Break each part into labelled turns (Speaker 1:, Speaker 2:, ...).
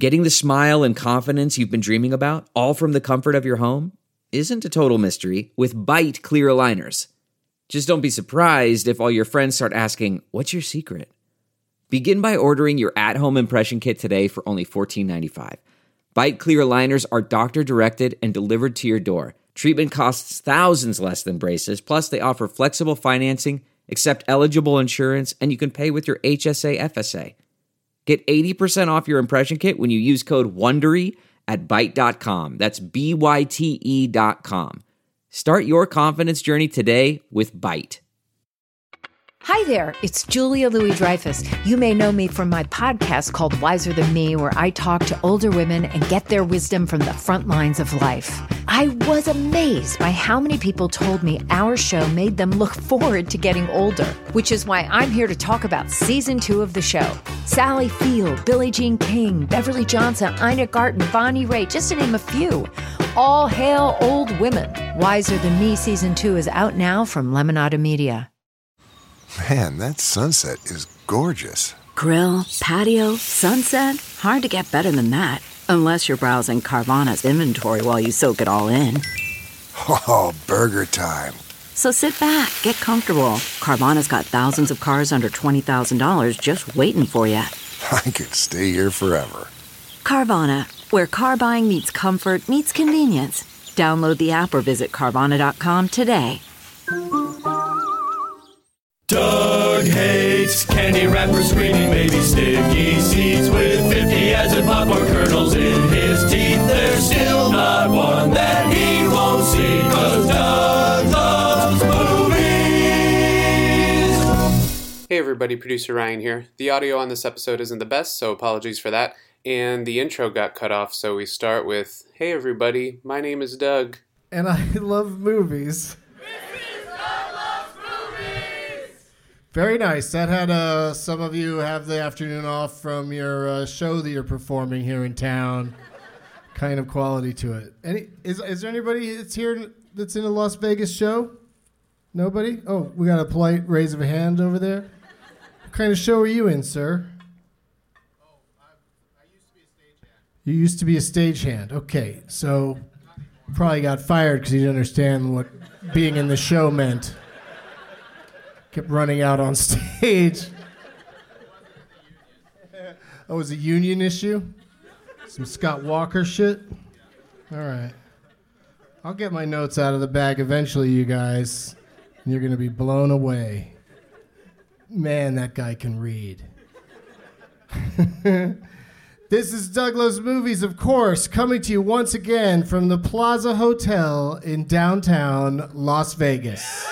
Speaker 1: Getting the smile and confidence you've been dreaming about, all from the comfort of your home, isn't a total mystery with Byte clear aligners. Just don't be surprised if all your friends start asking, "What's your secret?" Begin by ordering your at-home impression kit today for only $14.95. Byte clear aligners are doctor-directed and delivered to your door. Treatment costs thousands less than braces, plus they offer flexible financing, accept eligible insurance, and you can pay with your HSA FSA. Get 80% off your impression kit when you use code WONDERY at Byte.com. That's BYTE.com. Start your confidence journey today with Byte.
Speaker 2: Hi there, it's Julia Louis-Dreyfus. You may know me from my podcast called Wiser Than Me, where I talk to older women and get their wisdom from the front lines of life. I was amazed by how many people told me our show made them look forward to getting older, which is why I'm here to talk about season 2 of the show. Sally Field, Billie Jean King, Beverly Johnson, Ina Garten, Bonnie Raitt, just to name a few. All hail old women. Wiser Than Me season 2 is out now from Lemonada Media.
Speaker 3: Man, that sunset is gorgeous.
Speaker 4: Grill, patio, sunset. Hard to get better than that. Unless you're browsing Carvana's inventory while you soak it all in.
Speaker 3: Oh, burger time.
Speaker 4: So sit back, get comfortable. Carvana's got thousands of cars under $20,000 just waiting for you.
Speaker 3: I could stay here forever.
Speaker 4: Carvana, where car buying meets comfort meets convenience. Download the app or visit Carvana.com today.
Speaker 5: Doug hates candy wrappers, screaming baby sticky seeds with 50 acid popcorn kernels in his teeth. There's still not one that he won't see, 'cause Doug loves movies.
Speaker 6: Hey everybody, producer Ryan here. The audio on this episode isn't the best, so apologies for that. And the intro got cut off, so we start with, "Hey everybody, my name is Doug.
Speaker 7: And I love movies." Very nice. That had some of you have the afternoon off from your show that you're performing here in town. Kind of quality to it. Is there anybody that's here that's in a Las Vegas show? Nobody? Oh, we got a polite raise of a hand over there. What kind of show are you in, sir?
Speaker 8: Oh, I used to be a stagehand.
Speaker 7: You used to be a stagehand. Okay, so probably got fired because you didn't understand what being in the show meant. Kept running out on stage. Oh, it was a union issue? Some Scott Walker shit? All right. I'll get my notes out of the bag eventually, you guys. And you're going to be blown away. Man, that guy can read. This is Doug Loves Movies, of course, coming to you once again from the Plaza Hotel in downtown Las Vegas.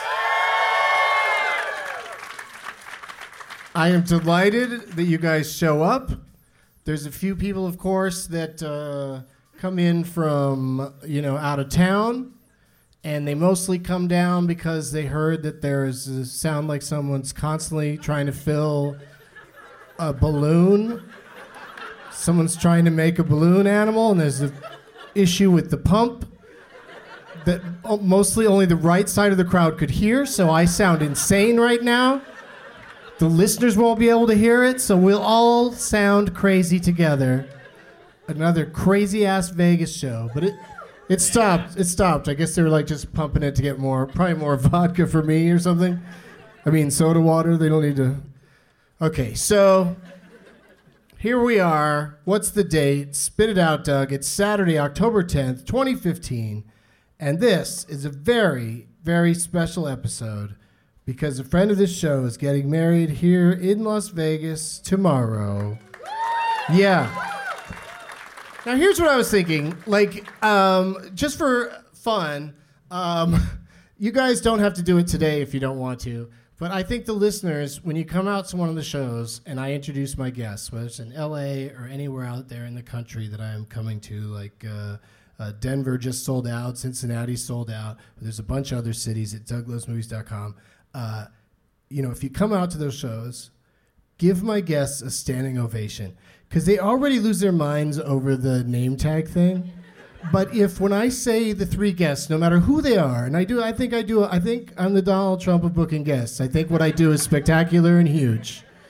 Speaker 7: I am delighted that you guys show up. There's a few people, of course, that come in from, out of town, and they mostly come down because they heard that there's a sound like someone's constantly trying to fill a balloon. Someone's trying to make a balloon animal, and there's an issue with the pump that mostly only the right side of the crowd could hear, so I sound insane right now. The listeners won't be able to hear it, so we'll all sound crazy together. Another crazy-ass Vegas show. But it stopped. It stopped. I guess they were just pumping it to get probably more vodka for me or something. I mean, soda water. They don't need to. Okay, so here we are. What's the date? Spit it out, Doug. It's Saturday, October 10th, 2015. And this is a very, very special episode, because a friend of this show is getting married here in Las Vegas tomorrow. Yeah. Now, here's what I was thinking. Just for fun, you guys don't have to do it today if you don't want to. But I think the listeners, when you come out to one of the shows and I introduce my guests, whether it's in L.A. or anywhere out there in the country that I am coming to, Denver just sold out, Cincinnati sold out, but there's a bunch of other cities at douglovesmovies.com. If you come out to those shows, give my guests a standing ovation, because they already lose their minds over the name tag thing. But when I say the three guests, no matter who they are, and I think I'm the Donald Trump of booking guests. I think what I do is spectacular and huge.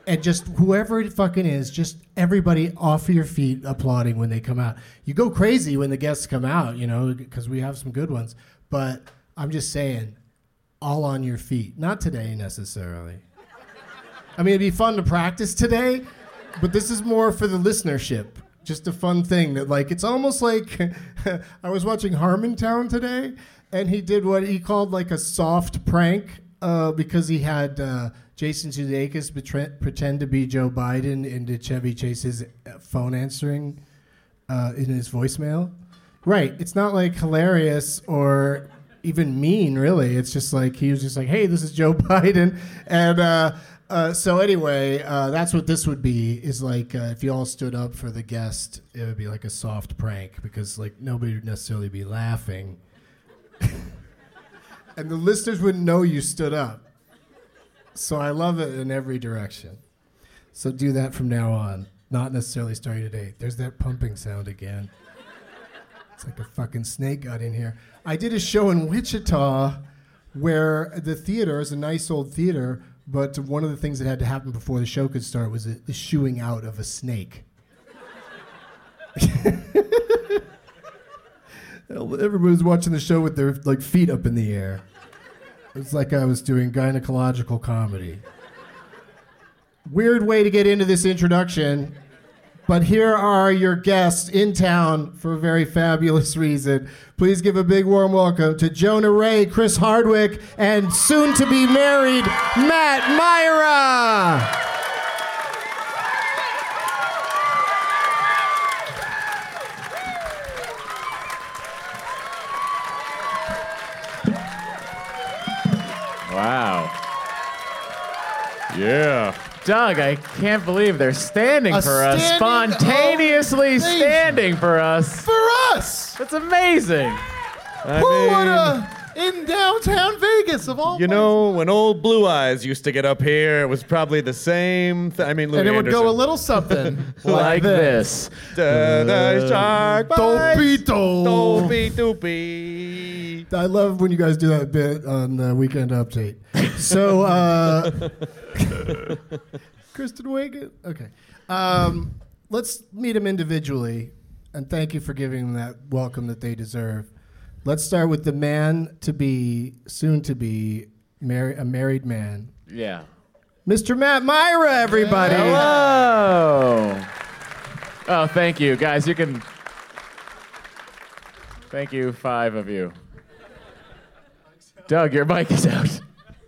Speaker 7: And just whoever it fucking is, just everybody off of your feet applauding when they come out. You go crazy when the guests come out, because we have some good ones. But I'm just saying, all on your feet. Not today necessarily. I mean, it'd be fun to practice today, but this is more for the listenership. Just a fun thing that, like, it's almost like I was watching Harmontown today, and he did what he called like a soft prank because he had Jason Sudeikis pretend to be Joe Biden into Chevy Chase's phone answering in his voicemail. Right. It's not like hilarious or even mean, really. It's just like he was just like, hey, this is Joe Biden. And so anyway, that's what this would be, is like if you all stood up for the guest, it would be like a soft prank because like nobody would necessarily be laughing. And the listeners wouldn't know you stood up. So I love it in every direction. So do that from now on. Not necessarily starting today. There's that pumping sound again. It's like a fucking snake got in here. I did a show in Wichita where the theater is a nice old theater, but one of the things that had to happen before the show could start was the shooing out of a snake. Everybody was watching the show with their like feet up in the air. It's like I was doing gynecological comedy. Weird way to get into this introduction, but here are your guests in town for a very fabulous reason. Please give a big warm welcome to Jonah Ray, Chris Hardwick, and soon-to-be married Matt Myra.
Speaker 9: Wow. Yeah. Doug, I can't believe they're standing for us. Spontaneously standing for us.
Speaker 8: For us!
Speaker 9: That's amazing.
Speaker 8: In downtown Vegas, of all
Speaker 10: You
Speaker 8: places.
Speaker 10: know, when old Blue Eyes used to get up here, it was probably the same thing. I mean, Louis
Speaker 8: And it would
Speaker 10: Anderson.
Speaker 8: go a little something
Speaker 9: Like this.
Speaker 10: Shark bites.
Speaker 7: Dopey.
Speaker 10: Dopey.
Speaker 7: I love when you guys do that bit on the Weekend Update. So, Kristen Wiig. Okay. Let's meet them individually, and thank you for giving them that welcome that they deserve. Let's start with the man-to-be, soon-to-be, a married man.
Speaker 9: Yeah.
Speaker 7: Mr. Matt Myra, everybody.
Speaker 9: Hello. Oh, thank you, guys. You can. Thank you, 5 of you. Doug, your mic is out.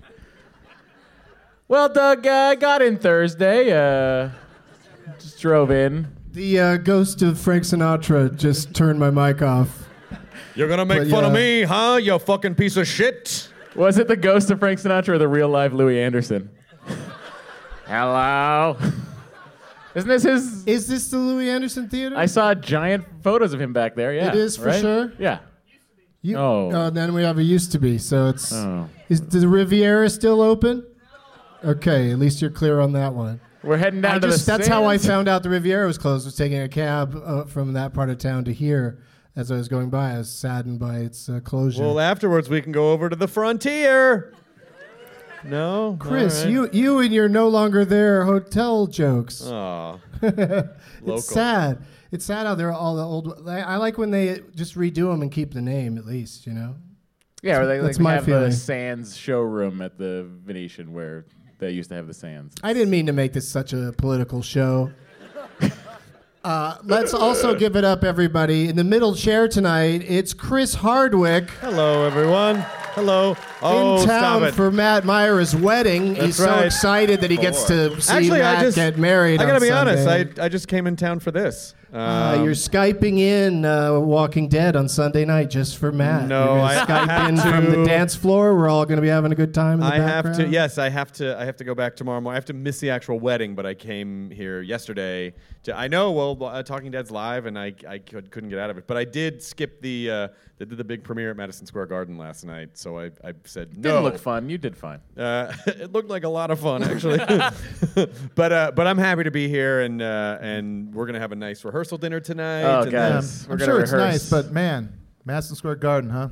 Speaker 9: Well, Doug, I got in Thursday. Just drove in.
Speaker 7: The ghost of Frank Sinatra just turned my mic off.
Speaker 10: You're gonna make fun of me, huh? You fucking piece of shit.
Speaker 9: Was it the ghost of Frank Sinatra or the real live Louis Anderson? Hello. Isn't this his?
Speaker 7: Is this the Louis Anderson Theater?
Speaker 9: I saw giant photos of him back there. Yeah.
Speaker 7: It is for
Speaker 9: right?
Speaker 7: sure?
Speaker 9: Yeah.
Speaker 7: Then we have a used to be. So it's.
Speaker 9: Oh.
Speaker 7: Is the Riviera still open? Okay, at least you're clear on that one.
Speaker 9: We're heading down to the
Speaker 7: That's how I
Speaker 9: sands.
Speaker 7: found out the Riviera was closed. Was taking a cab from that part of town to here. As I was going by, I was saddened by its closure.
Speaker 10: Well, afterwards we can go over to the Frontier. No,
Speaker 7: Chris,
Speaker 10: all right.
Speaker 7: you and your no longer there hotel jokes.
Speaker 10: Aw.
Speaker 7: It's sad. It's sad how they're all the old. I like when they just redo them and keep the name at least.
Speaker 9: Yeah, or they
Speaker 7: That's
Speaker 9: like
Speaker 7: my
Speaker 9: have
Speaker 7: feeling.
Speaker 9: the Sands showroom at the Venetian where they used to have the Sands.
Speaker 7: I didn't mean to make this such a political show. Let's also give it up, everybody. In the middle chair tonight, it's Chris Hardwick.
Speaker 10: Hello, everyone. Hello. Oh,
Speaker 7: in
Speaker 10: stop
Speaker 7: town
Speaker 10: it.
Speaker 7: for Matt Myra's wedding.
Speaker 10: That's
Speaker 7: He's so
Speaker 10: right.
Speaker 7: excited that he gets to see
Speaker 10: Actually,
Speaker 7: Matt get married.
Speaker 10: I gotta
Speaker 7: on
Speaker 10: be honest.
Speaker 7: Sunday.
Speaker 10: I just came in town for this.
Speaker 7: You're Skyping in Walking Dead on Sunday night just for Matt.
Speaker 10: No,
Speaker 7: You're
Speaker 10: I
Speaker 7: gonna Skype
Speaker 10: have
Speaker 7: in
Speaker 10: to-
Speaker 7: from the dance floor. We're all going to be having a good time in the
Speaker 10: I
Speaker 7: background.
Speaker 10: have to. Yes, I have to go back tomorrow morning. I have to miss the actual wedding, but I came here yesterday. I know. Well, Talking Dead's live, and I couldn't get out of it. But I did skip the. They did the big premiere at Madison Square Garden last night, so I said no.
Speaker 9: Didn't look fun. You did fine.
Speaker 10: It looked like a lot of fun, actually. but I'm happy to be here, and we're gonna have a nice rehearsal dinner tonight.
Speaker 9: Oh,
Speaker 10: and
Speaker 9: guys.
Speaker 8: I'm
Speaker 9: We're gonna
Speaker 8: sure it's
Speaker 9: rehearse.
Speaker 8: nice, but man, Madison Square Garden, huh?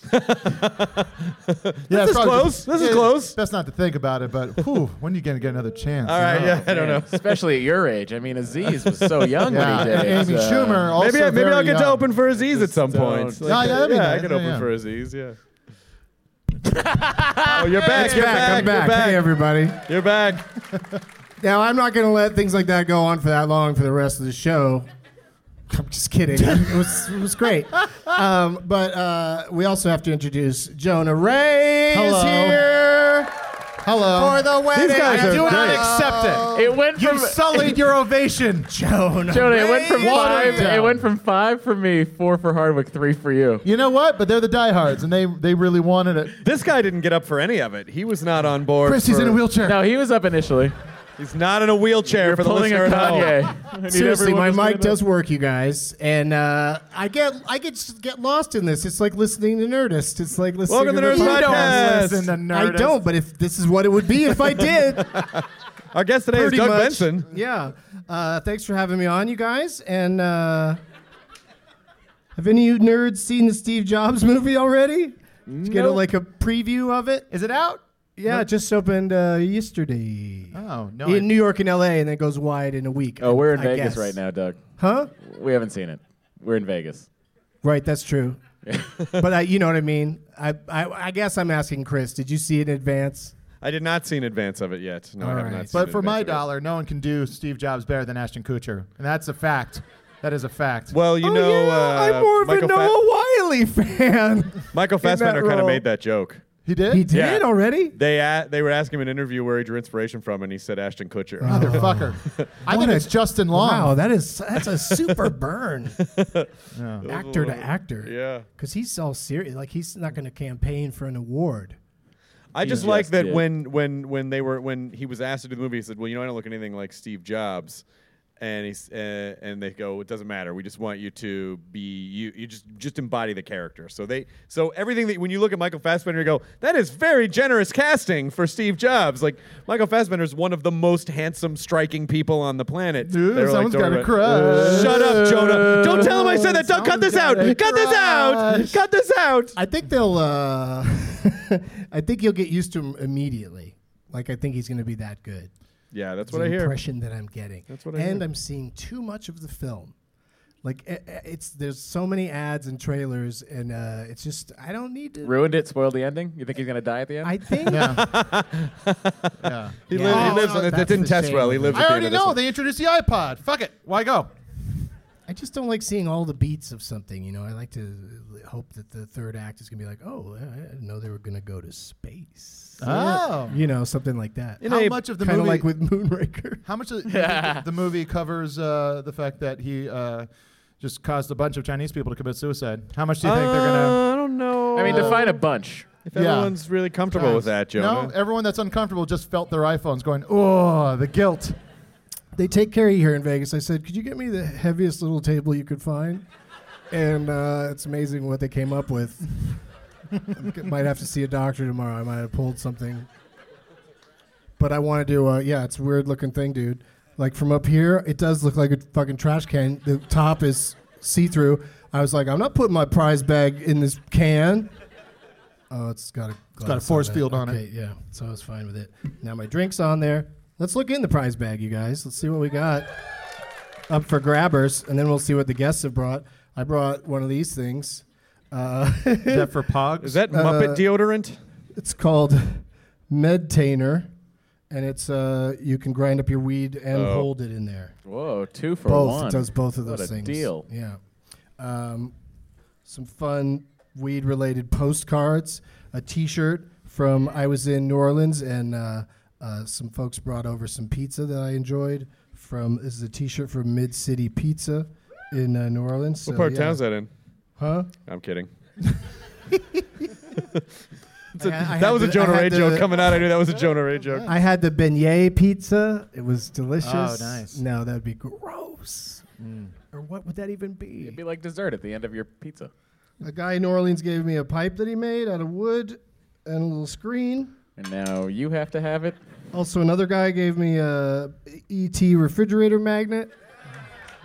Speaker 11: This is
Speaker 10: close. This is close.
Speaker 11: Best not to think about it, but when are you going to get another chance?
Speaker 10: All right, yeah, I don't know.
Speaker 9: Especially at your age. I mean, Aziz was so young when he did it.
Speaker 11: Amy Schumer also
Speaker 10: Maybe I'll get to
Speaker 11: young.
Speaker 10: open for Aziz at some point.
Speaker 11: that'd be nice.
Speaker 10: I can open
Speaker 11: Yeah.
Speaker 10: for Aziz, yeah. Oh, you're back. You're back.
Speaker 7: I'm back.
Speaker 10: You're back.
Speaker 7: Hey, everybody.
Speaker 10: You're back.
Speaker 7: Now, I'm not going to let things like that go on for that long for the rest of the show. I'm just kidding. It was great. But we also have to introduce Jonah Ray is here.
Speaker 11: Hello.
Speaker 7: For the wedding.
Speaker 10: These guys
Speaker 11: I
Speaker 10: are
Speaker 11: do not
Speaker 10: great.
Speaker 11: accept it.
Speaker 9: It went
Speaker 11: You
Speaker 9: from
Speaker 11: sullied your ovation.
Speaker 7: Jonah
Speaker 9: It went from
Speaker 7: Ray.
Speaker 9: five.
Speaker 11: down.
Speaker 9: It went from 5 for me, 4 for Hardwick, 3 for you.
Speaker 11: You know what? But they're the diehards, and they really wanted it.
Speaker 10: This guy didn't get up for any of it. He was not on board.
Speaker 11: Chris, he's in a wheelchair.
Speaker 9: No, he was up initially.
Speaker 10: He's not in a wheelchair
Speaker 9: You're
Speaker 10: for the
Speaker 9: pulling a
Speaker 10: listener at home.
Speaker 9: Kanye. I need
Speaker 7: Seriously,
Speaker 9: everyone
Speaker 7: my
Speaker 9: to
Speaker 7: mic
Speaker 9: stand up.
Speaker 7: does work, you guys, and I get lost in this. It's like listening to Nerdist. It's like listening
Speaker 10: Welcome
Speaker 7: to
Speaker 10: to Nerdist
Speaker 7: the
Speaker 10: Podcast.
Speaker 11: Listen to
Speaker 7: I
Speaker 11: Nerdist.
Speaker 7: don't, but if this is what it would be if I did.
Speaker 10: Our guest today is
Speaker 7: Pretty
Speaker 10: Doug
Speaker 7: much.
Speaker 10: Benson.
Speaker 7: Yeah. Thanks for having me on, you guys. And have any of you nerds seen the Steve Jobs movie already? Did you get
Speaker 9: Nope.
Speaker 7: a preview of it?
Speaker 11: Is it out?
Speaker 7: Yeah, it just opened yesterday.
Speaker 11: Oh, no.
Speaker 7: In New York and L.A., and then it goes wide in a week.
Speaker 9: Oh, we're in
Speaker 7: I
Speaker 9: Vegas
Speaker 7: guess.
Speaker 9: right now, Doug.
Speaker 7: Huh?
Speaker 9: We haven't seen it. We're in Vegas.
Speaker 7: Right, that's true. But you know what I mean. I guess I'm asking Chris. Did you see it in advance?
Speaker 10: I did not see an advance of it yet. No, I
Speaker 7: All
Speaker 10: have
Speaker 7: right.
Speaker 10: not seen
Speaker 11: But
Speaker 10: an
Speaker 11: for my
Speaker 10: advance of it.
Speaker 11: dollar, no one can do Steve Jobs better than Ashton Kutcher. And that's a fact. That is a fact.
Speaker 10: Well, you know,
Speaker 7: I'm more of a
Speaker 10: Michael
Speaker 7: Noah Wiley fan.
Speaker 10: Michael Fassbender kind of
Speaker 7: role.
Speaker 10: made that joke.
Speaker 11: He did?
Speaker 7: He did
Speaker 10: Yeah.
Speaker 7: already?
Speaker 10: They were asking him in an interview where he drew inspiration from, and he said Ashton Kutcher.
Speaker 11: Motherfucker. I think it's Justin Long.
Speaker 7: Wow, that's a super burn.
Speaker 11: Yeah.
Speaker 7: Actor to actor.
Speaker 10: Yeah.
Speaker 7: Because he's all serious. Like, he's not going to campaign for an award.
Speaker 10: I just
Speaker 9: He
Speaker 10: like
Speaker 9: just
Speaker 10: that
Speaker 9: did.
Speaker 10: when he was asked to do the movie, he said, "Well, you know, I don't look anything like Steve Jobs," and and they go, "It doesn't matter. We just want you to be you. You just embody the character." So everything that when you look at Michael Fassbender, you go, "That is very generous casting for Steve Jobs." Like Michael Fassbender is one of the most handsome, striking people on the planet.
Speaker 11: Dude,
Speaker 10: They were
Speaker 11: someone's got a
Speaker 10: "Don't
Speaker 11: crush."
Speaker 10: Shut up, Jonah! Don't tell him I said that. Don't cut this out.
Speaker 11: Someone's
Speaker 10: Cut
Speaker 11: got a
Speaker 10: this out.
Speaker 11: crush.
Speaker 10: Cut this out.
Speaker 7: I think they'll. I think you'll get used to him immediately. Like, I think he's going to be that good.
Speaker 10: Yeah, that's
Speaker 7: It's
Speaker 10: what I
Speaker 7: the
Speaker 10: hear.
Speaker 7: impression that I'm getting.
Speaker 10: That's what I
Speaker 7: And
Speaker 10: hear.
Speaker 7: I'm seeing too much of the film. Like, there's so many ads and trailers, and it's just, I don't need to.
Speaker 9: Ruined it, spoiled the ending. You think he's gonna die at the end?
Speaker 7: I think.
Speaker 11: Yeah.
Speaker 10: He
Speaker 7: Yeah.
Speaker 10: lives.
Speaker 7: Oh,
Speaker 10: It
Speaker 7: that's
Speaker 10: didn't
Speaker 7: the
Speaker 10: test
Speaker 7: shame
Speaker 10: well. He
Speaker 7: of
Speaker 10: lives.
Speaker 11: I
Speaker 10: at the
Speaker 11: already
Speaker 10: end of this
Speaker 11: know.
Speaker 10: one.
Speaker 11: They introduced the iPod. Fuck it. Why go?
Speaker 7: I just don't like seeing all the beats of something, you know. I like to hope that the third act is going to be like, oh, I didn't know they were going to go to space.
Speaker 11: Oh.
Speaker 7: You know, something like that.
Speaker 11: How much of the
Speaker 7: Kind of
Speaker 11: movie?
Speaker 7: like with Moonraker.
Speaker 11: How much of the movie covers the fact that he just caused a bunch of Chinese people to commit suicide? How much do you think they're gonna?
Speaker 10: I don't know.
Speaker 9: I mean, define a bunch.
Speaker 10: If
Speaker 11: Yeah.
Speaker 10: everyone's really comfortable with that, Jonah.
Speaker 11: No, everyone that's uncomfortable just felt their iPhones going, oh, the guilt.
Speaker 7: They take care of you here in Vegas. I said, could you get me the heaviest little table you could find? And it's amazing what they came up with. Might have to see a doctor tomorrow. I might have pulled something. But I want to do, it's a weird looking thing, dude. Like from up here, it does look like a fucking trash can. The top is see-through. I was like, I'm not putting my prize bag in this can. Oh, it's got a
Speaker 11: got a force field on it.
Speaker 7: Okay, yeah. So I was fine with it. Now my drink's on there. Let's look in the prize bag, you guys. Let's see what we got up for grabbers, and then we'll see what the guests have brought. I brought one of these things.
Speaker 11: Is that for Pogs?
Speaker 10: Is that Muppet deodorant?
Speaker 7: It's called Medtainer, and it's you can grind up your weed and hold it in there.
Speaker 9: Whoa, 2 for
Speaker 7: Both.
Speaker 9: 1.
Speaker 7: It does both of
Speaker 9: What
Speaker 7: those
Speaker 9: a
Speaker 7: things.
Speaker 9: deal.
Speaker 7: Yeah. Some fun weed-related postcards, a T-shirt from I was in New Orleans, and some folks brought over some pizza that I enjoyed. This is a T-shirt from Mid City Pizza in New Orleans.
Speaker 10: What part of town's that in?
Speaker 7: Huh?
Speaker 10: I'm kidding.
Speaker 7: I
Speaker 10: That was a
Speaker 7: had
Speaker 10: Jonah
Speaker 7: I
Speaker 10: Ray
Speaker 7: had
Speaker 10: joke. Coming out, I knew that was a Jonah Ray joke.
Speaker 7: I had the beignet pizza. It was delicious.
Speaker 11: Oh, nice.
Speaker 7: No, that would be gross. Or what would that even be?
Speaker 9: It'd be like dessert at the end of your pizza.
Speaker 7: A guy in New Orleans gave me a pipe that he made out of wood and a little screen.
Speaker 9: And now you have to have it.
Speaker 7: Also, another guy gave me a ET refrigerator magnet.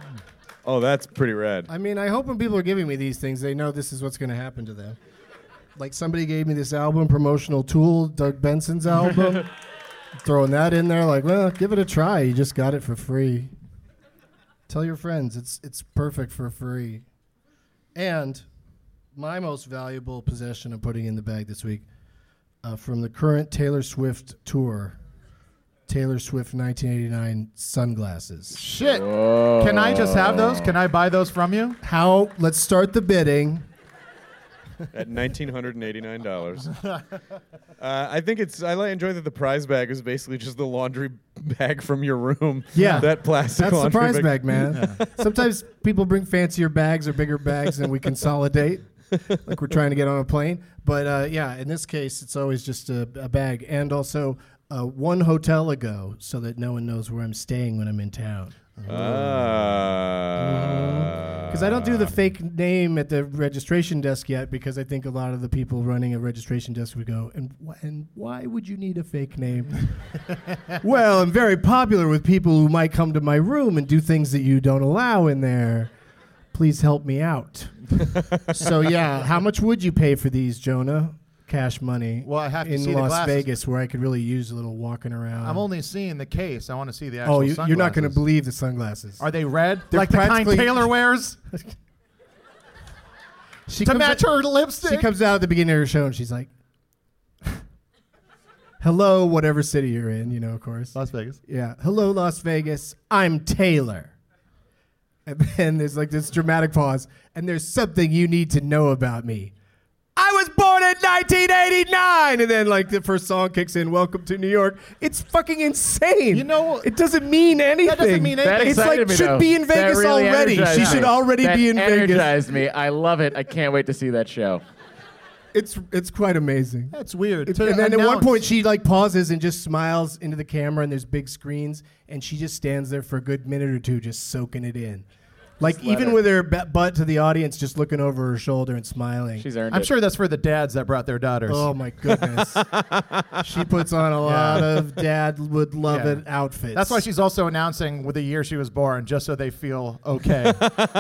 Speaker 10: Oh, that's pretty rad.
Speaker 7: I mean, I hope when people are giving me these things, they know this is what's going to happen to them. Like somebody gave me this album, promotional Tool, Doug Benson's album. Throwing that in there, like, well, give it a try. You just got it for free. Tell your friends, it's perfect for free. And my most valuable possession I'm putting in the bag this week, from the current Taylor Swift tour, Taylor Swift 1989 sunglasses.
Speaker 11: Shit. Whoa. Can I just have those? Can I buy those from you?
Speaker 7: How? Let's start the bidding.
Speaker 10: At $1,989. I think I enjoy that the prize bag is basically just the laundry bag from your room.
Speaker 7: Yeah.
Speaker 10: That plastic
Speaker 7: That's
Speaker 10: laundry
Speaker 7: the prize bag, man. Yeah. Sometimes people bring fancier bags or bigger bags and we consolidate, like we're trying to get on a plane. But yeah, in this case, it's always just a bag. And also one hotel ago so that no one knows where I'm staying when I'm in town. Because I don't do the fake name at the registration desk yet, because I think a lot of the people running a registration desk would go, and why would you need a fake name? Well, I'm very popular with people who might come to my room and do things that you don't allow in there. Please help me out. So yeah, how much would you pay for these, Jonah? Cash money.
Speaker 11: Well, I have to
Speaker 7: in
Speaker 11: see
Speaker 7: Las
Speaker 11: the glasses.
Speaker 7: Vegas, where I could really use a little walking around.
Speaker 11: I'm only seeing the case. I want to see the actual
Speaker 7: Oh,
Speaker 11: sunglasses.
Speaker 7: you're not going to believe the sunglasses.
Speaker 11: Are they red?
Speaker 7: They're
Speaker 11: like the kind
Speaker 7: practically-
Speaker 11: Taylor wears? To match her lipstick?
Speaker 7: She comes out at the beginning of her show and she's like, hello, whatever city you're in, you know, of course.
Speaker 11: Las Vegas.
Speaker 7: Yeah. Hello, Las Vegas. I'm Taylor. And then there's like this dramatic pause. And there's something you need to know about me. I was born in 1989. And then like the first song kicks in, Welcome to New York. It's fucking insane.
Speaker 11: You know,
Speaker 7: it doesn't mean anything.
Speaker 11: That doesn't mean anything.
Speaker 7: It's like,
Speaker 9: me,
Speaker 7: should
Speaker 9: though.
Speaker 7: be in Vegas
Speaker 9: That really
Speaker 7: already. She
Speaker 9: energized
Speaker 7: should
Speaker 9: me.
Speaker 7: already
Speaker 9: That
Speaker 7: be in Vegas.
Speaker 9: energized me. I love it. I can't wait to see that show.
Speaker 7: It's quite amazing.
Speaker 11: That's weird.
Speaker 7: And then at one point she like pauses and just smiles into the camera, and there's big screens, and she just stands there for a good minute or two just soaking it in. Like even with her butt to the audience, just looking over her shoulder and smiling.
Speaker 9: She's earned
Speaker 11: I'm
Speaker 9: it.
Speaker 11: sure that's for the dads that brought their daughters.
Speaker 7: Oh my goodness. She puts on a lot of dad would love it outfits.
Speaker 11: That's why she's also announcing with the year she was born, just so they feel okay.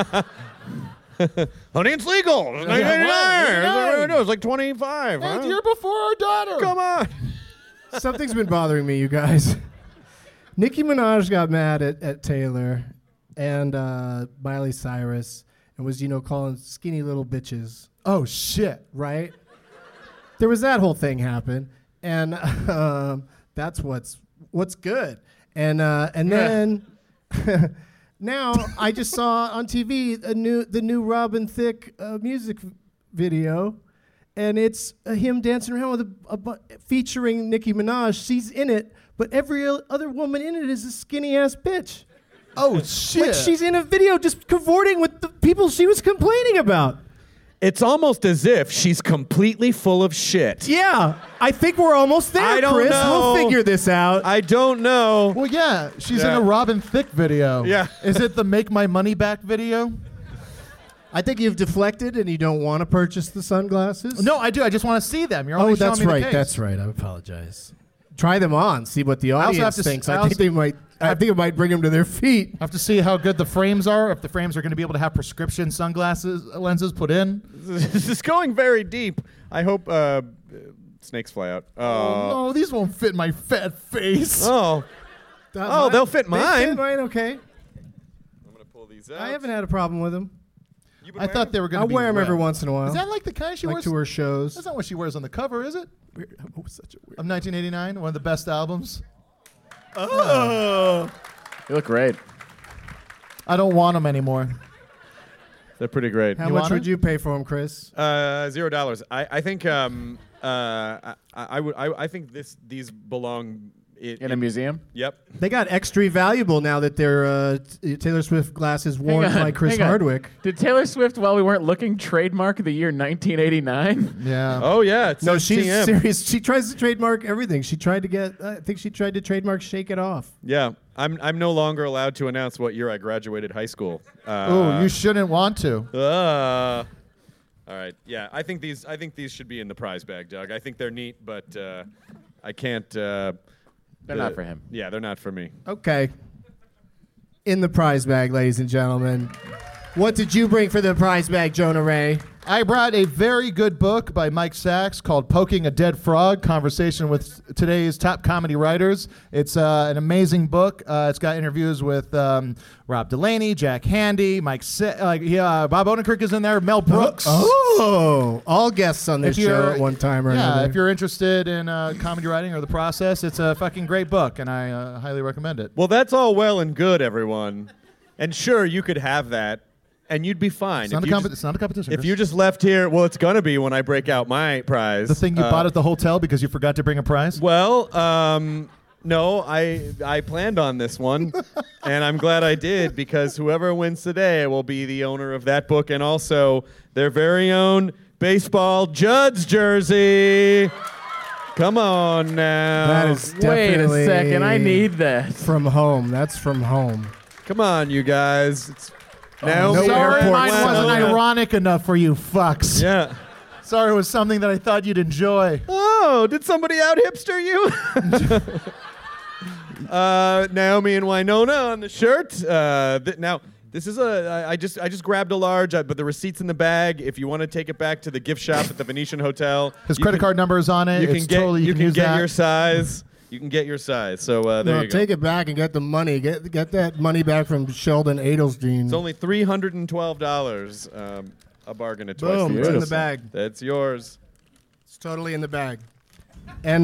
Speaker 10: Honey, it's legal. It's 1989. It's like 25.
Speaker 11: And
Speaker 10: huh?
Speaker 11: you're before our daughter.
Speaker 10: Come on.
Speaker 7: Something's been bothering me, you guys. Nicki Minaj got mad at Taylor and Miley Cyrus and was, calling skinny little bitches.
Speaker 11: Oh, shit.
Speaker 7: Right? There was that whole thing happen. And that's what's good. And then now I just saw on TV the new Robin Thicke music video. And it's him dancing around with featuring Nicki Minaj. She's in it, but every other woman in it is a skinny ass bitch.
Speaker 11: Oh shit!
Speaker 7: Like she's in a video just cavorting with the people she was complaining about.
Speaker 10: It's almost as if she's completely full of shit.
Speaker 7: Yeah, I think we're almost there,
Speaker 10: I don't
Speaker 7: Chris.
Speaker 10: know.
Speaker 7: We'll figure this out.
Speaker 10: I don't know.
Speaker 11: Well, yeah, she's in a Robin Thicke video.
Speaker 10: Yeah.
Speaker 11: Is it the Make My Money Back video?
Speaker 7: I think you've deflected and you don't want to purchase the sunglasses.
Speaker 11: No, I do. I just want to see them. You're only
Speaker 7: that's
Speaker 11: showing me
Speaker 7: right.
Speaker 11: the case.
Speaker 7: That's right. I apologize. Try them on. See what the
Speaker 11: also have
Speaker 7: audience
Speaker 11: to
Speaker 7: thinks.
Speaker 11: I
Speaker 7: I think they might. I think it might bring them to their feet.
Speaker 11: I have to see how good the frames are. If the frames are going to be able to have prescription lenses put in.
Speaker 10: This is going very deep. I hope snakes fly out.
Speaker 11: Oh no, these won't fit my fat face.
Speaker 10: Oh, they'll fit mine.
Speaker 7: They fit mine. Okay.
Speaker 10: I'm gonna pull these out.
Speaker 7: I haven't had a problem with them.
Speaker 11: I thought they were going to
Speaker 7: I'll
Speaker 11: be
Speaker 7: wear them
Speaker 11: red.
Speaker 7: every once in a while.
Speaker 11: Is that like the kind she
Speaker 7: like
Speaker 11: wears?
Speaker 7: to her shows.
Speaker 11: That's not what she wears on the cover, is it?
Speaker 7: Oh, such a weird.
Speaker 11: Of 1989, one of the best albums.
Speaker 7: Oh.
Speaker 9: You look great.
Speaker 11: I don't want them anymore.
Speaker 10: They're pretty great.
Speaker 7: How much would you pay for them, Chris?
Speaker 10: $0. I think I think these belong
Speaker 9: in a museum.
Speaker 10: Yep.
Speaker 7: They got extra valuable now that they're Taylor Swift glasses worn by Chris Hardwick.
Speaker 9: Did Taylor Swift, while we weren't looking, trademark the year 1989?
Speaker 11: Yeah.
Speaker 10: Oh yeah.
Speaker 7: No, she's
Speaker 10: TM.
Speaker 7: serious. She tries to trademark everything. She tried to get. I think she tried to trademark "Shake It Off."
Speaker 10: Yeah. I'm no longer allowed to announce what year I graduated high school.
Speaker 11: Oh, you shouldn't want to.
Speaker 10: All right. Yeah. I think these should be in the prize bag, Doug. I think they're neat, but I can't.
Speaker 9: They're not for him.
Speaker 10: Yeah, they're not for me.
Speaker 7: Okay. In the prize bag, ladies and gentlemen. What did you bring for the prize bag, Jonah Ray?
Speaker 11: I brought a very good book by Mike Sachs called Poking a Dead Frog, Conversation with Today's Top Comedy Writers. It's an amazing book. It's got interviews with Rob Delaney, Jack Handy, Bob Odenkirk is in there, Mel Brooks.
Speaker 7: Oh, all guests on this show at one time or another.
Speaker 11: Yeah, if you're interested in comedy writing or the process, it's a fucking great book, and I highly recommend it.
Speaker 10: Well, that's all well and good, everyone. And sure, you could have that. And you'd be fine.
Speaker 11: It's not a competition.
Speaker 10: If you just left here, well, it's going to be when I break out my prize.
Speaker 11: The thing you bought at the hotel because you forgot to bring a prize?
Speaker 10: Well, no, I planned on this one, and I'm glad I did because whoever wins today will be the owner of that book and also their very own baseball Judd's jersey. Come on now.
Speaker 7: That is definitely
Speaker 9: Wait a second, I need that.
Speaker 7: From home. That's from home.
Speaker 10: Come on, you guys.
Speaker 11: Sorry, mine wasn't ironic enough for you fucks.
Speaker 10: Yeah.
Speaker 11: Sorry, it was something that I thought you'd enjoy.
Speaker 10: Oh, did somebody out hipster you? Naomi and Winona on the shirt. Now, this is I just grabbed a large, but the receipt's in the bag. If you want to take it back to the gift shop at the Venetian Hotel,
Speaker 11: his credit card number is on it.
Speaker 10: You can get
Speaker 11: that.
Speaker 10: your size. You can get your size. So there you go.
Speaker 7: Take it back and get the money. Get that money back from Sheldon Adelstein.
Speaker 10: It's only $312. A bargain at twice.
Speaker 7: Boom, it's in the bag.
Speaker 10: That's yours.
Speaker 7: It's totally in the bag. And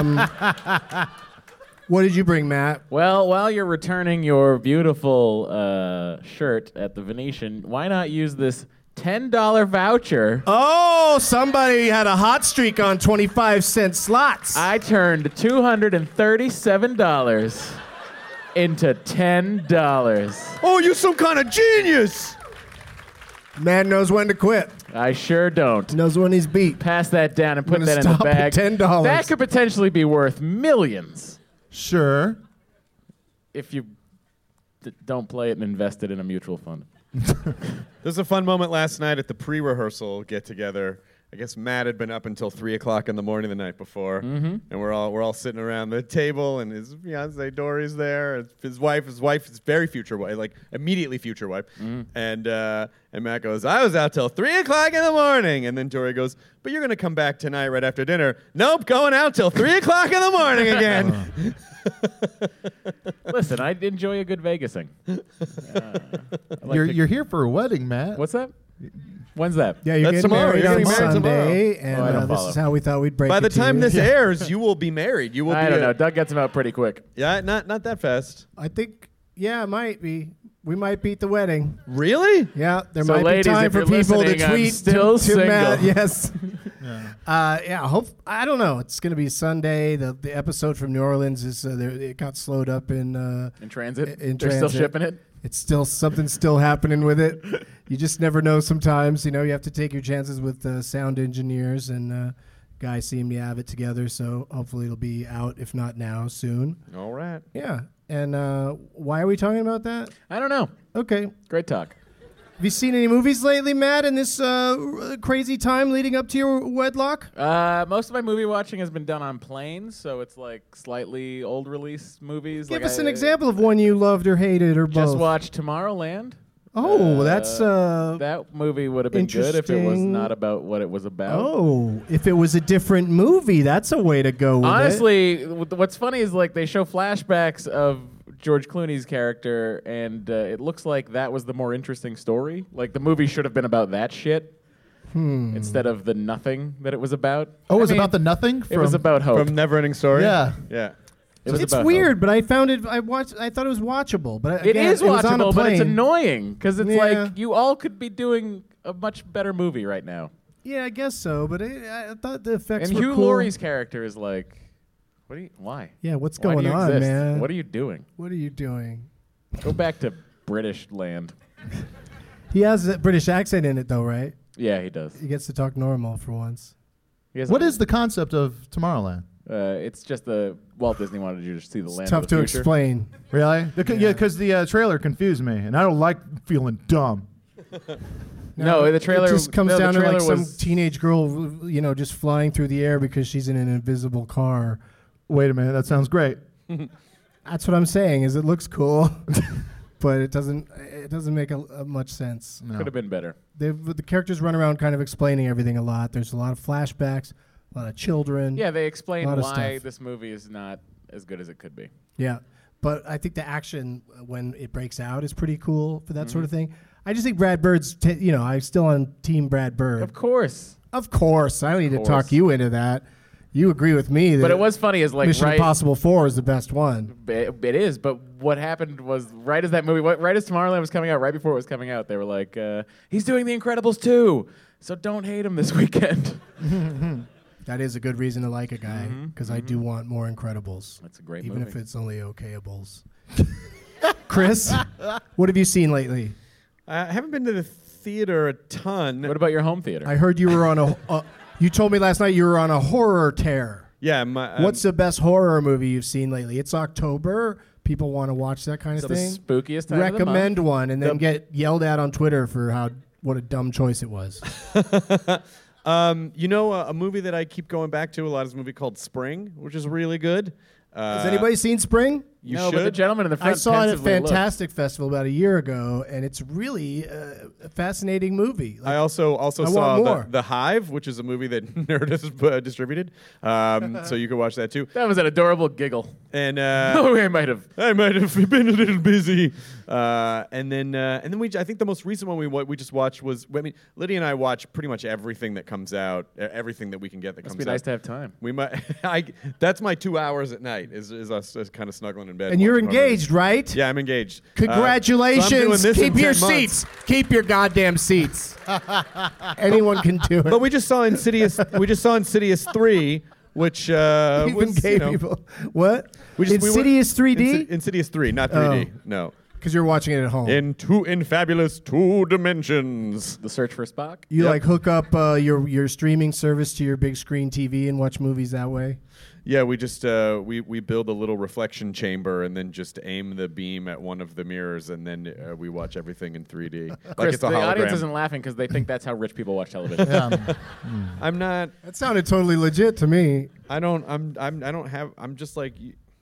Speaker 7: what did you bring, Matt?
Speaker 9: Well, while you're returning your beautiful shirt at the Venetian, why not use this $10 voucher?
Speaker 7: Oh, somebody had a hot streak on 25-cent slots.
Speaker 9: I turned $237 into $10.
Speaker 10: Oh, you're some kind of genius.
Speaker 7: Man knows when to quit.
Speaker 9: I sure don't.
Speaker 7: Knows when he's beat.
Speaker 9: Pass that down and put
Speaker 7: I'm
Speaker 9: that
Speaker 7: gonna
Speaker 9: in the
Speaker 7: stop
Speaker 9: bag.
Speaker 7: at $10.
Speaker 9: That could potentially be worth millions.
Speaker 11: Sure.
Speaker 9: If you don't play it and invest it in a mutual fund.
Speaker 10: There's a fun moment last night at the pre-rehearsal get-together. I guess Matt had been up until 3 o'clock in the morning the night before, and we're all sitting around the table, and his fiance Dory's there, his wife is very future wife, like immediately future wife, and Matt goes, "I was out till 3 o'clock in the morning," and then Dory goes, "But you're gonna come back tonight right after dinner." "Nope, going out till 3 o'clock in the morning again."
Speaker 9: Listen, I enjoy a good Vegasing.
Speaker 11: You're here for a wedding, Matt.
Speaker 9: What's that? When's that?
Speaker 7: Yeah, you're
Speaker 10: That's
Speaker 7: getting
Speaker 10: tomorrow.
Speaker 7: married
Speaker 10: You're
Speaker 7: on
Speaker 10: getting married
Speaker 7: Sunday,
Speaker 10: tomorrow.
Speaker 7: and this is how we thought we'd break
Speaker 10: By
Speaker 7: it
Speaker 10: the
Speaker 7: to
Speaker 10: time
Speaker 7: you.
Speaker 10: this airs, you will be married. You will.
Speaker 9: I
Speaker 10: be
Speaker 9: don't know. Doug gets them out pretty quick.
Speaker 10: Yeah, not that fast.
Speaker 7: I think, yeah, it might be. We might beat the wedding.
Speaker 10: Really?
Speaker 7: Yeah, there
Speaker 9: So
Speaker 7: might
Speaker 9: ladies,
Speaker 7: be time
Speaker 9: if
Speaker 7: for
Speaker 9: you're
Speaker 7: people to
Speaker 9: listening, I'm
Speaker 7: tweet
Speaker 9: still
Speaker 7: to Matt.
Speaker 9: single.
Speaker 7: Yes. I don't know. It's going to be Sunday. The episode from New Orleans is it got slowed up in
Speaker 9: transit.
Speaker 7: In
Speaker 9: They're
Speaker 7: transit.
Speaker 9: still shipping it.
Speaker 7: It's still something's still happening with it. You just never know. Sometimes you have to take your chances with sound engineers, and guys seem to have it together. So hopefully it'll be out, if not now, soon.
Speaker 10: All right.
Speaker 7: Yeah. And why are we talking about that?
Speaker 9: I don't know.
Speaker 7: Okay.
Speaker 9: Great talk.
Speaker 7: Have you seen any movies lately, Matt, in this crazy time leading up to your wedlock?
Speaker 9: Most of my movie watching has been done on planes, so it's like slightly old release movies.
Speaker 7: Give
Speaker 9: like
Speaker 7: us an example of one you loved or hated or both.
Speaker 9: Just watched Tomorrowland.
Speaker 7: Oh, that's
Speaker 9: that movie would have been good if it was
Speaker 7: interesting.
Speaker 9: not about what it was about.
Speaker 7: Oh, if it was a different movie, that's a way to go with
Speaker 9: Honestly, what's funny is like they show flashbacks of George Clooney's character, and it looks like that was the more interesting story. Like the movie should have been about that shit instead of the nothing that it was about.
Speaker 11: Oh, it was about the nothing?
Speaker 9: It was about hope.
Speaker 10: From Neverending Story?
Speaker 11: Yeah.
Speaker 10: Yeah.
Speaker 7: It's weird, but I found it. I thought it was watchable, but
Speaker 9: It
Speaker 7: again,
Speaker 9: is
Speaker 7: it was on a
Speaker 9: watchable, but it's
Speaker 7: plane.
Speaker 9: annoying because it's
Speaker 7: Yeah.
Speaker 9: like you all could be doing a much better movie right now.
Speaker 7: Yeah, I guess so. But I thought the effects
Speaker 9: And
Speaker 7: were
Speaker 9: Hugh
Speaker 7: cool.
Speaker 9: Laurie's character is like, why?
Speaker 7: Yeah, what's
Speaker 9: Why do
Speaker 7: going
Speaker 9: you
Speaker 7: on,
Speaker 9: exist?
Speaker 7: man?
Speaker 9: What are you doing?
Speaker 7: What are you doing?
Speaker 9: Go back to British land.
Speaker 7: He has a British accent in it, though, right?
Speaker 9: Yeah, he does.
Speaker 7: He gets to talk normal for once.
Speaker 11: What is the concept of Tomorrowland?
Speaker 9: It's just the Walt Disney wanted you to see the land.
Speaker 7: Tough
Speaker 9: of the
Speaker 7: to
Speaker 9: future.
Speaker 7: explain.
Speaker 11: Really? Yeah, because the trailer confused me, and I don't like feeling dumb.
Speaker 9: No, the trailer
Speaker 7: It just comes
Speaker 9: no, the
Speaker 7: down to like
Speaker 9: trailer
Speaker 7: some
Speaker 9: was-
Speaker 7: teenage girl, just flying through the air because she's in an invisible car.
Speaker 11: Wait a minute, that sounds great.
Speaker 7: That's what I'm saying. Is it looks cool, but it doesn't make much sense.
Speaker 9: Could have been better.
Speaker 7: The characters run around kind of explaining everything a lot. There's a lot of flashbacks, a lot of children.
Speaker 9: Yeah, they explain
Speaker 7: a lot of
Speaker 9: why
Speaker 7: stuff.
Speaker 9: this movie is not as good as it could be.
Speaker 7: Yeah, but I think the action when it breaks out is pretty cool for that sort of thing. I just think Brad Bird's, I'm still on Team Brad Bird.
Speaker 9: Of course.
Speaker 7: Of course. I don't need to talk you into that. You agree with me that
Speaker 9: But it was funny as like
Speaker 7: Mission
Speaker 9: right,
Speaker 7: Impossible 4 is the best one.
Speaker 9: It is, but what happened was right as that movie, right as Tomorrowland was coming out, right before it was coming out, they were like, he's doing The Incredibles 2, so don't hate him this weekend.
Speaker 7: That is a good reason to like a guy, because I do want more Incredibles.
Speaker 9: That's a great
Speaker 7: even
Speaker 9: movie.
Speaker 7: if it's only okayables. Chris, what have you seen lately?
Speaker 10: I haven't been to the theater a ton.
Speaker 9: What about your home theater?
Speaker 7: I heard you were on you told me last night you were on a horror tear.
Speaker 10: Yeah.
Speaker 7: What's the best horror movie you've seen lately? It's October. People want to watch that kind of
Speaker 9: the
Speaker 7: thing.
Speaker 9: spookiest time of the
Speaker 7: Recommend
Speaker 9: month.
Speaker 7: one and then get yelled at on Twitter for what a dumb choice it was.
Speaker 10: A movie that I keep going back to a lot is a movie called Spring, which is really good.
Speaker 7: Has anybody seen Spring?
Speaker 10: You
Speaker 9: no,
Speaker 10: should.
Speaker 9: but the gentleman in the front
Speaker 7: I saw it at
Speaker 9: pensively looked.
Speaker 7: Fantastic Festival about a year ago, and it's really a fascinating movie.
Speaker 10: I also
Speaker 7: I
Speaker 10: saw
Speaker 7: want more.
Speaker 10: the Hive, which is a movie that Nerd has distributed, so you can watch that too.
Speaker 9: That was an adorable giggle.
Speaker 10: And
Speaker 9: Oh, I might have
Speaker 10: been a little busy. And then I think the most recent one we just watched was, Lydia and I watch pretty much everything that comes out, everything that we can get that
Speaker 9: Must
Speaker 10: comes
Speaker 9: be
Speaker 10: out.
Speaker 9: nice to have time.
Speaker 10: We might. That's my 2 hours at night. Is us just kind of snuggling in bed.
Speaker 7: And you're
Speaker 10: watching horror
Speaker 7: engaged, right?
Speaker 10: Yeah, I'm engaged.
Speaker 7: Congratulations.
Speaker 10: So I'm doing this
Speaker 7: Keep
Speaker 10: in
Speaker 7: your
Speaker 10: 10 months.
Speaker 7: seats. Keep your goddamn seats. Anyone can do it.
Speaker 10: But we just saw Insidious. We just saw Insidious 3, which
Speaker 7: Even
Speaker 10: was
Speaker 7: gay people. What? Insidious 3D?
Speaker 10: Insidious 3, not 3D. No.
Speaker 7: Because you're watching it at home.
Speaker 10: In fabulous 2 dimensions.
Speaker 9: The Search for Spock?
Speaker 7: You like hook up your streaming service to your big screen TV and watch movies that way?
Speaker 10: Yeah, we just we build a little reflection chamber and then just aim the beam at one of the mirrors and then we watch everything in 3D. Like
Speaker 9: Chris,
Speaker 10: it's a
Speaker 9: the
Speaker 10: hologram.
Speaker 9: audience isn't laughing because they think that's how rich people watch television.
Speaker 10: I'm not.
Speaker 7: That sounded totally legit to me.
Speaker 10: I don't. I'm just like.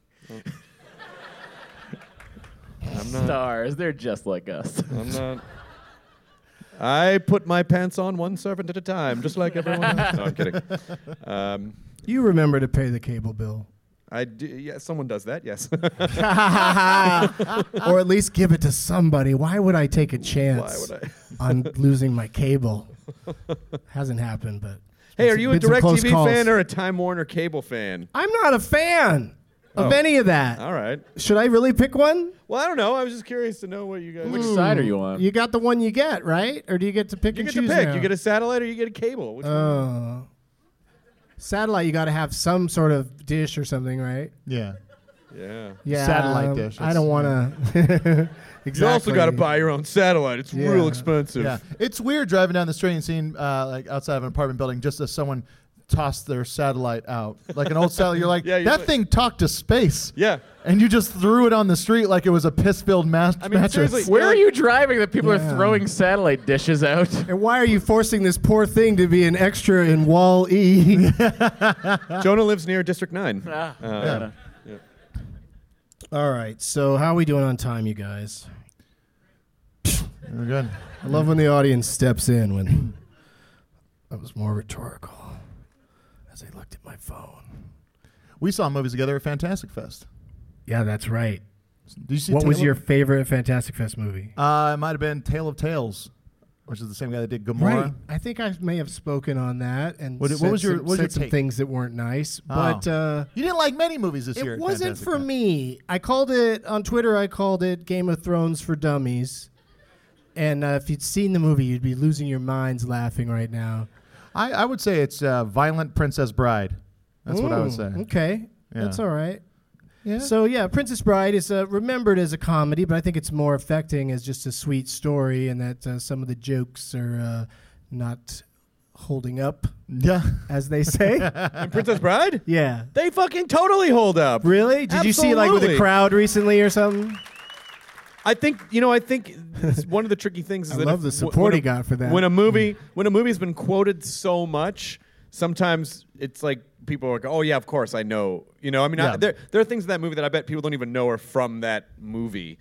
Speaker 10: I'm not.
Speaker 9: Stars, they're just like us.
Speaker 10: I'm not. I put my pants on one servant at a time, just like everyone else. No, I'm kidding.
Speaker 7: You remember to pay the cable bill.
Speaker 10: I do. Yeah, someone does that. Yes.
Speaker 7: Or at least give it to somebody. Why would I take a
Speaker 10: Why
Speaker 7: chance
Speaker 10: would I?
Speaker 7: on losing my cable? Hasn't happened, but
Speaker 10: Hey,
Speaker 7: it's
Speaker 10: are you a
Speaker 7: been some close
Speaker 10: DirecTV
Speaker 7: calls.
Speaker 10: fan or a Time Warner cable fan?
Speaker 7: I'm not a fan of any of that.
Speaker 10: All right.
Speaker 7: Should I really pick one?
Speaker 10: Well, I don't know. I was just curious to know what you guys.
Speaker 9: Which side are you on?
Speaker 7: You got the one you get, right? Or do you get to pick
Speaker 10: You
Speaker 7: and
Speaker 10: get to
Speaker 7: choose
Speaker 10: pick.
Speaker 7: now?
Speaker 10: You get a satellite or you get a cable. Which one?
Speaker 7: Satellite, you got to have some sort of dish or something, right?
Speaker 11: Yeah.
Speaker 10: Yeah.
Speaker 7: Yeah.
Speaker 11: Satellite dish.
Speaker 7: I don't want to. Exactly.
Speaker 10: You also got to buy your own satellite. It's real expensive.
Speaker 11: Yeah, it's weird driving down the street and seeing like outside of an apartment building just as someone tossed their satellite out, like an old satellite. You're like, that thing talked to space.
Speaker 10: Yeah.
Speaker 11: And you just threw it on the street like it was a piss-filled mattress.
Speaker 10: seriously,
Speaker 9: Where are you driving that people are throwing satellite dishes out?
Speaker 7: And why are you forcing this poor thing to be an extra in Wall-E?
Speaker 10: Jonah lives near District 9.
Speaker 9: Yeah.
Speaker 7: All right, so how are we doing on time, you guys?
Speaker 11: We're good.
Speaker 7: I love when the audience steps in when that was more rhetorical as I looked at my phone.
Speaker 11: We saw movies together at Fantastic Fest.
Speaker 7: Yeah, that's right.
Speaker 11: Did you see
Speaker 7: What was
Speaker 11: Tale
Speaker 7: your
Speaker 11: of-
Speaker 7: favorite Fantastic Fest movie?
Speaker 11: It might have been Tale of Tales, which is the same guy that did Gomorrah.
Speaker 7: Right. I think I may have spoken on that and
Speaker 11: What was
Speaker 7: said
Speaker 11: your-
Speaker 7: some,
Speaker 11: what was your
Speaker 7: said some
Speaker 11: take?
Speaker 7: things that weren't nice.
Speaker 11: Oh.
Speaker 7: But
Speaker 11: You didn't like many movies this year.
Speaker 7: it
Speaker 11: at
Speaker 7: wasn't
Speaker 11: Fantastic
Speaker 7: for
Speaker 11: Fest.
Speaker 7: me. I called it on Twitter. I called it Game of Thrones for Dummies. And if you'd seen the movie, you'd be losing your minds laughing right now.
Speaker 11: I would say it's Violent Princess Bride. That's what I would say.
Speaker 7: Okay,
Speaker 11: Yeah.
Speaker 7: that's all right.
Speaker 11: Yeah.
Speaker 7: So yeah, Princess Bride is remembered as a comedy, but I think it's more affecting as just a sweet story, and that some of the jokes are not holding up,
Speaker 11: Yeah.
Speaker 7: as they say.
Speaker 10: And Princess Bride?
Speaker 7: Yeah.
Speaker 10: They fucking totally hold up.
Speaker 7: Really? Did you see it like with a
Speaker 10: Absolutely.
Speaker 7: crowd recently or something?
Speaker 10: I think one of the tricky things is
Speaker 7: I
Speaker 10: that
Speaker 7: love
Speaker 10: if-
Speaker 7: the support he got for that.
Speaker 10: When a movie's been quoted so much, sometimes it's like people are like, "Oh yeah, of course I know." You know, I mean,
Speaker 11: Yeah.
Speaker 10: there are things in that movie that I bet people don't even know are from that movie.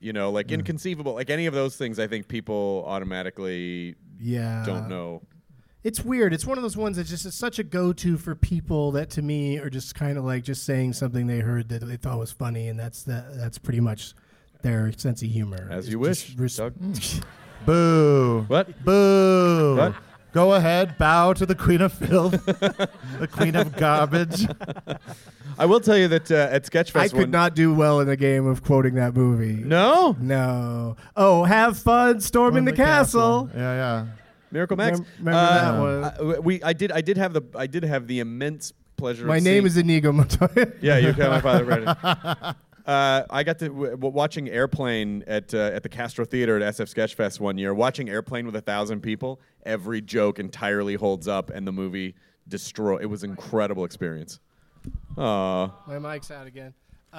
Speaker 10: like inconceivable, like any of those things. I think people automatically don't know.
Speaker 7: It's weird. It's one of those ones that's just it's such a go-to for people that to me are just kind of like just saying something they heard that they thought was funny, and that's pretty much their sense of humor.
Speaker 10: As you wish, Doug.
Speaker 11: Boo.
Speaker 10: What?
Speaker 11: Boo.
Speaker 10: What?
Speaker 11: Go ahead, bow to the queen of filth, the queen of garbage.
Speaker 10: I will tell you that at Sketchfest,
Speaker 7: I could not do well in the game of quoting that movie.
Speaker 10: No?
Speaker 7: Oh, have fun storming the castle.
Speaker 11: Yeah.
Speaker 10: Miracle Max.
Speaker 7: Remember that one?
Speaker 10: I did have the immense pleasure.
Speaker 7: My name is Inigo Montoya.
Speaker 10: Yeah, you got my father ready. I got to watching Airplane at the Castro Theater at SF Sketchfest one year. Watching Airplane with 1,000 people, every joke entirely holds up, and the movie it was an incredible experience.
Speaker 7: My mic's out again.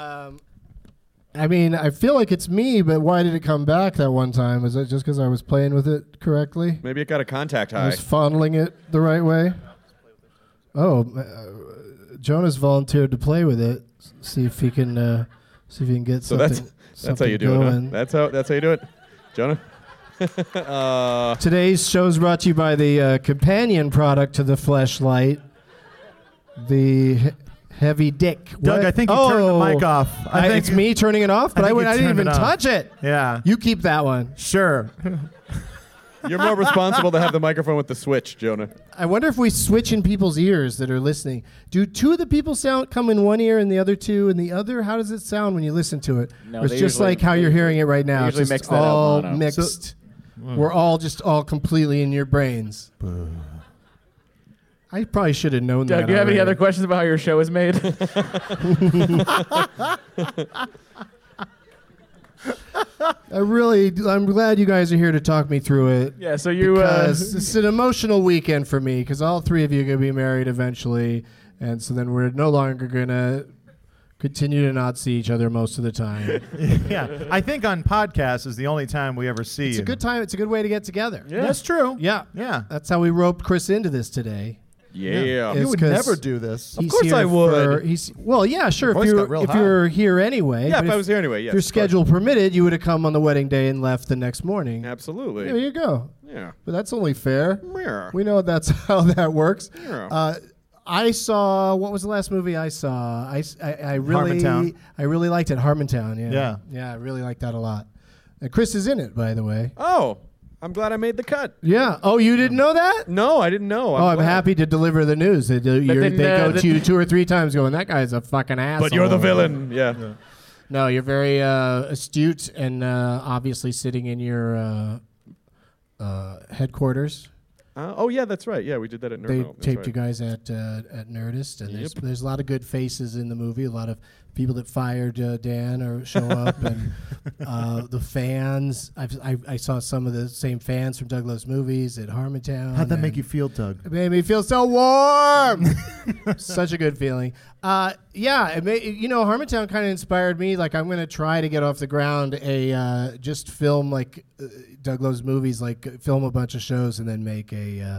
Speaker 7: I mean, I feel like it's me, but why did it come back that one time? Is it just because I was playing with it correctly?
Speaker 10: Maybe it got a contact high.
Speaker 7: I was fondling it the right way. Oh, Jonas volunteered to play with it. See if he can get something.
Speaker 10: So that's how you do it. Huh? That's how you do it, Jonah.
Speaker 7: Today's show is brought to you by the companion product to the Fleshlight, the Heavy Dick.
Speaker 11: Doug,
Speaker 7: What?
Speaker 11: I think you turned the mic off. I think
Speaker 7: it's me turning it off, but I didn't even touch it.
Speaker 11: Yeah.
Speaker 7: You keep that one.
Speaker 11: Sure.
Speaker 10: You're more responsible to have the microphone with the switch, Jonah.
Speaker 7: I wonder if we switch in people's ears that are listening. Do two of the people come in one ear and the other two in the other? How does it sound when you listen to it?
Speaker 9: No,
Speaker 7: or it's just like how you're hearing it right now. It's
Speaker 9: usually
Speaker 7: just
Speaker 9: mix that out,
Speaker 7: all
Speaker 9: mono.
Speaker 7: mixed. We're all completely in your brains. I probably should have known that.
Speaker 9: Doug, do you have any
Speaker 7: already.
Speaker 9: other questions about how your show is made?
Speaker 7: I'm glad you guys are here to talk me through it.
Speaker 9: Yeah, so you...
Speaker 7: Because it's an emotional weekend for me, because all three of you are going to be married eventually, and so then we're no longer going to continue to not see each other most of the time.
Speaker 11: Yeah, I think on podcasts is the only time we ever see.
Speaker 7: It's a good time. It's a good way to get together.
Speaker 9: Yeah.
Speaker 11: That's true.
Speaker 7: Yeah.
Speaker 11: That's
Speaker 7: how we roped Chris into this today.
Speaker 10: Yeah.
Speaker 11: You would
Speaker 7: 'cause
Speaker 11: never do this.
Speaker 10: Of course I would.
Speaker 7: Yeah, sure.
Speaker 11: Your voice got real
Speaker 7: If
Speaker 11: high.
Speaker 7: you're here anyway.
Speaker 10: Yeah,
Speaker 7: but
Speaker 10: if I was here anyway, yes.
Speaker 7: If your schedule permitted, you would have come on the wedding day and left the next morning.
Speaker 10: Absolutely.
Speaker 7: There you go.
Speaker 10: Yeah.
Speaker 7: But that's only fair.
Speaker 10: Yeah.
Speaker 7: We know that's how that works.
Speaker 10: Yeah.
Speaker 7: I saw, what was the last movie I saw? I
Speaker 11: Harmontown.
Speaker 7: really liked it. Harmontown, yeah.
Speaker 11: Yeah.
Speaker 7: Yeah, I really liked that a lot. And Chris is in it, by the way.
Speaker 10: Oh, I'm glad I made the cut.
Speaker 7: Yeah. Oh, you didn't know that?
Speaker 10: No, I didn't know.
Speaker 7: I'm
Speaker 10: glad.
Speaker 7: happy to deliver the news. They go to you 2 or 3 times going, that guy's a fucking asshole.
Speaker 10: But you're the villain. Yeah.
Speaker 7: No, you're very astute and obviously sitting in your headquarters.
Speaker 10: Oh, yeah, that's right. Yeah, we did that at Nerd.
Speaker 7: They
Speaker 10: That's
Speaker 7: taped
Speaker 10: right.
Speaker 7: you guys at Nerdist, and
Speaker 10: Yep.
Speaker 7: there's a lot of good faces in the movie. A lot of people that fired Dan or show up, and the fans. I saw some of the same fans from Doug Loves Movies at Harmontown.
Speaker 11: How'd that make you feel, Doug?
Speaker 7: It made me feel so warm. Such a good feeling. Yeah, Harmontown kind of inspired me. Like, I'm going to try to get off the ground just film like Doug Loves Movies, like film a bunch of shows and then make a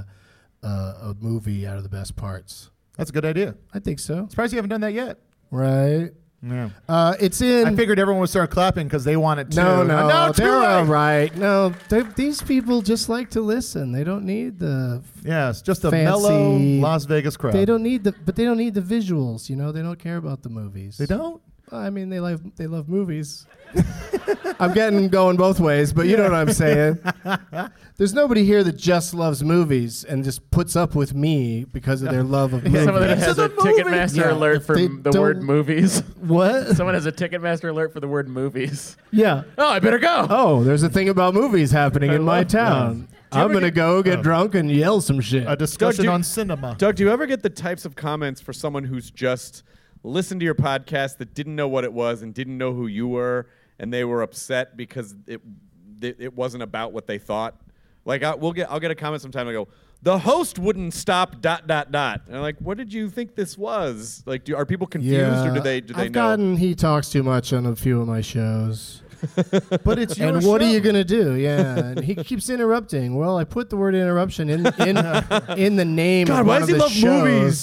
Speaker 7: movie out of the best parts.
Speaker 11: That's a good idea.
Speaker 7: I think so.
Speaker 11: Surprised you haven't done that yet.
Speaker 7: Right.
Speaker 11: Yeah.
Speaker 7: It's in.
Speaker 11: I figured everyone would start clapping because they want it too.
Speaker 7: No,
Speaker 11: too
Speaker 7: they're
Speaker 11: late.
Speaker 7: all right. No, these people just like to listen. They don't need the.
Speaker 11: Yeah, it's just a
Speaker 7: fancy,
Speaker 11: mellow Las Vegas crowd.
Speaker 7: They don't need the visuals. You know, they don't care about the movies.
Speaker 11: They don't.
Speaker 7: I mean, they love movies. I'm going both ways, but you know what I'm saying. There's nobody here that just loves movies and just puts up with me because of their love of movies.
Speaker 9: Someone that has a Ticketmaster alert for the word movies.
Speaker 7: What?
Speaker 9: Someone has a Ticketmaster alert for the word movies.
Speaker 7: Yeah.
Speaker 9: Oh, I better go.
Speaker 7: Oh, there's a thing about movies happening in my town. I'm going to go get drunk and yell some shit.
Speaker 11: A discussion
Speaker 10: Doug,
Speaker 11: on cinema.
Speaker 10: Doug, do you ever get the types of comments for someone who's just listened to your podcast that didn't know what it was and didn't know who you were, and they were upset because it wasn't about what they thought? Like, I'll get a comment sometime. I go, the host wouldn't stop ... And I'm like, what did you think this was? Like, are people confused or do they
Speaker 7: I've
Speaker 10: know?
Speaker 7: gotten he talks too much on a few of my shows.
Speaker 11: But it's your
Speaker 7: And what are
Speaker 11: show.
Speaker 7: you gonna do? Yeah, and he keeps interrupting. Well, I put the word interruption in the name
Speaker 10: God,
Speaker 7: of
Speaker 10: why
Speaker 7: one
Speaker 10: does
Speaker 7: of
Speaker 10: he
Speaker 7: the
Speaker 10: love
Speaker 7: shows
Speaker 10: movies?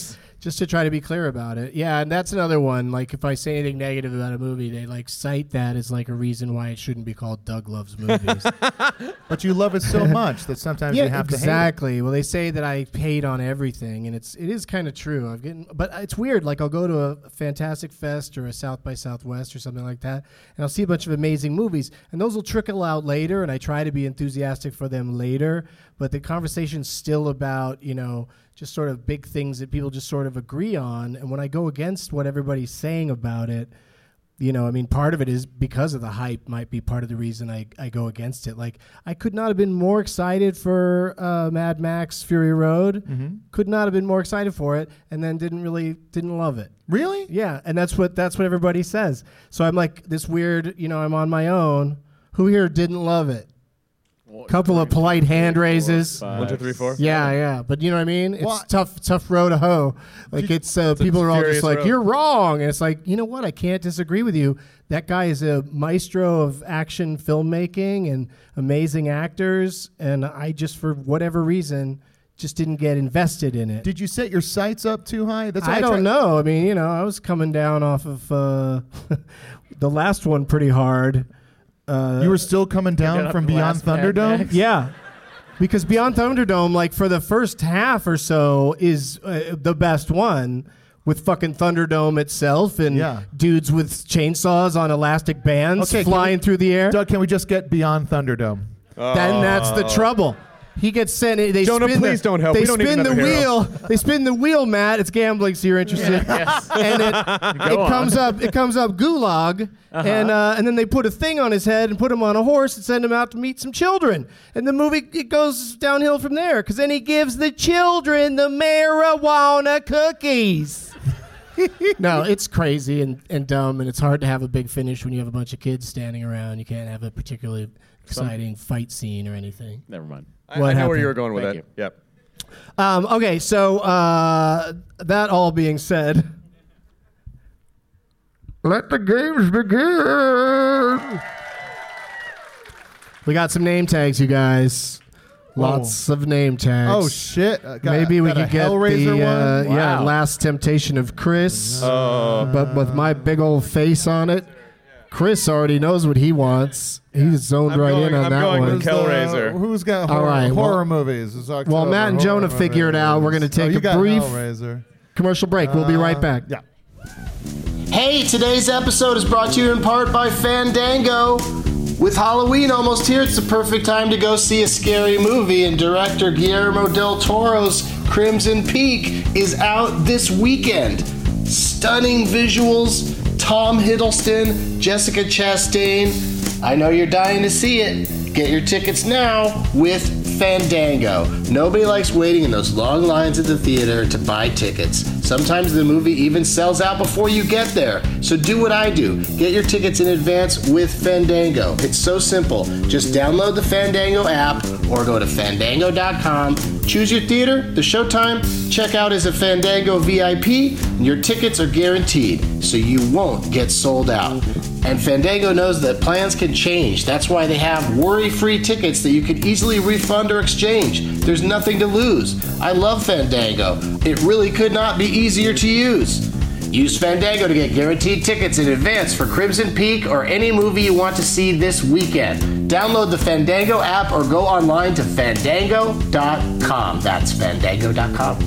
Speaker 7: Just to try to be clear about it. Yeah, and that's another one. Like, if I say anything negative about a movie, they, like, cite that as, like, a reason why it shouldn't be called Doug Loves Movies.
Speaker 11: But you love it so much that sometimes you have to hate it.
Speaker 7: Exactly. Well, they say that I hate on everything, and it is kind of true. But it's weird. Like, I'll go to a Fantastic Fest or a South by Southwest or something like that, and I'll see a bunch of amazing movies, and those will trickle out later, and I try to be enthusiastic for them later, but the conversation's still about, you know, just sort of big things that people just sort of agree on. And when I go against what everybody's saying about it, you know, I mean, part of it is because of the hype might be part of the reason I go against it. Like, I could not have been more excited for Mad Max Fury Road.
Speaker 11: Mm-hmm.
Speaker 7: Could not have been more excited for it, and then didn't love it.
Speaker 11: Really?
Speaker 7: Yeah, and that's what everybody says. So I'm like this weird, you know, I'm on my own. Who here didn't love it? Couple of polite hand raises.
Speaker 10: 1, 2, 3, 4.
Speaker 7: Yeah. But you know what I mean? It's tough row to hoe. Like, it's people are all just like,
Speaker 10: road.
Speaker 7: you're wrong. And it's like, you know what? I can't disagree with you. That guy is a maestro of action filmmaking and amazing actors. And I just, for whatever reason, just didn't get invested in it.
Speaker 11: Did you set your sights up too high? That's
Speaker 7: I don't know. I mean, you know, I was coming down off of the last one pretty hard.
Speaker 11: You were still coming down from Beyond Thunderdome?
Speaker 7: Yeah. Because Beyond Thunderdome, like, for the first half or so is the best one, with fucking Thunderdome itself and dudes with chainsaws on elastic bands flying through the air.
Speaker 11: Doug, can we just get Beyond Thunderdome?
Speaker 7: Then that's the trouble. He gets sent.
Speaker 10: Jonah, please don't help.
Speaker 7: They spin the wheel. They spin the wheel, Matt. It's gambling, so you're interested.
Speaker 9: Yes.
Speaker 7: And it comes up. It comes up Gulag, and then they put a thing on his head and put him on a horse and send him out to meet some children. And the movie, it goes downhill from there, because then he gives the children the marijuana cookies. No, it's crazy and dumb, and it's hard to have a big finish when you have a bunch of kids standing around. You can't have a particularly exciting fight scene or anything.
Speaker 9: Never mind.
Speaker 10: I know where you were going with
Speaker 9: Thank
Speaker 10: that.
Speaker 9: you.
Speaker 10: Yep.
Speaker 7: Okay, so that all being said, let the games begin. We got some name tags, you guys. Lots of name tags.
Speaker 11: Oh, shit.
Speaker 7: Maybe we could get
Speaker 11: Hellraiser
Speaker 7: the
Speaker 11: one?
Speaker 7: Last Temptation of Chris, but with my big old face on it. Chris already knows what he wants. He's zoned in on that one.
Speaker 10: With Hellraiser.
Speaker 11: Who's got horror movies? It's October,
Speaker 7: well, Matt and Jonah figure it out. We're going to take a brief commercial break. We'll be right back.
Speaker 11: Yeah.
Speaker 12: Hey, today's episode is brought to you in part by Fandango. With Halloween almost here, it's the perfect time to go see a scary movie, and director Guillermo del Toro's Crimson Peak is out this weekend. Stunning visuals, Tom Hiddleston, Jessica Chastain. I know you're dying to see it. Get your tickets now with Fandango. Nobody likes waiting in those long lines at the theater to buy tickets. Sometimes the movie even sells out before you get there. So do what I do. Get your tickets in advance with Fandango. It's so simple. Just download the Fandango app or go to Fandango.com. Choose your theater, the showtime, check out as a Fandango VIP, and your tickets are guaranteed, so you won't get sold out. And Fandango knows that plans can change. That's why they have worry-free tickets that you can easily refund or exchange. There's nothing to lose. I love Fandango. It really could not be easier to use. Use Fandango to get guaranteed tickets in advance for Crimson Peak or any movie you want to see this weekend. Download the Fandango app or go online to Fandango.com. That's Fandango.com.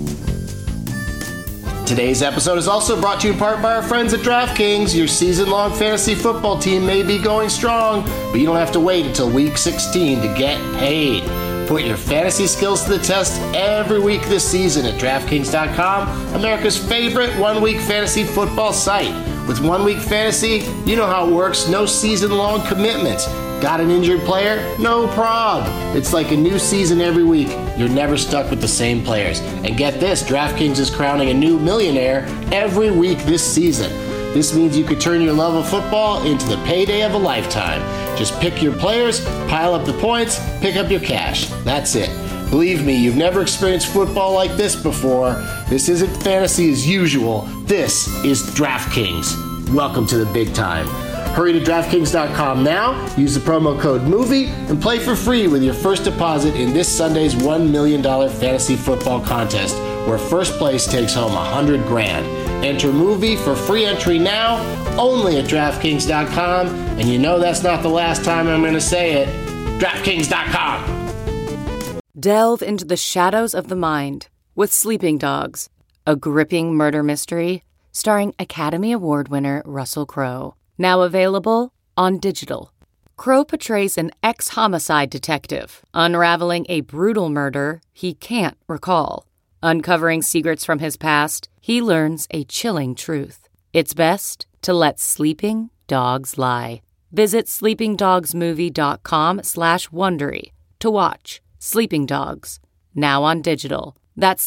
Speaker 12: Today's episode is also brought to you in part by our friends at DraftKings. Your season-long fantasy football team may be going strong, but you don't have to wait until week 16 to get paid. Put your fantasy skills to the test every week this season at DraftKings.com, America's favorite one-week fantasy football site. With one-week fantasy, you know how it works. No season-long commitments. Got an injured player? No prob. It's like a new season every week. You're never stuck with the same players. And get this, DraftKings is crowning a new millionaire every week this season. This means you could turn your love of football into the payday of a lifetime. Just pick your players, pile up the points, pick up your cash. That's it. Believe me, you've never experienced football like this before. This isn't fantasy as usual. This is DraftKings. Welcome to the big time. Hurry to DraftKings.com now, use the promo code MOVIE, and play for free with your first deposit in this Sunday's $1 million fantasy football contest, where first place takes home $100 grand. Enter movie for free entry now, only at DraftKings.com. And you know that's not the last time I'm going to say it. DraftKings.com.
Speaker 13: Delve into the shadows of the mind with Sleeping Dogs, a gripping murder mystery starring Academy Award winner Russell Crowe. Now available on digital. Crowe portrays an ex-homicide detective unraveling a brutal murder he can't recall. Uncovering secrets from his past, he learns a chilling truth. It's best to let sleeping dogs lie. Visit sleepingdogsmovie.com/Wondery to watch Sleeping Dogs, now on digital. That's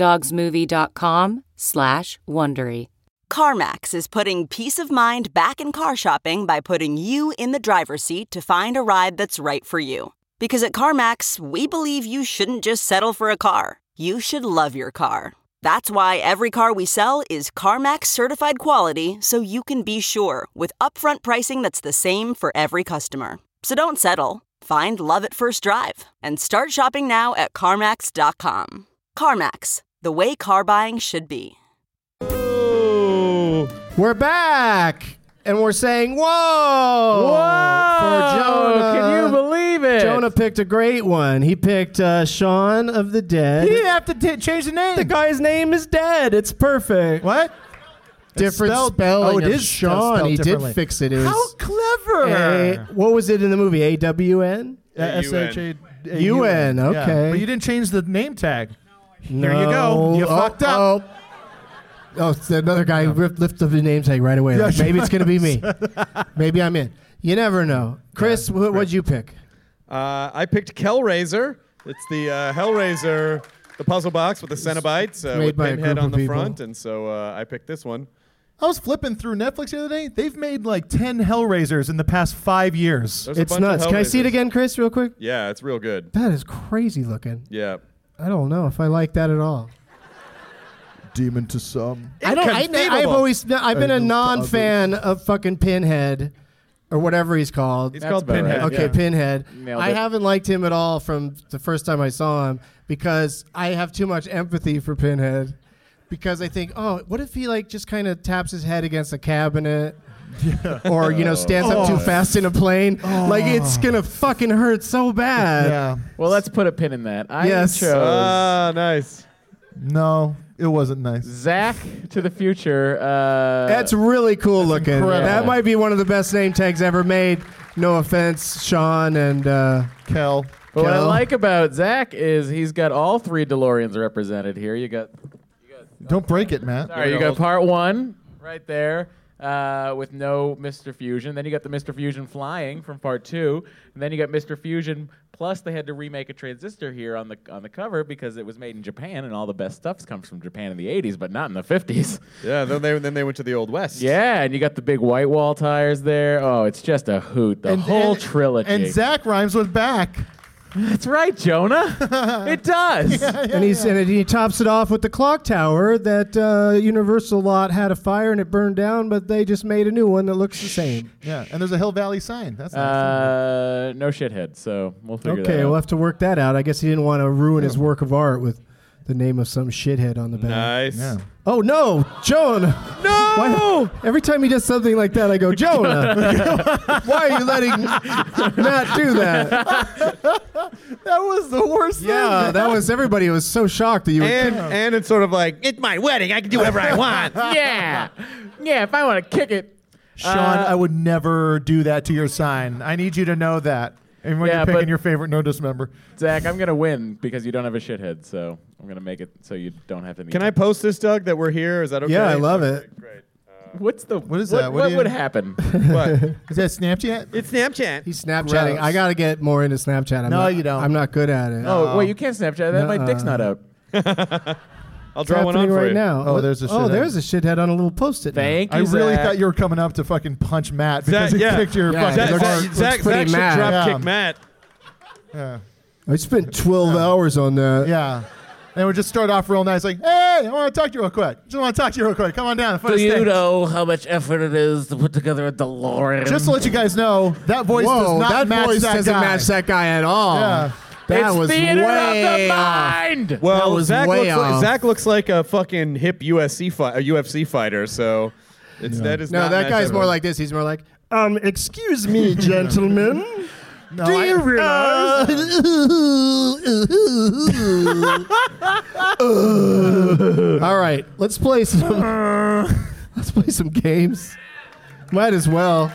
Speaker 13: sleepingdogsmovie.com/Wondery.
Speaker 14: CarMax is putting peace of mind back in car shopping by putting you in the driver's seat to find a ride that's right for you. Because at CarMax, we believe you shouldn't just settle for a car. You should love your car. That's why every car we sell is CarMax certified quality, so you can be sure with upfront pricing that's the same for every customer. So don't settle. Find love at first drive and start shopping now at CarMax.com. CarMax, the way car buying should be.
Speaker 7: We're back, and we're saying, whoa!
Speaker 9: Whoa!
Speaker 7: For Jonah.
Speaker 9: Can you believe it?
Speaker 7: Jonah picked a great one. He picked Shaun of the Dead.
Speaker 11: He didn't have to change the name.
Speaker 7: The guy's name is Dead. It's perfect.
Speaker 11: What?
Speaker 7: Different
Speaker 11: spelled-
Speaker 7: spelling.
Speaker 11: oh, it
Speaker 7: of
Speaker 11: is
Speaker 7: Shaun.
Speaker 11: spelled
Speaker 7: He did
Speaker 11: differently.
Speaker 7: fix it. It was
Speaker 11: How clever!
Speaker 7: what was it in the movie? AWN?
Speaker 11: S-H-A-U-N.
Speaker 7: Okay.
Speaker 11: But you didn't change the name tag.
Speaker 7: No.
Speaker 11: There you go. You fucked up.
Speaker 7: Oh, it's another guy lifted up the name tag right away. Like, maybe it's going to be me. Maybe I'm in. You never know. Chris, what'd you pick?
Speaker 10: I picked Hellraiser. It's the Hellraiser, the puzzle box with the Cenobites with
Speaker 7: by a
Speaker 10: Pinhead
Speaker 7: group
Speaker 10: on
Speaker 7: of
Speaker 10: the
Speaker 7: people.
Speaker 10: front, and so I picked this one.
Speaker 11: I was flipping through Netflix the other day. They've made like 10 Hellraisers in the past 5 years.
Speaker 10: There's a
Speaker 7: It's
Speaker 10: bunch of
Speaker 7: nuts. Can I see it
Speaker 10: Hellraisers.
Speaker 7: again, Chris, real quick?
Speaker 10: Yeah, it's real good.
Speaker 7: That is crazy looking.
Speaker 10: Yeah.
Speaker 7: I don't know if I like that at all.
Speaker 11: Demon to some.
Speaker 7: I've been a non-fan of fucking Pinhead or whatever he's called.
Speaker 10: He's called Pinhead.
Speaker 7: Okay,
Speaker 10: yeah.
Speaker 7: Pinhead.
Speaker 9: Nailed
Speaker 7: I
Speaker 9: it.
Speaker 7: haven't liked him at all from the first time I saw him because I have too much empathy for Pinhead. Because I think, oh, what if he like just kind of taps his head against a cabinet? Or, stands up too fast in a plane. Like, it's going to fucking hurt so bad.
Speaker 11: Yeah.
Speaker 9: Well, let's put a pin in that. I
Speaker 7: Yes.
Speaker 9: chose
Speaker 10: Ah, nice.
Speaker 11: No, it wasn't nice.
Speaker 9: Zach to the future.
Speaker 7: That's really cool looking.
Speaker 11: incredible.
Speaker 7: That might be one of the best name tags ever made. No offense, Sean and
Speaker 11: Kel.
Speaker 9: But what I
Speaker 7: Kel.
Speaker 9: like about Zach is he's got all three DeLoreans represented here. You got
Speaker 11: Don't break it, Matt.
Speaker 9: All right, you got part one right there with no Mr. Fusion. Then you got the Mr. Fusion flying from part two, and then you got Mr. Fusion. Plus, they had to remake a transistor here on the cover because it was made in Japan, and all the best stuff comes from Japan in the '80s, but not in the '50s.
Speaker 10: Yeah, then they went to the Old West.
Speaker 9: Yeah, and you got the big white wall tires there. Oh, it's just a hoot. The whole trilogy.
Speaker 11: And Zach rhymes with back.
Speaker 9: That's right, Jonah. It does.
Speaker 7: and he tops it off with the clock tower that Universal lot had a fire and it burned down, but they just made a new one that looks the same.
Speaker 11: Yeah, and there's a Hill Valley sign. That's nice.
Speaker 9: No shithead, so we'll figure that
Speaker 7: Okay,
Speaker 9: out.
Speaker 7: we'll have to work that out. I guess he didn't want to ruin his work of art with the name of some shithead on the back.
Speaker 10: Nice.
Speaker 11: Yeah.
Speaker 7: Oh, no, Jonah.
Speaker 9: No!
Speaker 7: Why, every time he does something like that, I go, Jonah, why are you letting Matt do that?
Speaker 11: That was the worst thing.
Speaker 7: Yeah, that was, everybody was so shocked that you would
Speaker 10: And it's sort of like, it's my wedding. I can do whatever I want.
Speaker 9: Yeah. Yeah, if I want to kick it.
Speaker 11: Sean, I would never do that to your sign. I need you to know that. And when
Speaker 9: Yeah,
Speaker 11: you're picking
Speaker 9: but-
Speaker 11: your favorite Nerdist member.
Speaker 9: Zach, I'm going to win because you don't have a shithead, so I'm going to make it so you don't have to meet
Speaker 10: Can I post this, Doug, that we're here? Is that okay?
Speaker 7: Yeah, I love it.
Speaker 10: Great.
Speaker 9: What is
Speaker 11: that?
Speaker 9: What
Speaker 11: What do you-
Speaker 9: would happen?
Speaker 10: What?
Speaker 11: Is that Snapchat?
Speaker 10: It's Snapchat.
Speaker 7: He's Snapchatting.
Speaker 11: Gross.
Speaker 7: I got to get more into Snapchat.
Speaker 11: No, you don't.
Speaker 7: I'm not good at it.
Speaker 9: Oh, wait, you can't Snapchat that. My dick's not out.
Speaker 10: I'll
Speaker 7: It's
Speaker 10: draw one on
Speaker 7: happening
Speaker 10: for
Speaker 7: right
Speaker 10: you.
Speaker 7: now.
Speaker 11: Oh, there's a shithead.
Speaker 7: there's a shithead on a little post-it. now.
Speaker 9: Thank you,
Speaker 11: I really
Speaker 9: Zach.
Speaker 11: thought you were coming up to fucking punch Matt because
Speaker 10: Zach,
Speaker 11: he
Speaker 10: yeah.
Speaker 11: kicked your
Speaker 7: Yeah,
Speaker 11: fucking
Speaker 7: it
Speaker 11: heart.
Speaker 7: looks
Speaker 10: Zach
Speaker 7: pretty
Speaker 10: should
Speaker 7: mad.
Speaker 10: drop
Speaker 11: Yeah.
Speaker 10: kick Matt.
Speaker 11: Yeah.
Speaker 7: I spent 12 hours on that.
Speaker 11: Yeah. And we just start off real nice, like, hey, I want to talk to you real quick. Just want to talk to you real quick. Come on down.
Speaker 15: Do you know how much effort it is to put together a DeLorean?
Speaker 11: Just to let you guys know, that voice does not
Speaker 7: that
Speaker 11: match
Speaker 7: voice
Speaker 11: that
Speaker 7: doesn't
Speaker 11: guy.
Speaker 7: match that guy at all.
Speaker 11: Yeah.
Speaker 7: That
Speaker 9: it's
Speaker 7: was
Speaker 9: theater
Speaker 7: way
Speaker 9: of the
Speaker 7: off.
Speaker 9: mind.
Speaker 10: Well,
Speaker 7: was
Speaker 10: Zach
Speaker 7: way
Speaker 10: looks, like,
Speaker 7: off.
Speaker 10: Zach looks like a fucking hip UFC fighter, so that is
Speaker 7: No,
Speaker 10: not
Speaker 7: that
Speaker 10: match
Speaker 7: guy's
Speaker 10: up
Speaker 7: more
Speaker 10: with-
Speaker 7: like this. He's more like, excuse me, gentlemen.
Speaker 11: No,
Speaker 7: Do you realize? All right, let's play some. Let's play some games. Might as well.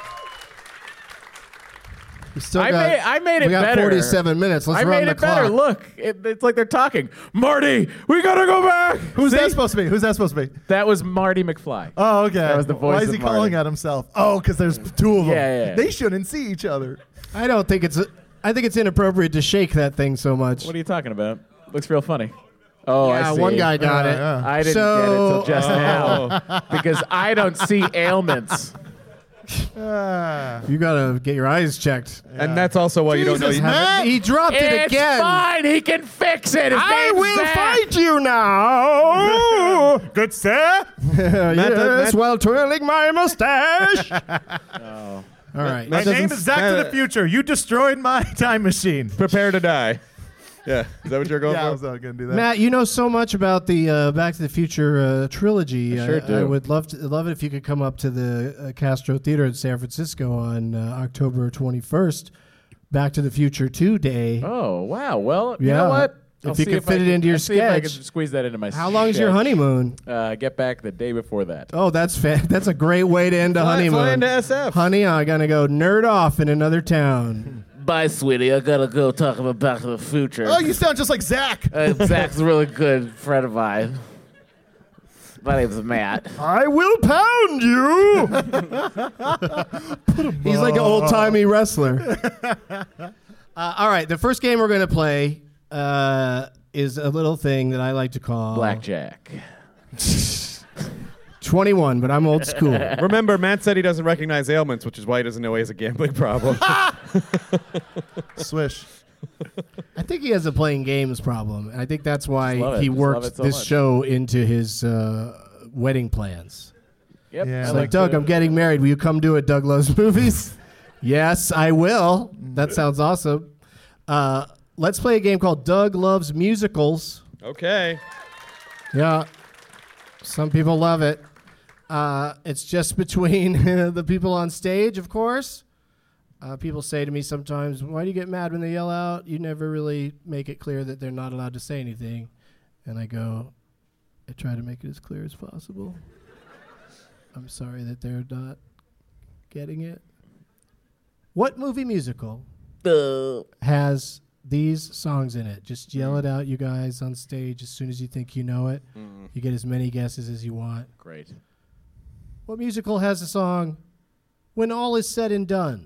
Speaker 7: We still
Speaker 9: I made it
Speaker 7: we got
Speaker 9: better.
Speaker 7: 47 minutes. Let's
Speaker 9: I
Speaker 7: run
Speaker 9: made
Speaker 7: the
Speaker 9: it better.
Speaker 7: clock.
Speaker 9: Look, it's like they're talking. Marty, we gotta go back.
Speaker 11: Who's
Speaker 9: See?
Speaker 11: that supposed to be? Who's that supposed to be?
Speaker 9: That was Marty McFly.
Speaker 11: Oh, okay.
Speaker 9: That was the voice
Speaker 11: Why is he
Speaker 9: of Marty.
Speaker 11: calling at himself? Oh, because there's two of them.
Speaker 9: Yeah.
Speaker 11: They shouldn't see each other.
Speaker 7: I don't think it's. I think it's inappropriate to shake that thing so much.
Speaker 9: What are you talking about? Looks real funny. Oh,
Speaker 7: Yeah,
Speaker 9: I see.
Speaker 7: one guy got it.
Speaker 11: yeah.
Speaker 9: I didn't
Speaker 7: So-
Speaker 9: get it till just now because I don't see ailments.
Speaker 7: You gotta get your eyes checked.
Speaker 10: And that's also why you don't know.
Speaker 11: Jesus, Matt.
Speaker 7: He dropped it
Speaker 9: It's
Speaker 7: again.
Speaker 9: fine. He can fix it. His
Speaker 7: I
Speaker 9: name's
Speaker 7: will
Speaker 9: Zach.
Speaker 7: fight you now.
Speaker 11: Good sir.
Speaker 7: Yes, while twirling my mustache.
Speaker 9: Oh.
Speaker 7: All right.
Speaker 11: My
Speaker 10: That
Speaker 11: name
Speaker 10: doesn't-
Speaker 11: is Zach to the future. You destroyed my time machine.
Speaker 10: Prepare to die. Yeah, is that what you're going
Speaker 11: Yeah, I
Speaker 10: for?
Speaker 11: was not gonna do that.
Speaker 7: Matt, you know so much about the Back to the Future trilogy.
Speaker 9: I sure do.
Speaker 7: I would love it if you could come up to the Castro Theater in San Francisco on October 21st. Back to the Future 2 Day.
Speaker 9: Oh wow. Well, you
Speaker 7: Yeah.
Speaker 9: know what?
Speaker 7: If
Speaker 9: I'll
Speaker 7: you
Speaker 9: see
Speaker 7: can fit
Speaker 9: I
Speaker 7: it into your
Speaker 9: I'll see if I can
Speaker 7: sketch.
Speaker 9: squeeze that into my.
Speaker 7: How long is your
Speaker 9: sketch.
Speaker 7: honeymoon?
Speaker 9: Get back the day before that.
Speaker 7: Oh, that's that's a great way to end a honeymoon.
Speaker 10: Fly into SF.
Speaker 7: Honey, I'm gonna go nerd off in another town.
Speaker 15: Bye, sweetie. I gotta go talk about Back to the Future.
Speaker 11: Oh, you sound just like Zach.
Speaker 15: Zach's a really good friend of mine. My name's Matt.
Speaker 7: I will pound you. He's like an old timey wrestler. All right, the first game we're gonna play is a little thing that I like to call
Speaker 9: Blackjack.
Speaker 7: 21, but I'm old school.
Speaker 10: Remember, Matt said he doesn't recognize ailments, which is why he doesn't know he has a gambling problem.
Speaker 11: Swish.
Speaker 7: I think he has a playing games problem, and I think that's why
Speaker 9: Just love it.
Speaker 7: he
Speaker 9: Just
Speaker 7: worked
Speaker 9: love it so
Speaker 7: this
Speaker 9: much.
Speaker 7: show into his wedding plans.
Speaker 9: Yep.
Speaker 11: Yeah.
Speaker 9: I
Speaker 7: It's like, Doug, I'm getting married. Will you come do it, Doug Loves Movies? Yes, I will. That sounds awesome. Let's play a game called Doug Loves Musicals.
Speaker 10: Okay.
Speaker 7: Yeah. Some people love it. It's just between the people on stage, of course. People say to me sometimes, why do you get mad when they yell out? You never really make it clear that they're not allowed to say anything. And I go, I try to make it as clear as possible. I'm sorry that they're not getting it. What movie musical has these songs in it? Just yell it out, you guys, on stage as soon as you think you know it. You get as many guesses as you want.
Speaker 9: Great.
Speaker 7: What musical has the song When All Is Said and Done?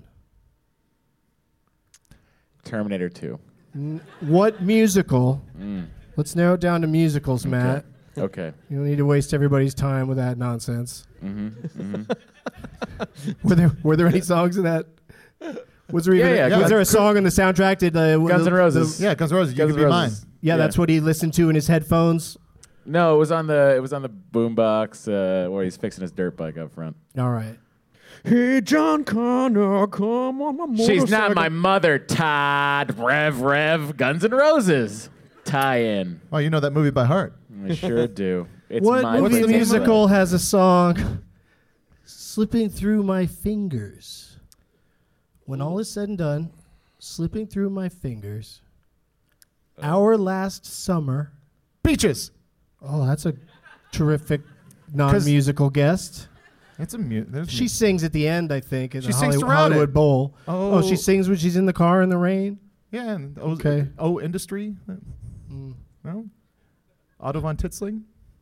Speaker 9: Terminator 2.
Speaker 7: What musical? Let's narrow it down to musicals, Matt.
Speaker 9: Okay.
Speaker 7: You don't need to waste everybody's time with that nonsense.
Speaker 9: Mm-hmm.
Speaker 7: Were there any songs in that? Was there even
Speaker 9: Yeah,
Speaker 7: was there a song in the soundtrack? Did
Speaker 9: Guns N' Roses.
Speaker 11: Yeah, Guns N' Roses. You
Speaker 9: Guns
Speaker 11: could
Speaker 9: N'
Speaker 11: be mine.
Speaker 9: Roses.
Speaker 7: Yeah, that's what he listened to in his headphones.
Speaker 9: No, it was on the boombox where he's fixing his dirt bike up front.
Speaker 7: All right.
Speaker 10: Hey, John Connor, come on my motorcycle.
Speaker 9: She's not my mother, Todd. Rev. Guns N' Roses. Tie-in.
Speaker 11: Oh, you know that movie by heart.
Speaker 9: I sure do. It's
Speaker 7: What
Speaker 9: my
Speaker 7: movie
Speaker 9: favorite.
Speaker 7: musical has a song slipping through my fingers? When all is said and done, slipping through my fingers. Our last summer.
Speaker 11: Beaches.
Speaker 7: Oh, that's a terrific non-musical guest.
Speaker 11: It's a
Speaker 7: She sings at the end, I think, in
Speaker 11: She
Speaker 7: the
Speaker 11: sings throughout
Speaker 7: Hollywood
Speaker 11: it.
Speaker 7: Bowl.
Speaker 11: Oh.
Speaker 7: She sings when she's in the car in the rain?
Speaker 11: Yeah. And
Speaker 7: Okay.
Speaker 11: Industry. No. Otto von Titzling.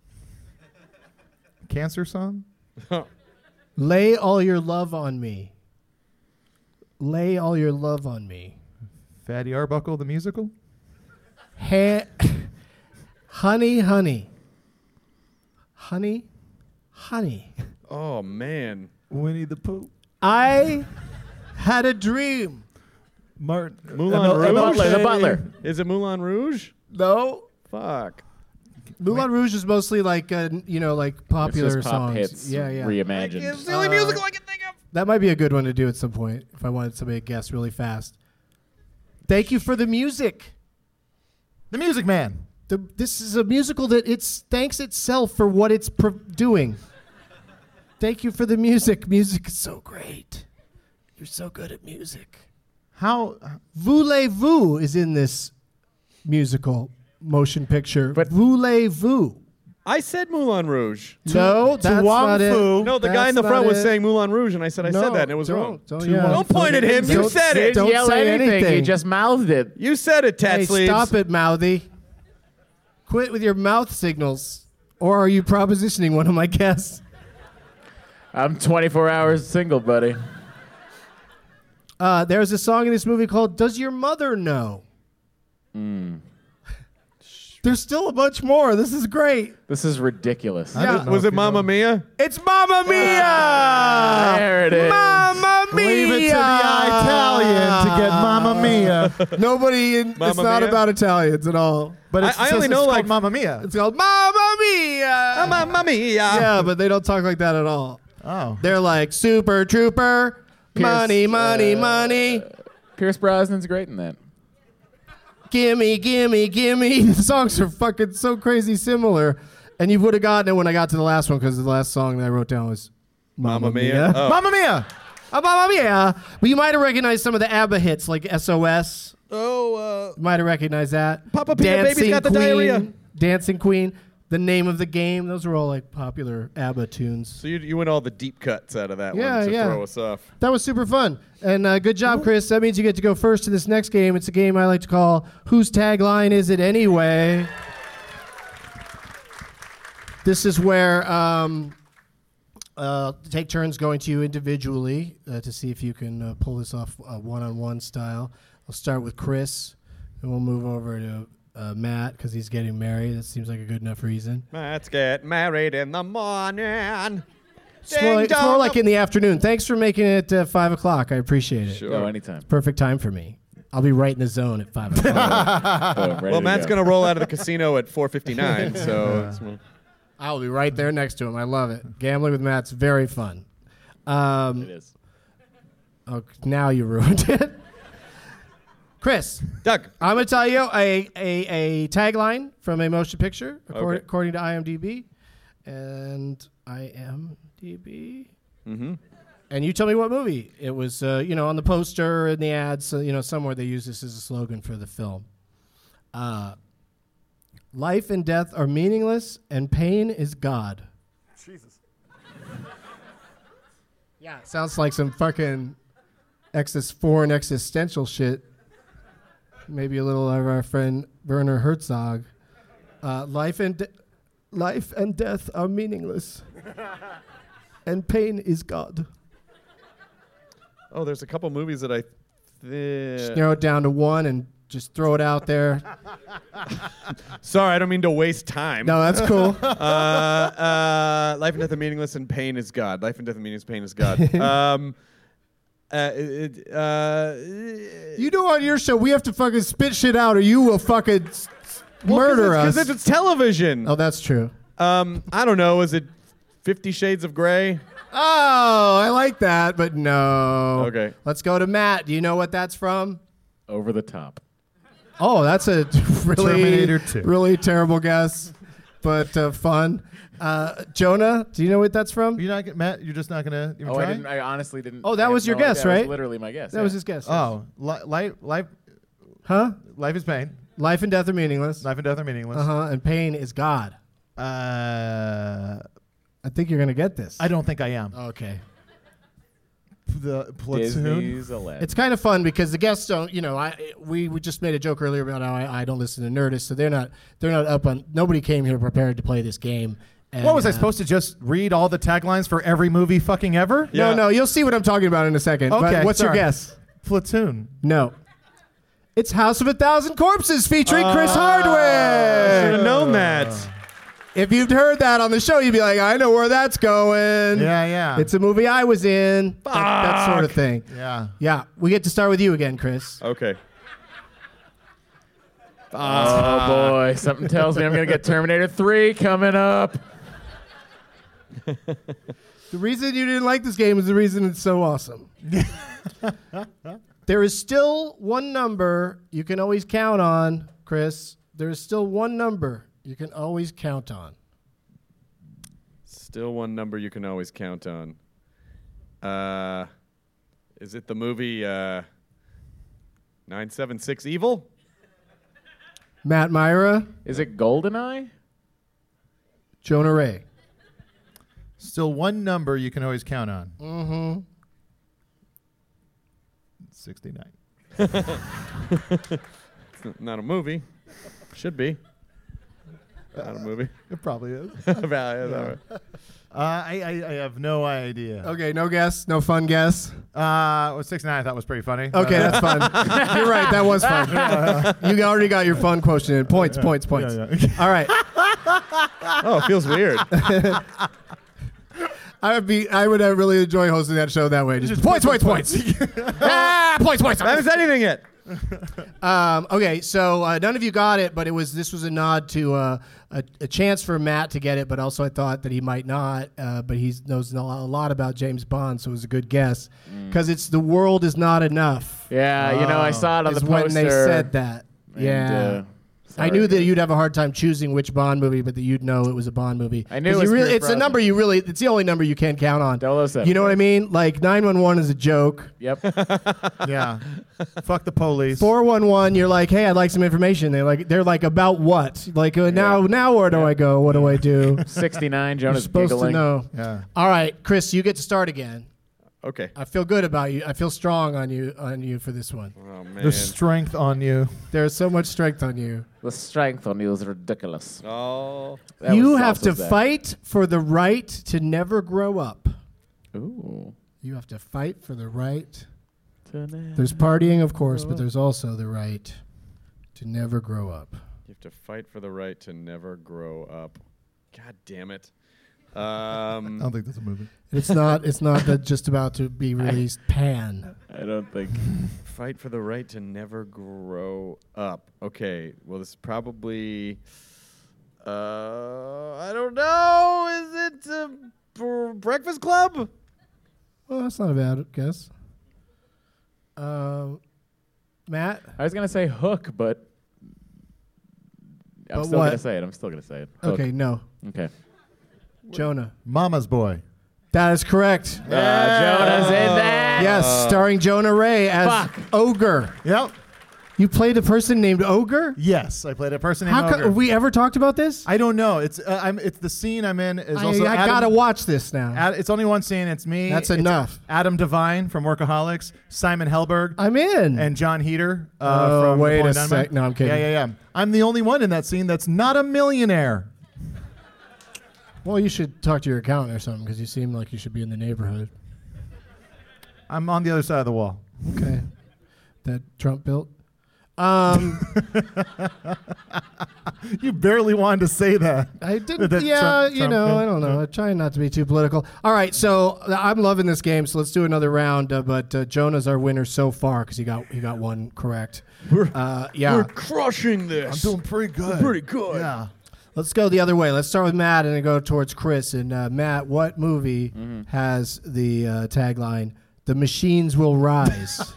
Speaker 11: Cancer song.
Speaker 7: Lay all your love on me. Lay all your love on me.
Speaker 11: Fatty Arbuckle, the musical.
Speaker 7: Honey, honey. Honey, honey.
Speaker 10: Oh, man.
Speaker 11: Winnie the Pooh.
Speaker 7: I had a dream.
Speaker 11: Martin.
Speaker 10: Moulin Rouge?
Speaker 9: The Butler.
Speaker 10: Is it Moulin Rouge?
Speaker 7: No.
Speaker 10: Fuck.
Speaker 7: Moulin Rouge is mostly like, like popular
Speaker 9: It's just pop
Speaker 7: songs.
Speaker 9: hits
Speaker 7: Yeah.
Speaker 9: reimagined.
Speaker 10: It's the only musical I can think of.
Speaker 7: That might be a good one to do at some point if I wanted somebody to guess really fast. Thank you for the music.
Speaker 11: The Music Man.
Speaker 7: This is a musical that thanks itself for what it's doing. Thank you for the music. Music is so great. You're so good at music.
Speaker 11: How
Speaker 7: Voulez-vous is in this musical motion picture. But Voulez-vous.
Speaker 10: I said Moulin Rouge.
Speaker 7: No, that's not it.
Speaker 10: No, the guy in the front was saying Moulin Rouge, and I said I said that, and it was wrong. Don't point at him. You said it.
Speaker 9: Don't yell
Speaker 7: say anything.
Speaker 9: He just mouthed it.
Speaker 10: You said it, Tat
Speaker 7: Hey,
Speaker 10: Sleeves.
Speaker 7: stop it, mouthy. Quit with your mouth signals. Or are you propositioning one of my guests?
Speaker 9: I'm 24 hours single, buddy.
Speaker 7: There's a song in this movie called Does Your Mother Know? There's still a bunch more. This is great.
Speaker 9: This is ridiculous.
Speaker 10: Was it Mamma Mia?
Speaker 7: It's Mamma Mia!
Speaker 9: There it is.
Speaker 7: Mamma Mia!
Speaker 11: Leave it to the Italian to get Mamma Mia.
Speaker 7: Nobody it's
Speaker 10: Mamma
Speaker 7: not
Speaker 10: Mia?
Speaker 7: about Italians at all.
Speaker 11: But
Speaker 10: I only know like
Speaker 11: Mamma Mia.
Speaker 7: It's called Mamma Mia!
Speaker 10: Mamma Mia.
Speaker 7: Yeah, but they don't talk like that at all.
Speaker 11: Oh.
Speaker 7: They're like, Super Trooper, money, money.
Speaker 9: Pierce Brosnan's great in that.
Speaker 7: Gimme, gimme, gimme. The songs are fucking so crazy similar. And you would have gotten it when I got to the last one because the last song that I wrote down was Mamma Mia.
Speaker 10: Oh.
Speaker 11: Mamma Mia.
Speaker 7: Mamma Mia. But you might have recognized some of the ABBA hits like SOS.
Speaker 10: Oh,
Speaker 7: You might have recognized that.
Speaker 10: Papa Pia, baby's got the diarrhea.
Speaker 7: Dancing Queen. The Name of the Game. Those were all like popular ABBA tunes.
Speaker 10: So you went all the deep cuts out of that
Speaker 7: Yeah,
Speaker 10: one to
Speaker 7: yeah.
Speaker 10: throw us off.
Speaker 7: That was super fun. And good job, Chris. That means you get to go first to this next game. It's a game I like to call Whose Tagline Is It Anyway? This is where take turns going to you individually to see if you can pull this off one-on-one style. I'll start with Chris, and we'll move over to Matt because he's getting married. That seems like a good enough reason.
Speaker 10: Let's get married in the morning.
Speaker 7: It's more like in the afternoon. Thanks for making it 5 o'clock. I appreciate it.
Speaker 10: Sure.
Speaker 9: Oh, anytime.
Speaker 7: Perfect time for me. I'll be right in the zone at 5 o'clock.
Speaker 10: Well, Matt's going to roll out of the casino at 4:59, so...
Speaker 7: I'll be right there next to him. I love it. Gambling with Matt's very fun.
Speaker 9: It is.
Speaker 7: Oh, now you ruined it. Chris.
Speaker 10: Doug.
Speaker 7: I'm going to tell you a tagline from a motion picture, according to IMDb. And IMDb.
Speaker 10: Mm-hmm.
Speaker 7: And you tell me what movie. It was, on the poster and the ads, somewhere they use this as a slogan for the film. Life and death are meaningless, and pain is God.
Speaker 11: Jesus.
Speaker 7: Yeah, sounds like some fucking foreign existential shit. Maybe a little of our friend Werner Herzog. Life and death are meaningless, and pain is God.
Speaker 10: Oh, there's a couple movies that I...
Speaker 7: Just narrow it down to one and just throw it out there.
Speaker 10: Sorry, I don't mean to waste time.
Speaker 7: No, that's cool.
Speaker 10: Life and death are meaningless, and pain is God. Life and death are meaningless, pain is God.
Speaker 7: On your show, we have to fucking spit shit out, or you will fucking murder us.
Speaker 10: Because it's television.
Speaker 7: Oh, that's true.
Speaker 10: I don't know. Is it 50 Shades of Grey?
Speaker 7: Oh, I like that, but no.
Speaker 10: Okay.
Speaker 7: Let's go to Matt. Do you know what that's from?
Speaker 9: Over the Top.
Speaker 7: Oh, that's a
Speaker 11: Terminator 2.
Speaker 7: really terrible guess, but fun. Jonah, do you know what that's from?
Speaker 11: Matt, you're just not gonna even try?
Speaker 9: I honestly didn't.
Speaker 7: Oh, that was your guess,
Speaker 9: that
Speaker 7: right?
Speaker 9: was literally my guess.
Speaker 7: That was his guess.
Speaker 11: Oh, life.
Speaker 7: Huh?
Speaker 11: Life is pain.
Speaker 7: Life and death are meaningless.
Speaker 11: Life and death are meaningless.
Speaker 7: And pain is God. I think you're gonna get this.
Speaker 11: I don't think I am.
Speaker 7: Okay.
Speaker 11: The Platoon.
Speaker 9: Disney's Aladdin.
Speaker 7: It's kind of fun because the guests don't. We just made a joke earlier about how I don't listen to Nerdist, so they're not up on. Nobody came here prepared to play this game. And,
Speaker 11: What was I supposed to just read all the taglines for every movie fucking ever?
Speaker 7: No, you'll see what I'm talking about in a second.
Speaker 11: Okay,
Speaker 7: but what's
Speaker 11: sorry.
Speaker 7: your guess?
Speaker 11: Platoon.
Speaker 7: No. It's House of 1,000 Corpses featuring Chris Hardwick.
Speaker 10: I should have known that.
Speaker 7: If you'd heard that on the show, you'd be like, I know where that's going.
Speaker 11: Yeah.
Speaker 7: It's a movie I was in. That sort of thing.
Speaker 11: Yeah.
Speaker 7: Yeah. We get to start with you again, Chris.
Speaker 10: Okay.
Speaker 9: Oh, boy. Something tells me I'm going to get Terminator 3 coming up.
Speaker 7: The reason you didn't like this game is the reason it's so awesome. There is still one number you can always count on, Chris. There is still one number you can always count on.
Speaker 10: Still one number you can always count on. Is it the movie 976 Evil?
Speaker 7: Matt Myra.
Speaker 9: Is it GoldenEye?
Speaker 7: Jonah Ray.
Speaker 11: Still one number you can always count on.
Speaker 7: Mm-hmm.
Speaker 11: 69.
Speaker 10: It's not a movie. Should be. Not a movie.
Speaker 11: It probably is. I have no idea.
Speaker 7: Okay, no guess, no fun guess.
Speaker 11: 69 I thought was pretty funny.
Speaker 7: Okay, that's fun. You're right, that was fun. You already got your fun quotient in. Points.
Speaker 11: Yeah.
Speaker 7: All right.
Speaker 10: Oh, it feels weird.
Speaker 7: I would really enjoy hosting that show that way. Just points. Points.
Speaker 10: I haven't said anything yet.
Speaker 7: Okay, so none of you got it, but this was a nod to a chance for Matt to get it, but also I thought that he might not. But he knows a lot about James Bond, so it was a good guess because it's "The World Is Not Enough."
Speaker 9: Yeah, I saw it on the poster.
Speaker 7: When they said that.
Speaker 9: And,
Speaker 7: I knew that you'd have a hard time choosing which Bond movie, but that you'd know it was a Bond movie.
Speaker 9: I knew it was
Speaker 7: it's a number it's the only number you can count on.
Speaker 9: 007.
Speaker 7: You know what I mean? Like 911 is a joke.
Speaker 9: Yep.
Speaker 11: Yeah. Fuck the police.
Speaker 7: 411, you're like, hey, I'd like some information. They're like about what? Like now where do I go? What do I do?
Speaker 9: 69. Jonah's
Speaker 7: You're supposed
Speaker 9: giggling.
Speaker 7: to know.
Speaker 11: Yeah.
Speaker 7: All right, Chris, you get to start again.
Speaker 10: Okay.
Speaker 7: I feel good about you. I feel strong on you for this one.
Speaker 10: Oh man.
Speaker 11: There's strength on you.
Speaker 7: There's so much strength on you.
Speaker 9: The strength on you is ridiculous.
Speaker 10: Oh.
Speaker 7: You have to fight for the right to never grow up.
Speaker 9: Ooh.
Speaker 7: You have to fight for the right. There's partying, of course, but there's also the right to never grow up.
Speaker 10: You have to fight for the right to never grow up. God damn it. I
Speaker 11: don't think that's a movie.
Speaker 7: It's not that just about to be released. Pan.
Speaker 9: I don't think.
Speaker 10: Fight for the right to never grow up. Okay. Well, this is probably. I don't know. Is it Breakfast Club?
Speaker 7: Well, that's not a bad guess. Matt?
Speaker 9: I was going to say Hook, but I'm still going to say it. Hook.
Speaker 7: Okay, no.
Speaker 9: Okay.
Speaker 7: Jonah.
Speaker 11: Mama's Boy.
Speaker 7: That is correct.
Speaker 9: Jonah's in that.
Speaker 7: Yes, starring Jonah Ray as Ogre.
Speaker 11: Yep.
Speaker 7: You played a person named Ogre?
Speaker 11: Yes, I played a person named
Speaker 7: How
Speaker 11: Ogre.
Speaker 7: have we ever talked about this?
Speaker 11: I don't know. It's the scene I'm in is also
Speaker 7: I gotta watch this now.
Speaker 11: It's only one scene. It's me.
Speaker 7: That's
Speaker 11: It's
Speaker 7: enough.
Speaker 11: Adam Devine from Workaholics, Simon Helberg.
Speaker 7: I'm in.
Speaker 11: And John Heater from
Speaker 7: wait
Speaker 11: Napoleon
Speaker 7: a
Speaker 11: Dynamite.
Speaker 7: sec. No, I'm kidding.
Speaker 11: Yeah. I'm the only one in that scene that's not a millionaire.
Speaker 7: Well, you should talk to your accountant or something because you seem like you should be in the neighborhood.
Speaker 11: I'm on the other side of the wall.
Speaker 7: Okay. That Trump built?
Speaker 11: You barely wanted to say that.
Speaker 7: I didn't.
Speaker 11: That
Speaker 7: Yeah,
Speaker 11: Trump
Speaker 7: I don't know. I'm trying not to be too political. All right, so I'm loving this game. So let's do another round. But Jonah's our winner so far because he got one correct.
Speaker 10: We're
Speaker 11: I'm
Speaker 10: crushing this.
Speaker 11: doing pretty good.
Speaker 10: Pretty good.
Speaker 11: Yeah.
Speaker 7: Let's go the other way. Let's start with Matt and then go towards Chris. And Matt, what movie has the tagline "The Machines Will Rise"?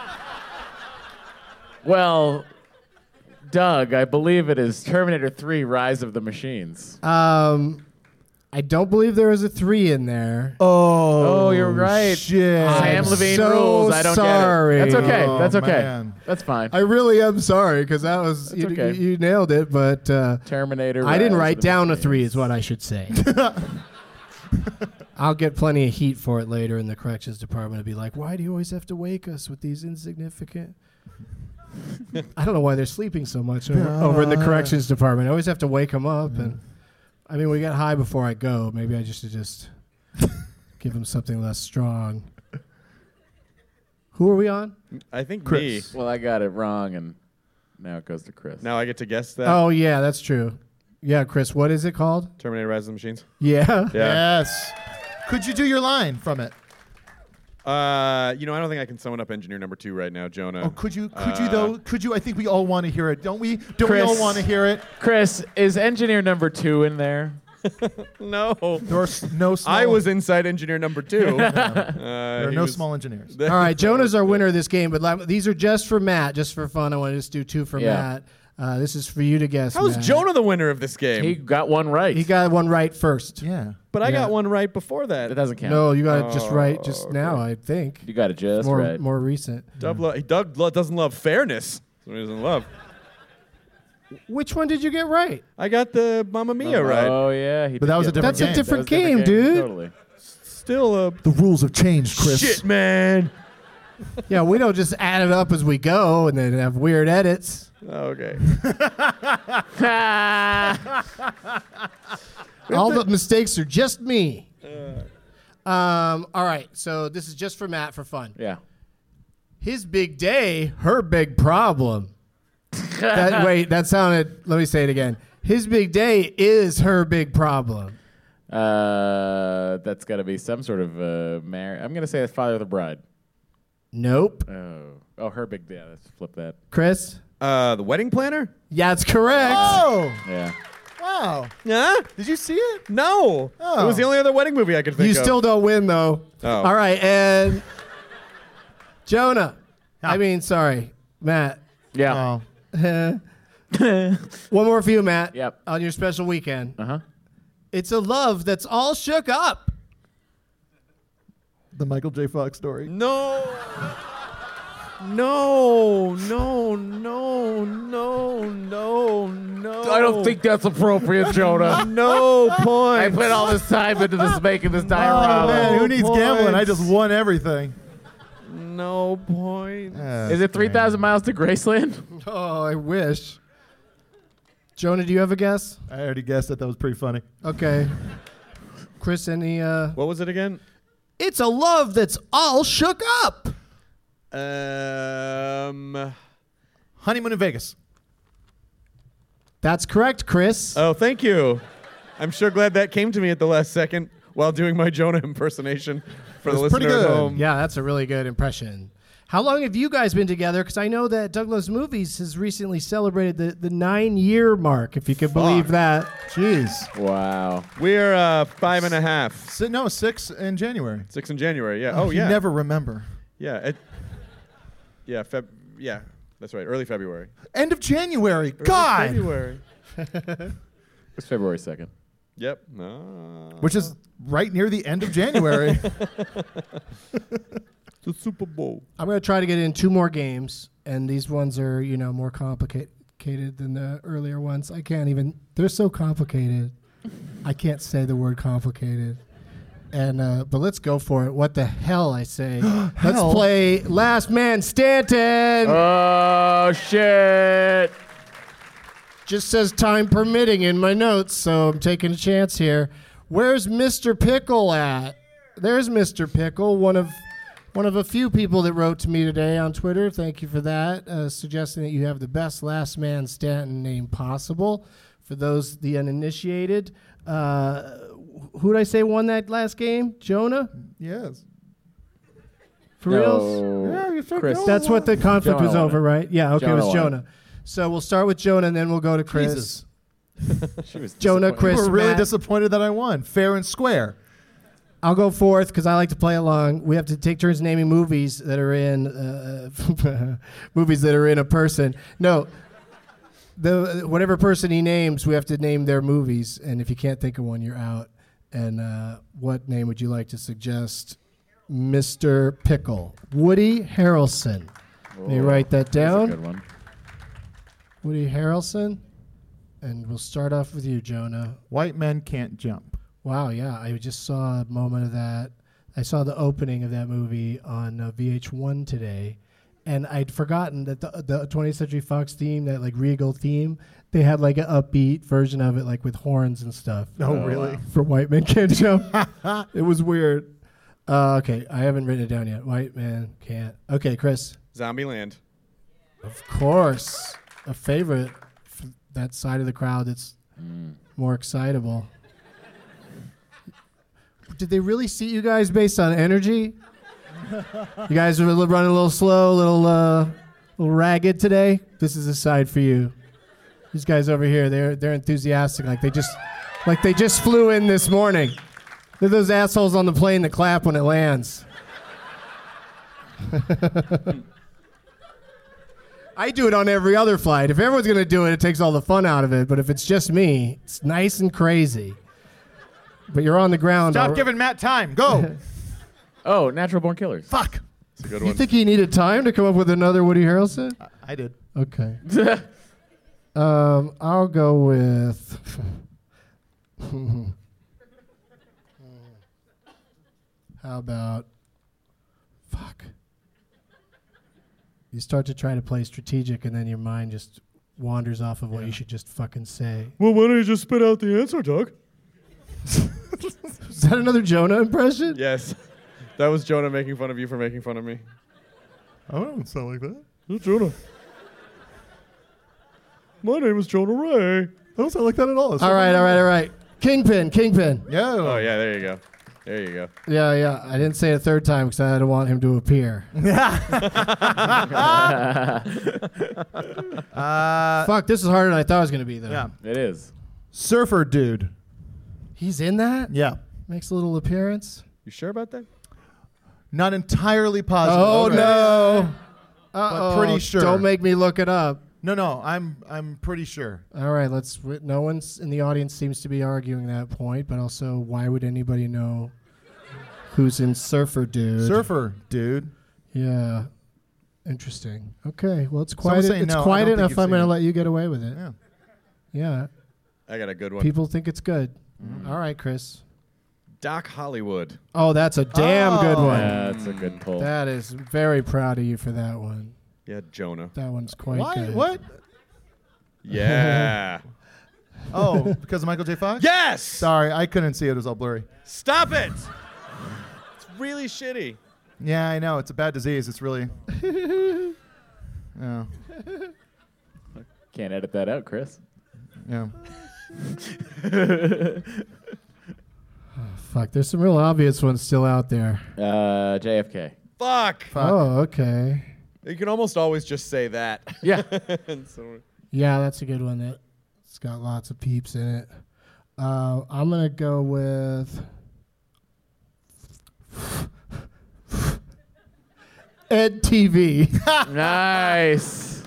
Speaker 9: Well, Doug, I believe it is Terminator 3: Rise of the Machines.
Speaker 7: I don't believe there is a 3 in there.
Speaker 11: Oh,
Speaker 9: you're right.
Speaker 11: Shit.
Speaker 9: Sam Levine
Speaker 7: so
Speaker 9: rules. I don't
Speaker 7: sorry.
Speaker 9: get it. That's okay.
Speaker 11: Oh,
Speaker 9: That's okay.
Speaker 11: man.
Speaker 9: That's fine.
Speaker 7: I really am sorry because that was
Speaker 9: That's okay.
Speaker 7: you nailed it, but
Speaker 9: Terminator.
Speaker 7: I didn't
Speaker 9: Rise
Speaker 7: write
Speaker 9: of the
Speaker 7: down a
Speaker 9: Machines.
Speaker 7: 3 is what I should say. I'll get plenty of heat for it later in the corrections department. It'll be like, why do you always have to wake us with these insignificant... I don't know why they're sleeping so much over in the corrections department. I always have to wake them up. And I mean, we get high before I go. Maybe I should just give them something less strong. Who are we on?
Speaker 10: I think
Speaker 11: Chris.
Speaker 10: me.
Speaker 9: Well, I got it wrong, and now it goes to Chris.
Speaker 10: Now I get to guess that.
Speaker 7: Oh, yeah, that's true. Yeah, Chris, what is it called?
Speaker 10: Terminator: Rise of the Machines.
Speaker 7: Yeah.
Speaker 11: Yes. Could you do your line from it?
Speaker 10: I don't think I can summon up engineer number 2 right now, Jonah.
Speaker 11: Oh, could you though? Could you? I think we all want to hear it, don't we? Don't we
Speaker 9: Chris.
Speaker 11: all want to hear it?
Speaker 9: Chris, is engineer number 2 in there?
Speaker 10: No.
Speaker 11: No small.
Speaker 10: I was inside engineer number 2.
Speaker 11: There are no small engineers.
Speaker 7: All right, Jonah's our winner of this game, but these are just for Matt, just for fun. I want to just do 2 for Matt. This is for you to guess.
Speaker 10: How's
Speaker 7: Matt.
Speaker 10: Jonah the winner of this game?
Speaker 9: He got one right.
Speaker 7: He got one right first.
Speaker 11: Yeah.
Speaker 10: But I got one right before that.
Speaker 9: That doesn't count.
Speaker 7: No, you got it just right just now, I think.
Speaker 9: You got it just right.
Speaker 7: More recent.
Speaker 10: Doug doesn't love fairness. That's what he doesn't love.
Speaker 7: Which one did you get right?
Speaker 10: I got the Mamma Mia right.
Speaker 9: Oh, yeah.
Speaker 11: But that was a different game.
Speaker 7: That's a different game, dude.
Speaker 9: Totally.
Speaker 10: Still
Speaker 11: The rules have changed, Chris.
Speaker 10: Shit, man.
Speaker 7: Yeah, we don't just add it up as we go and then have weird edits.
Speaker 10: Okay.
Speaker 7: All the mistakes are just me. All right, so this is just for Matt for fun.
Speaker 9: Yeah.
Speaker 7: His big day, her big problem. That sounded, let me say it again. His big day is her big problem.
Speaker 9: That's got to be some sort of I'm going to say that's Father of the Bride.
Speaker 7: Nope.
Speaker 9: Oh, her big day. Let's flip that.
Speaker 7: Chris?
Speaker 10: The Wedding Planner?
Speaker 7: Yeah, that's correct.
Speaker 11: Oh!
Speaker 9: Yeah.
Speaker 11: Wow.
Speaker 10: Yeah?
Speaker 11: Did you see it?
Speaker 10: No.
Speaker 11: Oh.
Speaker 10: It was the only other wedding movie I could think
Speaker 7: You
Speaker 10: of.
Speaker 7: still don't win, though.
Speaker 10: Oh.
Speaker 7: All right, and Jonah. Sorry, Matt.
Speaker 9: Yeah.
Speaker 11: Oh.
Speaker 7: One more for you, Matt.
Speaker 9: Yep.
Speaker 7: On your special weekend.
Speaker 9: Uh-huh.
Speaker 7: It's a love that's all shook up.
Speaker 11: The Michael J. Fox story.
Speaker 10: No. No. No. No. No. No. No.
Speaker 9: I don't think that's appropriate, Jonah.
Speaker 10: No point.
Speaker 9: I put all this time into this, making this diorama.
Speaker 11: Oh, man, who needs
Speaker 10: points.
Speaker 11: gambling? I just won everything.
Speaker 10: No point.
Speaker 9: Is it 3,000 miles to Graceland?
Speaker 7: Oh, I wish. Jonah, do you have a guess?
Speaker 11: I already guessed that. That was pretty funny.
Speaker 7: Okay. Chris, any...
Speaker 10: What was it again?
Speaker 7: It's a love that's all shook up.
Speaker 11: Honeymoon in Vegas.
Speaker 7: That's correct, Chris.
Speaker 10: Oh, thank you. I'm sure glad that came to me at the last second while doing my Jonah impersonation for the listener at home.
Speaker 7: Yeah, that's a really good impression. How long have you guys been together? Because I know that Douglas Movies has recently celebrated the 9-year mark, if you can believe that.
Speaker 11: Jeez.
Speaker 9: Wow.
Speaker 10: We're 5.5.
Speaker 11: 6 in January.
Speaker 10: 6 in January, yeah. Oh, yeah.
Speaker 11: You never remember.
Speaker 10: Yeah. Yeah, that's right. Early February.
Speaker 11: End of January.
Speaker 10: Early
Speaker 11: God.
Speaker 10: February.
Speaker 9: It's February 2nd.
Speaker 10: Yep.
Speaker 11: Which is right near the end of January.
Speaker 10: The Super Bowl.
Speaker 7: I'm going to try to get in 2 more games, and these ones are, more complicated than the earlier ones. They're so complicated. I can't say the word complicated. And but let's go for it. What the hell, I say. Let's play Last Man Stanton.
Speaker 9: Oh, shit.
Speaker 7: Just says time permitting in my notes, so I'm taking a chance here. Where's Mr. Pickle at? There's Mr. Pickle, one of a few people that wrote to me today on Twitter. Thank you for that, suggesting that you have the best Last Man Stanton name possible. For those, the uninitiated, who did I say won that last game? Jonah?
Speaker 11: Yes.
Speaker 7: For reals?
Speaker 11: Yeah, you said
Speaker 9: Chris.
Speaker 11: Jonah
Speaker 7: That's what the conflict
Speaker 9: Jonah
Speaker 7: was
Speaker 9: won
Speaker 7: over,
Speaker 9: it.
Speaker 7: right? Yeah, okay, it
Speaker 9: Jonah
Speaker 7: was
Speaker 9: won
Speaker 7: Jonah. So we'll start with Jonah, and then we'll go to Chris.
Speaker 11: Jesus.
Speaker 9: She was
Speaker 7: Jonah,
Speaker 9: disappointed.
Speaker 7: Chris,
Speaker 11: You were really
Speaker 7: Matt.
Speaker 11: disappointed that I won. Fair and square.
Speaker 7: I'll go fourth because I like to play along. We have to take turns naming movies that are in a person. No, whatever person he names, we have to name their movies. And if you can't think of one, you're out. And what name would you like to suggest, Mr. Pickle? Woody Harrelson. Let me write that down.
Speaker 9: That's a good one.
Speaker 7: Woody Harrelson. And we'll start off with you, Jonah.
Speaker 11: White men can't jump.
Speaker 7: Wow, yeah, I just saw a moment of that. I saw the opening of that movie on VH1 today, and I'd forgotten that the 20th Century Fox theme, that like Regal theme, they had like an upbeat version of it, like with horns and stuff.
Speaker 11: Oh, really?
Speaker 7: For White Men Can't Jump. It was weird. Okay, I haven't written it down yet. White Man Can't. Okay, Chris.
Speaker 10: Zombieland.
Speaker 7: Of course. A favorite for that side of the crowd that's more excitable. Did they really seat you guys based on energy? You guys are running a little slow, little ragged today. This is a side for you. These guys over here, they're enthusiastic, like they Like they just flew in this morning. They're those assholes on the plane that clap when it lands. I do it on every other flight. If everyone's going to do it, it takes all the fun out of it. But if it's just me, it's nice and crazy. But you're on the ground.
Speaker 11: Stop giving Matt time. Go.
Speaker 9: Oh, Natural Born Killers.
Speaker 11: Fuck.
Speaker 10: It's a good
Speaker 7: You
Speaker 10: one.
Speaker 7: think he needed time to come up with another Woody Harrelson?
Speaker 11: I did.
Speaker 7: Okay. I'll go with... How about... Fuck. You start to try to play strategic, and then your mind just wanders off of what you should just fucking say.
Speaker 10: Well, why don't you just spit out the answer, Doug?
Speaker 7: Is that another Jonah impression?
Speaker 10: Yes. That was Jonah making fun of you for making fun of me.
Speaker 11: I don't sound like that.
Speaker 10: It's Jonah. My name is Jonah Ray.
Speaker 11: I don't sound like that at all.
Speaker 7: All right. Kingpin.
Speaker 11: Yeah.
Speaker 10: Oh, yeah, there you go. There you go.
Speaker 7: Yeah. I didn't say it a third time because I don't want him to appear. Fuck, this is harder than I thought it was going to be, though.
Speaker 11: Yeah.
Speaker 9: It is.
Speaker 11: Surfer dude.
Speaker 7: He's in that?
Speaker 11: Yeah.
Speaker 7: Makes a little appearance.
Speaker 10: You sure about that?
Speaker 11: Not entirely positive.
Speaker 7: Oh,
Speaker 11: Okay.
Speaker 7: no.
Speaker 11: But pretty sure.
Speaker 7: Don't make me look it up.
Speaker 11: No, I'm pretty sure.
Speaker 7: All right, no one's in the audience seems to be arguing that point, but also, why would anybody know who's in Surfer Dude?
Speaker 11: Surfer dude.
Speaker 7: Yeah. Interesting. Okay, well, it's
Speaker 11: Someone's
Speaker 7: quiet.
Speaker 11: saying
Speaker 7: It's
Speaker 11: no, I
Speaker 7: quiet
Speaker 11: don't think
Speaker 7: enough.
Speaker 11: you've
Speaker 7: I'm going to
Speaker 11: seen it.
Speaker 7: let you get away with it.
Speaker 11: Yeah.
Speaker 7: Yeah.
Speaker 10: I got a good one.
Speaker 7: People think it's good. All right, Chris.
Speaker 10: Doc Hollywood.
Speaker 7: Oh, that's a damn good one.
Speaker 9: Yeah, that's a good pull.
Speaker 7: That is very proud of you for that one.
Speaker 10: Yeah, Jonah.
Speaker 7: That one's quite
Speaker 11: Why?
Speaker 7: good.
Speaker 11: What?
Speaker 10: Yeah.
Speaker 11: Oh, because of Michael J. Fox?
Speaker 10: Yes!
Speaker 11: Sorry, I couldn't see it. It was all blurry.
Speaker 10: Stop it! It's really shitty.
Speaker 11: Yeah, I know. It's a bad disease. It's really... Yeah.
Speaker 9: Can't edit that out, Chris.
Speaker 11: Yeah.
Speaker 7: Fuck, there's some real obvious ones still out there.
Speaker 9: JFK.
Speaker 10: Fuck!
Speaker 7: Oh, okay.
Speaker 10: You can almost always just say that.
Speaker 9: Yeah.
Speaker 10: And so-
Speaker 7: Yeah, that's a good one. It's got lots of peeps in it. I'm going to go with... Ed TV.
Speaker 9: Nice.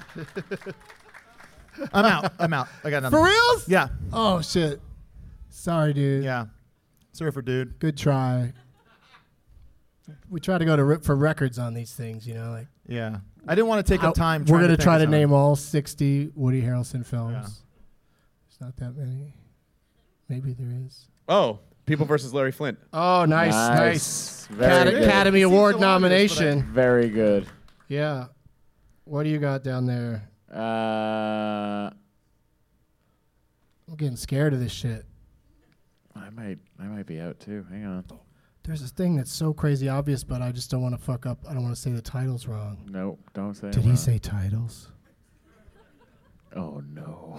Speaker 11: I'm out. I got nothing.
Speaker 7: For reals?
Speaker 11: Yeah.
Speaker 7: Oh, shit. Sorry, dude.
Speaker 11: Yeah. Surfer dude.
Speaker 7: Good try. We try to go to for records on these things, you know, like.
Speaker 11: Yeah. I didn't want to take up time.
Speaker 7: We're
Speaker 11: going
Speaker 7: to try to name all 60 Woody Harrelson films.
Speaker 11: Yeah.
Speaker 7: There's not that many. Maybe there is.
Speaker 10: Oh, People versus Larry Flint.
Speaker 7: Oh, nice.
Speaker 9: Very good.
Speaker 7: Academy Award nomination.
Speaker 9: Very good.
Speaker 7: Yeah. What do you got down there?
Speaker 9: I'm
Speaker 7: getting scared of this shit.
Speaker 9: I might be out too. Hang on.
Speaker 7: There's this thing that's so crazy obvious, but I just don't want to fuck up. I don't want to say the titles wrong.
Speaker 9: Nope, don't say.
Speaker 7: Did he say titles?
Speaker 9: Oh no.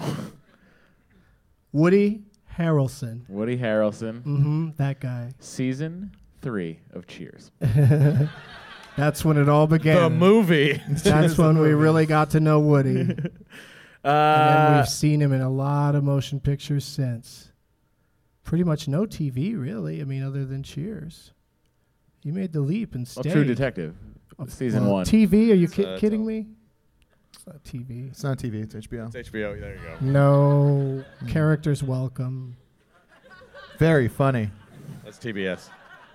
Speaker 7: Woody Harrelson.
Speaker 9: Woody Harrelson.
Speaker 7: Mm-hmm. That guy.
Speaker 9: Season 3 of Cheers.
Speaker 7: That's when it all began.
Speaker 10: The movie.
Speaker 7: That's when we really got to know Woody. And then we've seen him in a lot of motion pictures since. Pretty much no TV, really. I mean, other than Cheers. He made the leap and stayed.
Speaker 9: True Detective. Season 1.
Speaker 7: TV? Are you kidding me? It's not TV.
Speaker 11: It's not TV. It's HBO.
Speaker 10: It's HBO. There you go.
Speaker 7: No. Characters welcome.
Speaker 11: Very funny.
Speaker 10: That's TBS.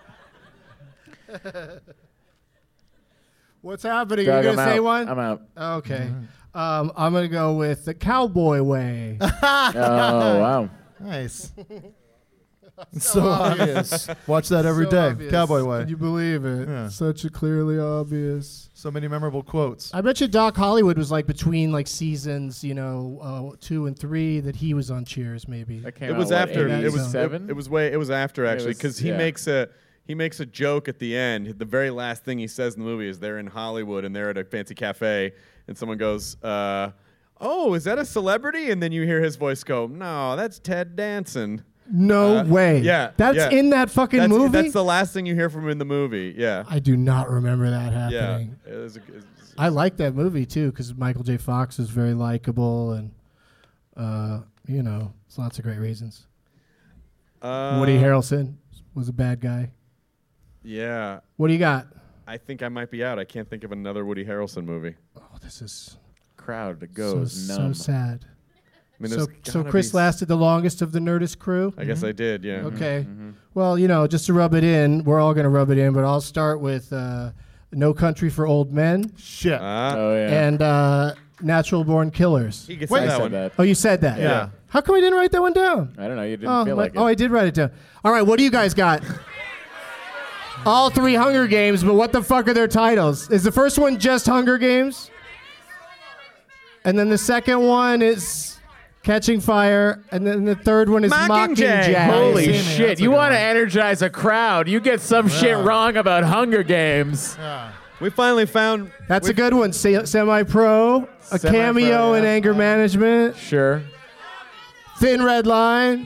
Speaker 7: What's happening?
Speaker 9: Doug,
Speaker 7: You going to
Speaker 9: I'm
Speaker 7: say
Speaker 9: out.
Speaker 7: one?
Speaker 9: I'm out.
Speaker 7: Okay. I'm going to go with The Cowboy Way.
Speaker 9: Oh, wow.
Speaker 11: Nice. So obvious. Watch that every day.
Speaker 7: Obvious.
Speaker 11: Cowboy Way.
Speaker 7: Can you believe it?
Speaker 11: Yeah.
Speaker 7: Such a clearly obvious.
Speaker 11: So many memorable quotes.
Speaker 7: I bet you Doc Hollywood was like between like seasons, 2 and 3 that he was on Cheers maybe.
Speaker 9: That came
Speaker 10: It
Speaker 9: out,
Speaker 10: was
Speaker 9: what,
Speaker 10: after. It was
Speaker 9: 87?
Speaker 10: It was after actually
Speaker 9: was-
Speaker 10: because
Speaker 9: yeah.
Speaker 10: he makes a joke at the end. The very last thing he says in the movie is they're in Hollywood and they're at a fancy cafe and someone goes, "Oh, is that a celebrity?" And then you hear his voice go, "No, that's Ted Danson."
Speaker 7: No way.
Speaker 10: Yeah,
Speaker 7: That's
Speaker 10: yeah.
Speaker 7: in that fucking movie?
Speaker 10: That's the last thing you hear from him in the movie. Yeah.
Speaker 7: I do not remember that happening.
Speaker 10: Yeah.
Speaker 7: I like that movie too because Michael J. Fox is very likable and, there's lots of great reasons. Woody Harrelson was a bad guy.
Speaker 10: Yeah.
Speaker 7: What do you got?
Speaker 10: I think I might be out. I can't think of another Woody Harrelson movie.
Speaker 7: Oh, this is
Speaker 9: crowd that goes numb.
Speaker 7: So sad.
Speaker 10: I mean,
Speaker 7: so Chris lasted the longest of the Nerdist crew?
Speaker 10: I guess I did, yeah.
Speaker 7: Okay. Well, just to rub it in, we're all going to rub it in, but I'll start with No Country for Old Men.
Speaker 11: Shit.
Speaker 9: Oh, yeah.
Speaker 7: And Natural Born Killers.
Speaker 10: He gets that one.
Speaker 7: Oh, you said that?
Speaker 11: Yeah.
Speaker 7: How come I didn't write that one down?
Speaker 9: I don't know. You didn't feel like it.
Speaker 7: Oh, I did write it down. All right, what do you guys got? All 3 Hunger Games, but what the fuck are their titles? Is the first one just Hunger Games? And then the second one is Catching Fire, and then the third one is Mockingjay.
Speaker 9: Holy shit. You want to energize a crowd. You get some shit wrong about Hunger Games.
Speaker 10: We finally found...
Speaker 7: That's a good one. Semi-Pro, a cameo in Anger Management.
Speaker 9: Sure.
Speaker 7: Thin Red Line.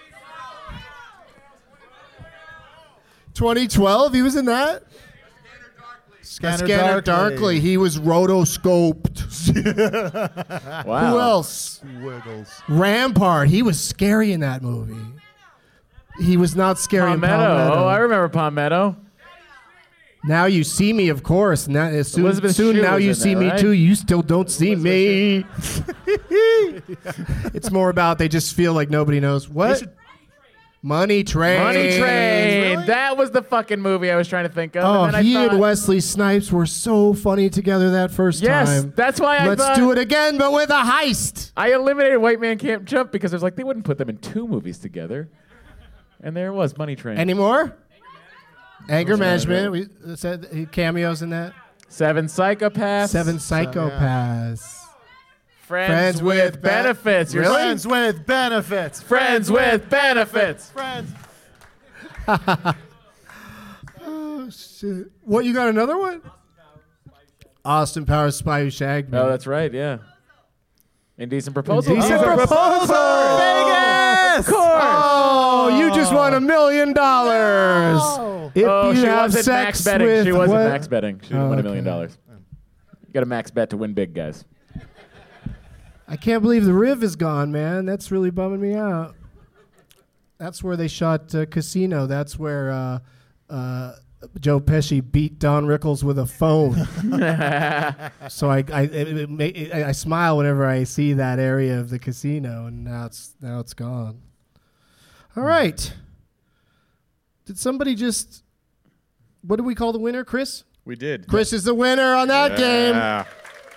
Speaker 7: 2012, he was in that? Scanner Darkly. He was rotoscoped.
Speaker 9: Wow.
Speaker 7: Who else?
Speaker 11: Wiggles.
Speaker 7: Rampart. He was scary in that movie. He was not scary in Palmetto.
Speaker 9: Oh, I remember Palmetto.
Speaker 7: Now You See Me, of course. Now, soon
Speaker 9: Shue
Speaker 7: Now
Speaker 9: was
Speaker 7: You
Speaker 9: in
Speaker 7: See
Speaker 9: that,
Speaker 7: Me
Speaker 9: right?
Speaker 7: Too. You still don't see me. It's more about they just feel like nobody knows. What? Money Train.
Speaker 9: Money Train.
Speaker 7: Really?
Speaker 9: That was the fucking movie I was trying to think of.
Speaker 7: Oh,
Speaker 9: and then
Speaker 7: he
Speaker 9: I thought,
Speaker 7: and Wesley Snipes were so funny together that first
Speaker 9: Yes,
Speaker 7: time.
Speaker 9: that's why I
Speaker 7: Let's
Speaker 9: thought...
Speaker 7: do it again, but with a heist.
Speaker 9: I eliminated White Man Can't Jump because I was like, they wouldn't put them in 2 movies together. And there it was, Money Train.
Speaker 7: Any more? Anger Management. We said cameos in that.
Speaker 9: 7 Psychopaths.
Speaker 7: 7 Psychopaths.
Speaker 9: Friends with Benefits. You're
Speaker 7: Really?
Speaker 11: Friends with benefits.
Speaker 9: Friends with Benefits.
Speaker 11: Friends.
Speaker 7: Oh, shit. What, you got another one? Austin Powers, Spy Who Shagged Me.
Speaker 9: Oh, that's right, yeah. Indecent Proposal.
Speaker 7: Indecent
Speaker 9: Oh,
Speaker 7: Proposal! Vegas! Of course! Oh, you just won $1 million. If you
Speaker 9: she
Speaker 7: have
Speaker 9: wasn't
Speaker 7: sex
Speaker 9: max betting.
Speaker 7: with
Speaker 9: She wasn't
Speaker 7: what?
Speaker 9: max betting. She didn't win $1 million. You got to max bet to win big, guys.
Speaker 7: I can't believe the Riv is gone, man. That's really bumming me out. That's where they shot Casino. That's where Joe Pesci beat Don Rickles with a phone. So I smile whenever I see that area of the casino, and now it's gone. All right. Did somebody just? What do we call the winner, Chris?
Speaker 10: We did.
Speaker 7: Chris is the winner on that game.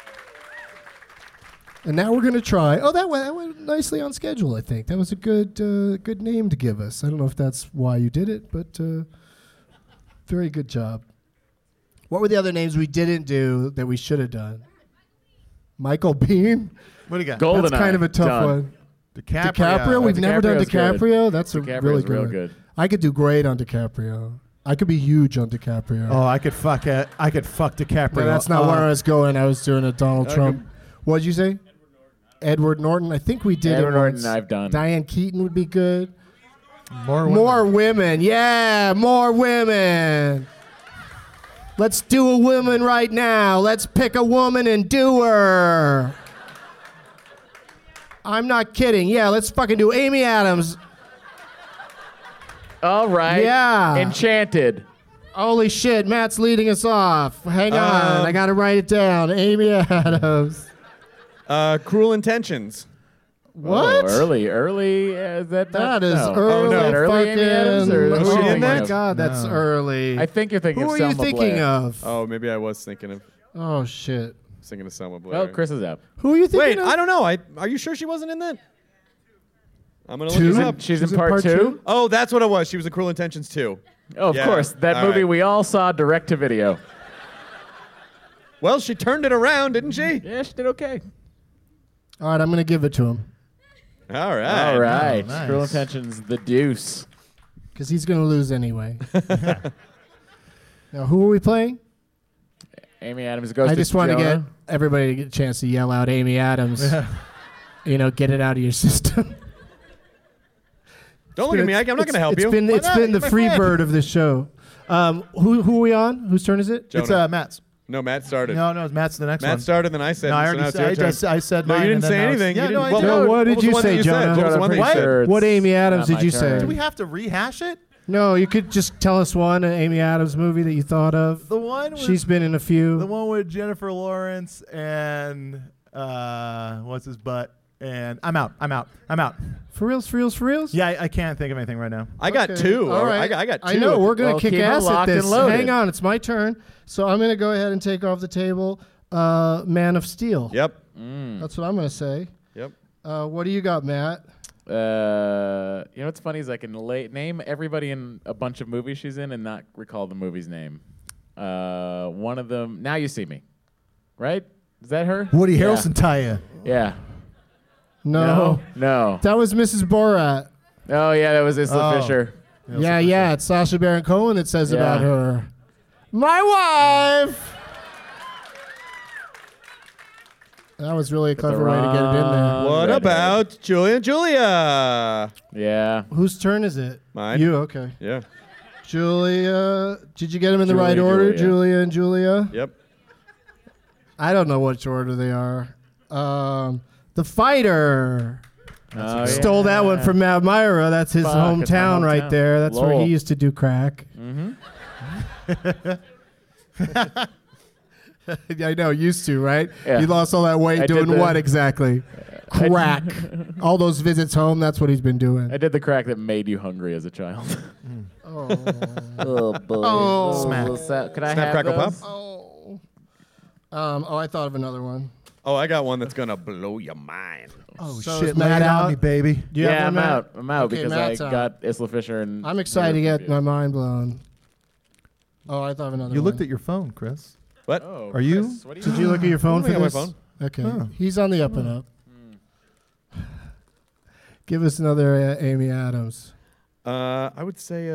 Speaker 7: And now we're going to try. Oh, that went nicely on schedule, I think. That was a good name to give us. I don't know if that's why you did it, but very good job. What were the other names we didn't do that we should have done? Michael Biehn?
Speaker 11: What do you got?
Speaker 9: GoldenEye.
Speaker 7: That's kind of a tough
Speaker 9: Done.
Speaker 7: one.
Speaker 11: DiCaprio.
Speaker 7: We've never done
Speaker 9: DiCaprio's good.
Speaker 7: DiCaprio. That's a
Speaker 9: DiCaprio's
Speaker 7: really
Speaker 9: real
Speaker 7: good.
Speaker 9: good.
Speaker 7: I could do great on DiCaprio. I could be huge on DiCaprio.
Speaker 11: Oh, I could fuck DiCaprio.
Speaker 7: No, that's not where I was going. I was doing a Donald Trump. What did you say? Edward Norton. I think we did
Speaker 9: Edward
Speaker 7: it
Speaker 9: Norton
Speaker 7: once.
Speaker 9: I've done.
Speaker 7: Diane Keaton would be good.
Speaker 11: More
Speaker 7: women. Yeah, more women. Let's do a woman right now. Let's pick a woman and do her. I'm not kidding. Yeah, let's fucking do Amy Adams.
Speaker 9: All right.
Speaker 7: Yeah.
Speaker 9: Enchanted.
Speaker 7: Holy shit, Matt's leading us off. Hang on, I gotta write it down. Amy Adams.
Speaker 10: Cruel Intentions.
Speaker 7: What?
Speaker 9: Oh, early.
Speaker 7: That is
Speaker 9: no.
Speaker 7: early.
Speaker 9: Oh, no. Early Amy Adams? Or
Speaker 10: Was
Speaker 9: who
Speaker 10: she
Speaker 9: are you
Speaker 10: in
Speaker 9: thinking
Speaker 10: that?
Speaker 9: of?
Speaker 7: God, that's early.
Speaker 9: I think you're thinking
Speaker 7: Who
Speaker 9: of
Speaker 7: are you
Speaker 9: Selma
Speaker 7: thinking
Speaker 9: Blair.
Speaker 7: of?
Speaker 10: Oh, maybe I was thinking of
Speaker 7: Oh, shit.
Speaker 10: Selma Blair.
Speaker 9: Well, Chris is up.
Speaker 7: Who are you thinking
Speaker 10: Wait,
Speaker 7: of?
Speaker 10: I don't know. Are you sure she wasn't in that? I'm gonna look
Speaker 7: Two?
Speaker 10: this up.
Speaker 9: She's in part 2?
Speaker 10: Oh, that's what it was. She was in Cruel Intentions 2.
Speaker 9: Oh, of
Speaker 10: Yeah.
Speaker 9: course. That
Speaker 10: All
Speaker 9: movie
Speaker 10: right.
Speaker 9: we all saw direct to video.
Speaker 10: Well, she turned it around, didn't she?
Speaker 9: Yeah, she did okay.
Speaker 7: All right, I'm going to give it to him.
Speaker 10: All right.
Speaker 9: All right.
Speaker 11: Oh, nice.
Speaker 9: Cruel Intentions, the deuce.
Speaker 7: Because he's going to lose anyway. Now, who are we playing?
Speaker 9: Amy Adams goes
Speaker 7: I
Speaker 9: to
Speaker 7: just want to
Speaker 9: Jonah.
Speaker 7: get everybody to get a chance to yell out Amy Adams. Get it out of your system.
Speaker 10: Don't look at me. I'm not going to help you.
Speaker 7: It's been the free bird of this show. Who are we on? Whose turn is it?
Speaker 11: It's Matt's.
Speaker 10: No, Matt started.
Speaker 11: No, Matt's the next one.
Speaker 10: Matt started, then I said.
Speaker 11: No, I
Speaker 10: so
Speaker 11: already
Speaker 10: now it's
Speaker 11: said.
Speaker 10: your turn.
Speaker 11: I said.
Speaker 10: No,
Speaker 11: mine
Speaker 10: you didn't
Speaker 11: and then
Speaker 10: say
Speaker 11: now it's-
Speaker 10: anything.
Speaker 11: Yeah,
Speaker 10: You
Speaker 11: no, I
Speaker 10: didn't-
Speaker 11: did.
Speaker 10: Well,
Speaker 7: what did
Speaker 10: was the
Speaker 7: you
Speaker 10: one
Speaker 7: say,
Speaker 10: that you said?
Speaker 7: Jonah?
Speaker 10: What was the one that you said?
Speaker 7: What Amy Adams
Speaker 9: Not
Speaker 7: did you
Speaker 9: my
Speaker 7: say?
Speaker 9: turn.
Speaker 11: Do we have to rehash it?
Speaker 7: No, you could just tell us one Amy Adams movie that you thought of.
Speaker 11: The one with,
Speaker 7: She's been in a few.
Speaker 11: The one with Jennifer Lawrence and what's his butt? And I'm out.
Speaker 7: For reals?
Speaker 11: Yeah, I can't think of anything right now.
Speaker 10: I got two.
Speaker 7: All right.
Speaker 10: I got two.
Speaker 7: I know. We're going to kick
Speaker 9: keep it
Speaker 7: ass at
Speaker 9: locked
Speaker 7: this.
Speaker 9: and loaded.
Speaker 7: Hang on. It's my turn. So I'm going to go ahead and take off the table Man of Steel.
Speaker 10: Yep.
Speaker 7: That's what I'm going to say.
Speaker 10: Yep.
Speaker 7: What do you got, Matt?
Speaker 9: You know what's funny is I can name everybody in a bunch of movies she's in and not recall the movie's name. One of them, Now You See Me, right? Is that her?
Speaker 11: Woody
Speaker 9: Yeah.
Speaker 11: Harrelson Taya.
Speaker 9: Yeah.
Speaker 7: No.
Speaker 9: No.
Speaker 7: That was Mrs. Borat.
Speaker 9: Oh yeah, that was Isla Fisher.
Speaker 7: Yeah. It's Sacha Baron Cohen that says
Speaker 9: Yeah.
Speaker 7: about her. My wife. That was really a clever way to get it in there.
Speaker 10: What about Julia and Julia?
Speaker 9: Yeah.
Speaker 7: Whose turn is it?
Speaker 10: Mine.
Speaker 7: You, okay.
Speaker 10: Yeah.
Speaker 7: Julia. Did you get them in the right
Speaker 9: Julia,
Speaker 7: order?
Speaker 9: Julia.
Speaker 7: Julia and Julia?
Speaker 10: Yep.
Speaker 7: I don't know which order they are. The Fighter.
Speaker 9: Oh,
Speaker 7: Stole that one from Matt Myra. That's his
Speaker 9: Fuck, it's my
Speaker 7: hometown right
Speaker 9: hometown.
Speaker 7: there. That's where
Speaker 9: Lowell.
Speaker 7: he used to do crack. I know, used to, right?
Speaker 9: Yeah.
Speaker 7: You lost all that weight
Speaker 9: I did
Speaker 7: doing
Speaker 9: the-
Speaker 7: what exactly? Crack. All those visits home, that's what he's been doing.
Speaker 9: I did the crack that made you hungry as a child.
Speaker 7: Oh.
Speaker 9: Oh boy.
Speaker 7: Oh.
Speaker 11: Smack.
Speaker 9: Could I
Speaker 10: Snap,
Speaker 9: have
Speaker 10: crackle,
Speaker 9: those?
Speaker 10: pop.
Speaker 7: I thought of another one.
Speaker 10: Oh, I got one that's gonna blow your mind.
Speaker 11: Oh
Speaker 7: So
Speaker 11: shit!
Speaker 7: is
Speaker 11: Lay
Speaker 7: Matt
Speaker 11: it on
Speaker 7: out?
Speaker 11: me, baby.
Speaker 7: Do you have
Speaker 9: Yeah,
Speaker 7: one,
Speaker 9: I'm
Speaker 7: Matt?
Speaker 9: out. I'm out
Speaker 7: Okay,
Speaker 9: because
Speaker 7: Matt's
Speaker 9: I
Speaker 7: out.
Speaker 9: got Isla Fisher and.
Speaker 7: I'm excited to get
Speaker 9: Review.
Speaker 7: my mind blown. Oh, I thought of another
Speaker 11: You
Speaker 7: one.
Speaker 11: looked at your phone, Chris.
Speaker 10: What?
Speaker 9: Oh,
Speaker 11: Are you?
Speaker 9: Chris, what do
Speaker 7: Did you look at your phone
Speaker 10: I
Speaker 7: for
Speaker 10: got my
Speaker 7: this?
Speaker 10: phone.
Speaker 7: Okay.
Speaker 11: Oh.
Speaker 7: He's on the up and up. Give us another Amy Adams.
Speaker 10: I would say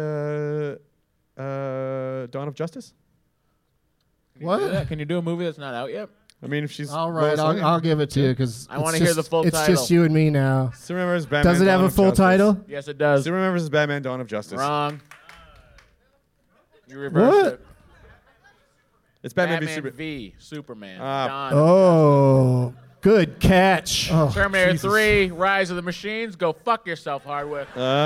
Speaker 10: Dawn of Justice.
Speaker 7: What?
Speaker 9: Can you do a movie that's not out yet?
Speaker 10: I mean, if she's
Speaker 7: All right, I'll give it to you because
Speaker 9: I wanna hear the full
Speaker 7: It's
Speaker 9: title.
Speaker 7: just you and me now.
Speaker 10: Superman vs. Batman.
Speaker 7: Does it have
Speaker 10: Dawn
Speaker 7: a
Speaker 10: of
Speaker 7: full
Speaker 10: Justice.
Speaker 7: title?
Speaker 9: Yes, it does.
Speaker 10: Superman vs. Batman: Dawn of Justice.
Speaker 9: Wrong. You reversed
Speaker 7: What?
Speaker 9: it.
Speaker 10: It's Batman, v
Speaker 9: Batman
Speaker 10: Superman.
Speaker 9: v Superman.
Speaker 10: Ah.
Speaker 9: Dawn.
Speaker 7: Oh, good catch. Oh,
Speaker 9: Terminator
Speaker 7: Jesus.
Speaker 9: 3, Rise of the Machines. Go fuck yourself, Hardwick.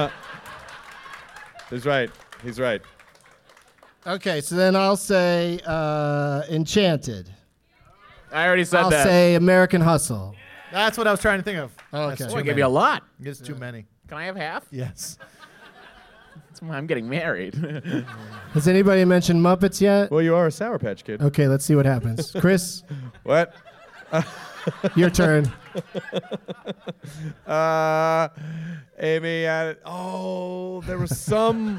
Speaker 10: He's right. He's right.
Speaker 7: Okay, so then I'll say Enchanted.
Speaker 9: I already said
Speaker 7: I'll
Speaker 9: that.
Speaker 7: say American Hustle.
Speaker 11: That's what I was trying to think of.
Speaker 7: Okay.
Speaker 11: That's
Speaker 9: Oh, I
Speaker 11: too
Speaker 9: gave
Speaker 11: many.
Speaker 9: you a lot.
Speaker 11: It's too many.
Speaker 9: Can I have half?
Speaker 11: Yes.
Speaker 9: That's why I'm getting married.
Speaker 7: Has anybody mentioned Muppets yet?
Speaker 10: Well, you are a Sour Patch Kid.
Speaker 7: Okay, let's see what happens. Chris,
Speaker 10: What?
Speaker 7: your turn.
Speaker 10: Amy added. Oh, there was some.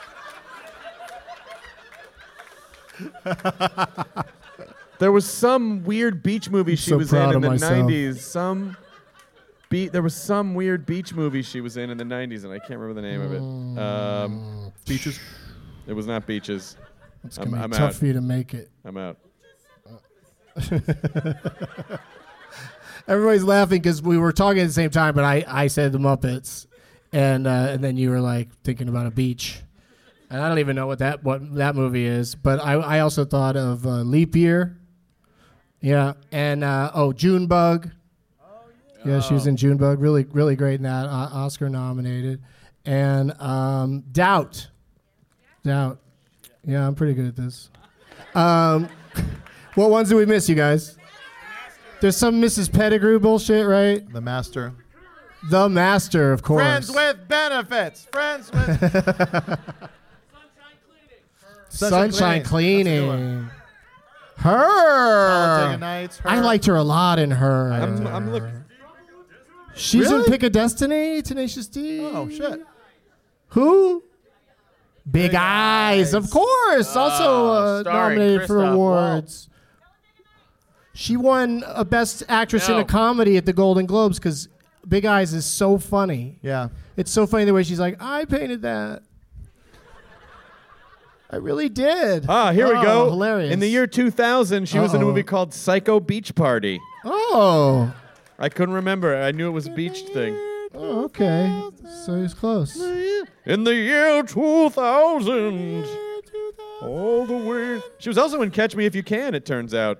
Speaker 10: There was some weird beach movie she
Speaker 7: so
Speaker 10: was in
Speaker 7: proud
Speaker 10: in
Speaker 7: of
Speaker 10: the
Speaker 7: myself.
Speaker 10: 90s. There was some weird beach movie she was in the 90s, and I can't remember the name of it.
Speaker 11: Beaches.
Speaker 10: It was not Beaches.
Speaker 7: It's going to
Speaker 10: I'm
Speaker 7: be tough
Speaker 10: out.
Speaker 7: for you to make it.
Speaker 10: I'm out.
Speaker 7: Everybody's laughing because we were talking at the same time, but I said the Muppets, and then you were like thinking about a beach, and I don't even know what that movie is. But I also thought of Leap Year, yeah, and Junebug. Yeah, she was in Junebug. Really, really great in that. Oscar nominated, and Doubt. Yeah, I'm pretty good at this. What ones did we miss, you guys? There's some Mrs. Pettigrew bullshit, right?
Speaker 11: The Master.
Speaker 7: The Master, of course.
Speaker 11: Friends with benefits. Friends with.
Speaker 7: Sunshine
Speaker 11: That's a good
Speaker 7: Cleaning.
Speaker 11: one.
Speaker 7: Her.
Speaker 11: Talladega Nights,
Speaker 7: I
Speaker 11: Her.
Speaker 7: liked her a lot in Her.
Speaker 10: I'm looking.
Speaker 7: She's in
Speaker 11: Really?
Speaker 7: Pick of Destiny, Tenacious D.
Speaker 11: Oh shit.
Speaker 7: Who? Big Eyes, of course. Also
Speaker 9: starring
Speaker 7: nominated for
Speaker 9: Christoph
Speaker 7: awards. She won a Best Actress in a Comedy at the Golden Globes because Big Eyes is so funny.
Speaker 11: Yeah.
Speaker 7: It's so funny the way she's like, I painted that. I really did.
Speaker 10: Here we go.
Speaker 7: Hilarious.
Speaker 10: In the year 2000, she was in a
Speaker 7: Uh-oh.
Speaker 10: movie called Psycho Beach Party.
Speaker 7: Oh.
Speaker 10: I couldn't remember. I knew it was a beach thing.
Speaker 7: Oh, okay. So he's close.
Speaker 10: In the year 2000. All the way. She was also in Catch Me If You Can, it turns out.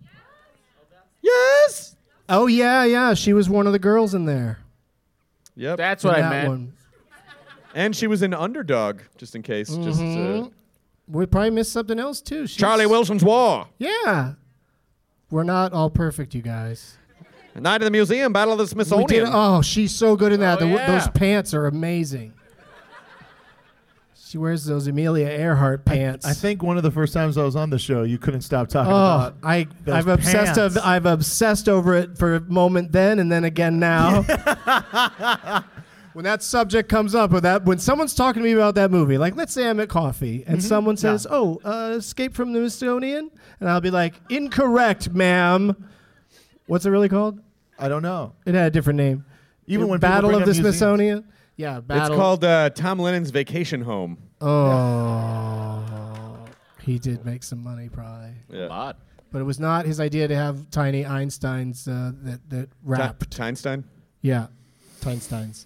Speaker 10: Yes!
Speaker 7: Oh, yeah. She was one of the girls in there.
Speaker 10: Yep.
Speaker 9: That's what
Speaker 7: In
Speaker 9: I
Speaker 7: that
Speaker 9: meant.
Speaker 7: one.
Speaker 10: And she was in Underdog, just in case.
Speaker 7: We probably missed something else, too.
Speaker 10: Charlie Wilson's War.
Speaker 7: Yeah. We're not all perfect, you guys.
Speaker 10: Night of the Museum, Battle of the Smithsonian.
Speaker 7: She's so good in that.
Speaker 9: Oh, yeah.
Speaker 7: Those pants are amazing. She wears those Amelia Earhart pants.
Speaker 11: I think one of the first times I was on the show, you couldn't stop talking
Speaker 7: Oh,
Speaker 11: about
Speaker 7: I've obsessed.
Speaker 11: pants.
Speaker 7: I've obsessed over it for a moment then, and then again now. When that subject comes up, when someone's talking to me about that movie, like let's say I'm at coffee and someone says, Escape from the Smithsonian, and I'll be like, incorrect, ma'am. What's it really called?
Speaker 11: I don't know.
Speaker 7: It had a different name.
Speaker 11: Even when people
Speaker 7: Battle
Speaker 11: bring
Speaker 7: of
Speaker 11: up
Speaker 7: the
Speaker 11: museums.
Speaker 7: Smithsonian. Yeah,
Speaker 10: It's
Speaker 7: Battle.
Speaker 10: called Tom Lennon's Vacation Home.
Speaker 7: Oh, he did make some money, probably.
Speaker 10: Yeah.
Speaker 9: A lot.
Speaker 7: But it was not his idea to have tiny Einsteins that rapped.
Speaker 10: Einstein?
Speaker 7: Yeah, Einsteins.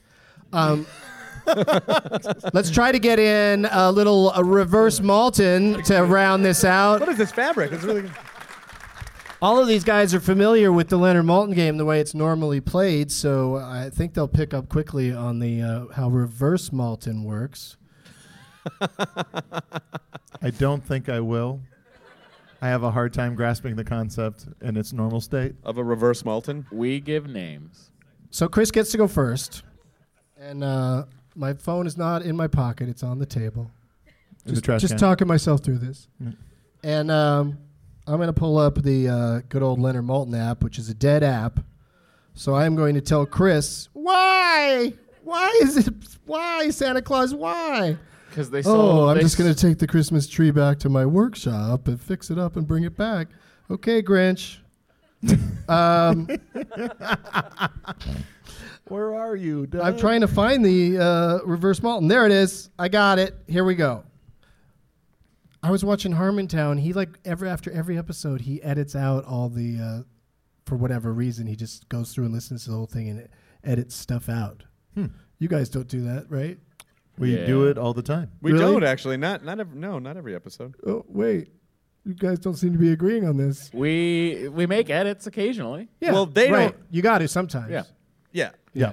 Speaker 7: Let's try to get in a little reverse Malton to round this out.
Speaker 10: What is this fabric? It's really.
Speaker 7: All of these guys are familiar with the Leonard Maltin game the way it's normally played, so I think they'll pick up quickly on the how reverse Malton works.
Speaker 11: I don't think I will. I have a hard time grasping the concept in its normal state.
Speaker 10: Of a reverse Malton?
Speaker 9: We give names.
Speaker 7: So Chris gets to go first, and my phone is not in my pocket; it's on the table.
Speaker 11: In the trash
Speaker 7: Just
Speaker 11: can.
Speaker 7: talking myself through this,
Speaker 11: Mm.
Speaker 7: and I'm going to pull up the good old Leonard Maltin app, which is a dead app. So I'm going to tell Chris, why? Why is it? Why, Santa Claus, why?
Speaker 9: Because they
Speaker 7: I'm just going to take the Christmas tree back to my workshop and fix it up and bring it back. Okay, Grinch.
Speaker 11: Where are you, Doug?
Speaker 7: I'm trying to find the reverse Maltin. There it is. I got it. Here we go. I was watching Harmontown. He after every episode, he edits out all the, for whatever reason, he just goes through and listens to the whole thing and edits stuff out. You guys don't do that, right?
Speaker 11: We do it all the time.
Speaker 10: We
Speaker 7: Really?
Speaker 10: don't actually. Not every episode.
Speaker 7: Oh, wait. You guys don't seem to be agreeing on this.
Speaker 9: We make edits occasionally.
Speaker 7: Yeah.
Speaker 10: Well, they
Speaker 7: right.
Speaker 10: don't.
Speaker 7: You got to sometimes.
Speaker 9: Yeah.
Speaker 10: Yeah.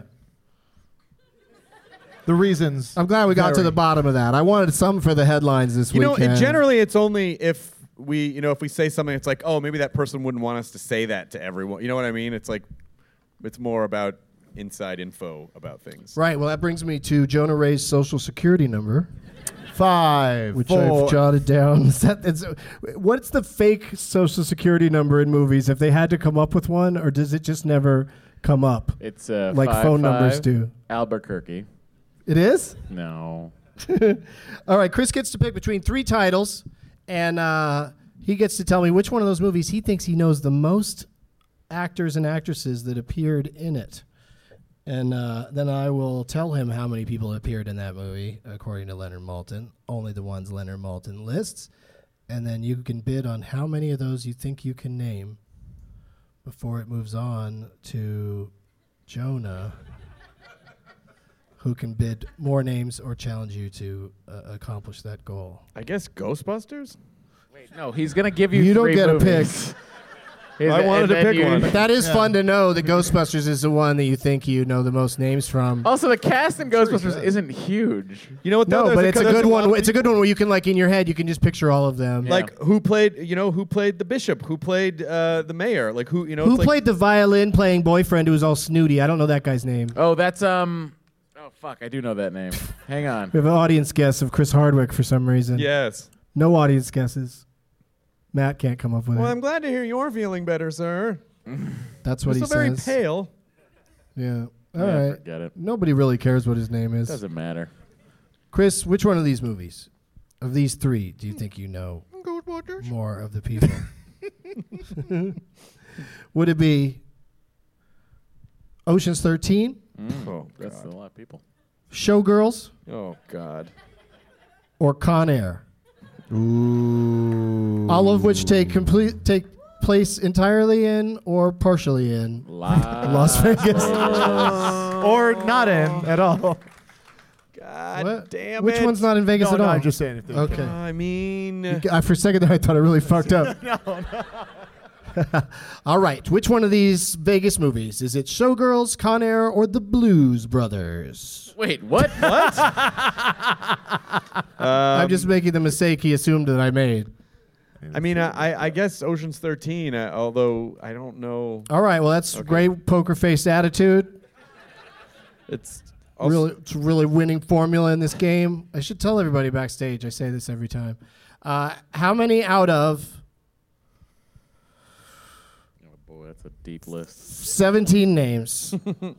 Speaker 11: The reasons.
Speaker 7: I'm glad we got to
Speaker 11: vary.
Speaker 7: the bottom of that. I wanted some for the headlines this weekend.
Speaker 10: Generally it's only if we say something, it's like, oh, maybe that person wouldn't want us to say that to everyone. You know what I mean? It's like, it's more about inside info about things.
Speaker 7: Right. Well, that brings me to Jonah Ray's social security number.
Speaker 11: 5,
Speaker 7: Which
Speaker 11: 4.
Speaker 7: I've jotted down. What's the fake social security number in movies? If they had to come up with one, or does it just never come up?
Speaker 9: It's
Speaker 7: like phone numbers do.
Speaker 9: Albuquerque.
Speaker 7: It is?
Speaker 9: No.
Speaker 7: All right, Chris gets to pick between 3 titles, and he gets to tell me which one of those movies he thinks he knows the most actors and actresses that appeared in it. And then I will tell him how many people appeared in that movie, according to Leonard Maltin. Only the ones Leonard Maltin lists. And then you can bid on how many of those you think you can name before it moves on to Jonah, who can bid more names or challenge you to accomplish that goal.
Speaker 10: I guess Ghostbusters?
Speaker 9: Wait, no, he's going to give you
Speaker 7: You don't
Speaker 9: 3
Speaker 7: get
Speaker 9: movies.
Speaker 7: a pick.
Speaker 10: I wanted to pick one.
Speaker 7: But that is fun to know that Ghostbusters is the one that you think you know the most names from.
Speaker 9: Also, the cast in Ghostbusters isn't huge.
Speaker 10: You know what? Though?
Speaker 7: No, but it's a good one. It's a
Speaker 10: It's
Speaker 7: good one where you can, like, in your head, you can just picture all of them.
Speaker 10: like who played the bishop, who played the mayor, like who
Speaker 7: Who
Speaker 10: it's like-
Speaker 7: played the violin playing boyfriend who was all snooty? I don't know that guy's name.
Speaker 9: Oh, that's Oh fuck, I do know that name. Hang on.
Speaker 7: We have an audience guess of Chris Hardwick for some reason.
Speaker 10: Yes.
Speaker 7: No audience guesses. Matt can't come up with
Speaker 10: Well,
Speaker 7: it.
Speaker 10: I'm glad to hear you're feeling better, sir.
Speaker 7: That's what
Speaker 10: You're
Speaker 7: he
Speaker 10: so very
Speaker 7: says.
Speaker 10: pale.
Speaker 7: Yeah. All
Speaker 9: Yeah,
Speaker 7: right.
Speaker 9: forget it.
Speaker 7: Nobody really cares what his name is.
Speaker 9: Doesn't matter.
Speaker 7: Chris, which one of these movies, of these 3, do you think you know more of the people? Would it be Ocean's 13,
Speaker 10: Oh,
Speaker 9: That's a
Speaker 10: God.
Speaker 9: lot of people.
Speaker 7: Showgirls,
Speaker 10: Oh, God.
Speaker 7: or Con Air?
Speaker 11: Ooh.
Speaker 7: All of which take place entirely in or partially in Las Vegas.
Speaker 11: Or not in at all.
Speaker 10: God
Speaker 7: What?
Speaker 10: damn
Speaker 7: Which
Speaker 10: it.
Speaker 7: one's not in Vegas
Speaker 11: No,
Speaker 7: at
Speaker 11: no,
Speaker 7: all?
Speaker 11: I'm just saying if there's-
Speaker 7: Okay.
Speaker 10: I mean,
Speaker 7: For a second there, I thought I really fucked up.
Speaker 10: no.
Speaker 7: All right. Which one of these Vegas movies? Is it Showgirls, Con Air, or The Blues Brothers?
Speaker 9: Wait, what?
Speaker 10: What?
Speaker 7: I'm just making the mistake he assumed that I made.
Speaker 10: I mean, I guess Ocean's 13, although I don't know.
Speaker 7: All right. Well, that's great poker face attitude.
Speaker 10: It's
Speaker 7: It's really winning formula in this game. I should tell everybody backstage. I say this every time. How many out of
Speaker 9: Boy, that's a deep list.
Speaker 7: 17 names?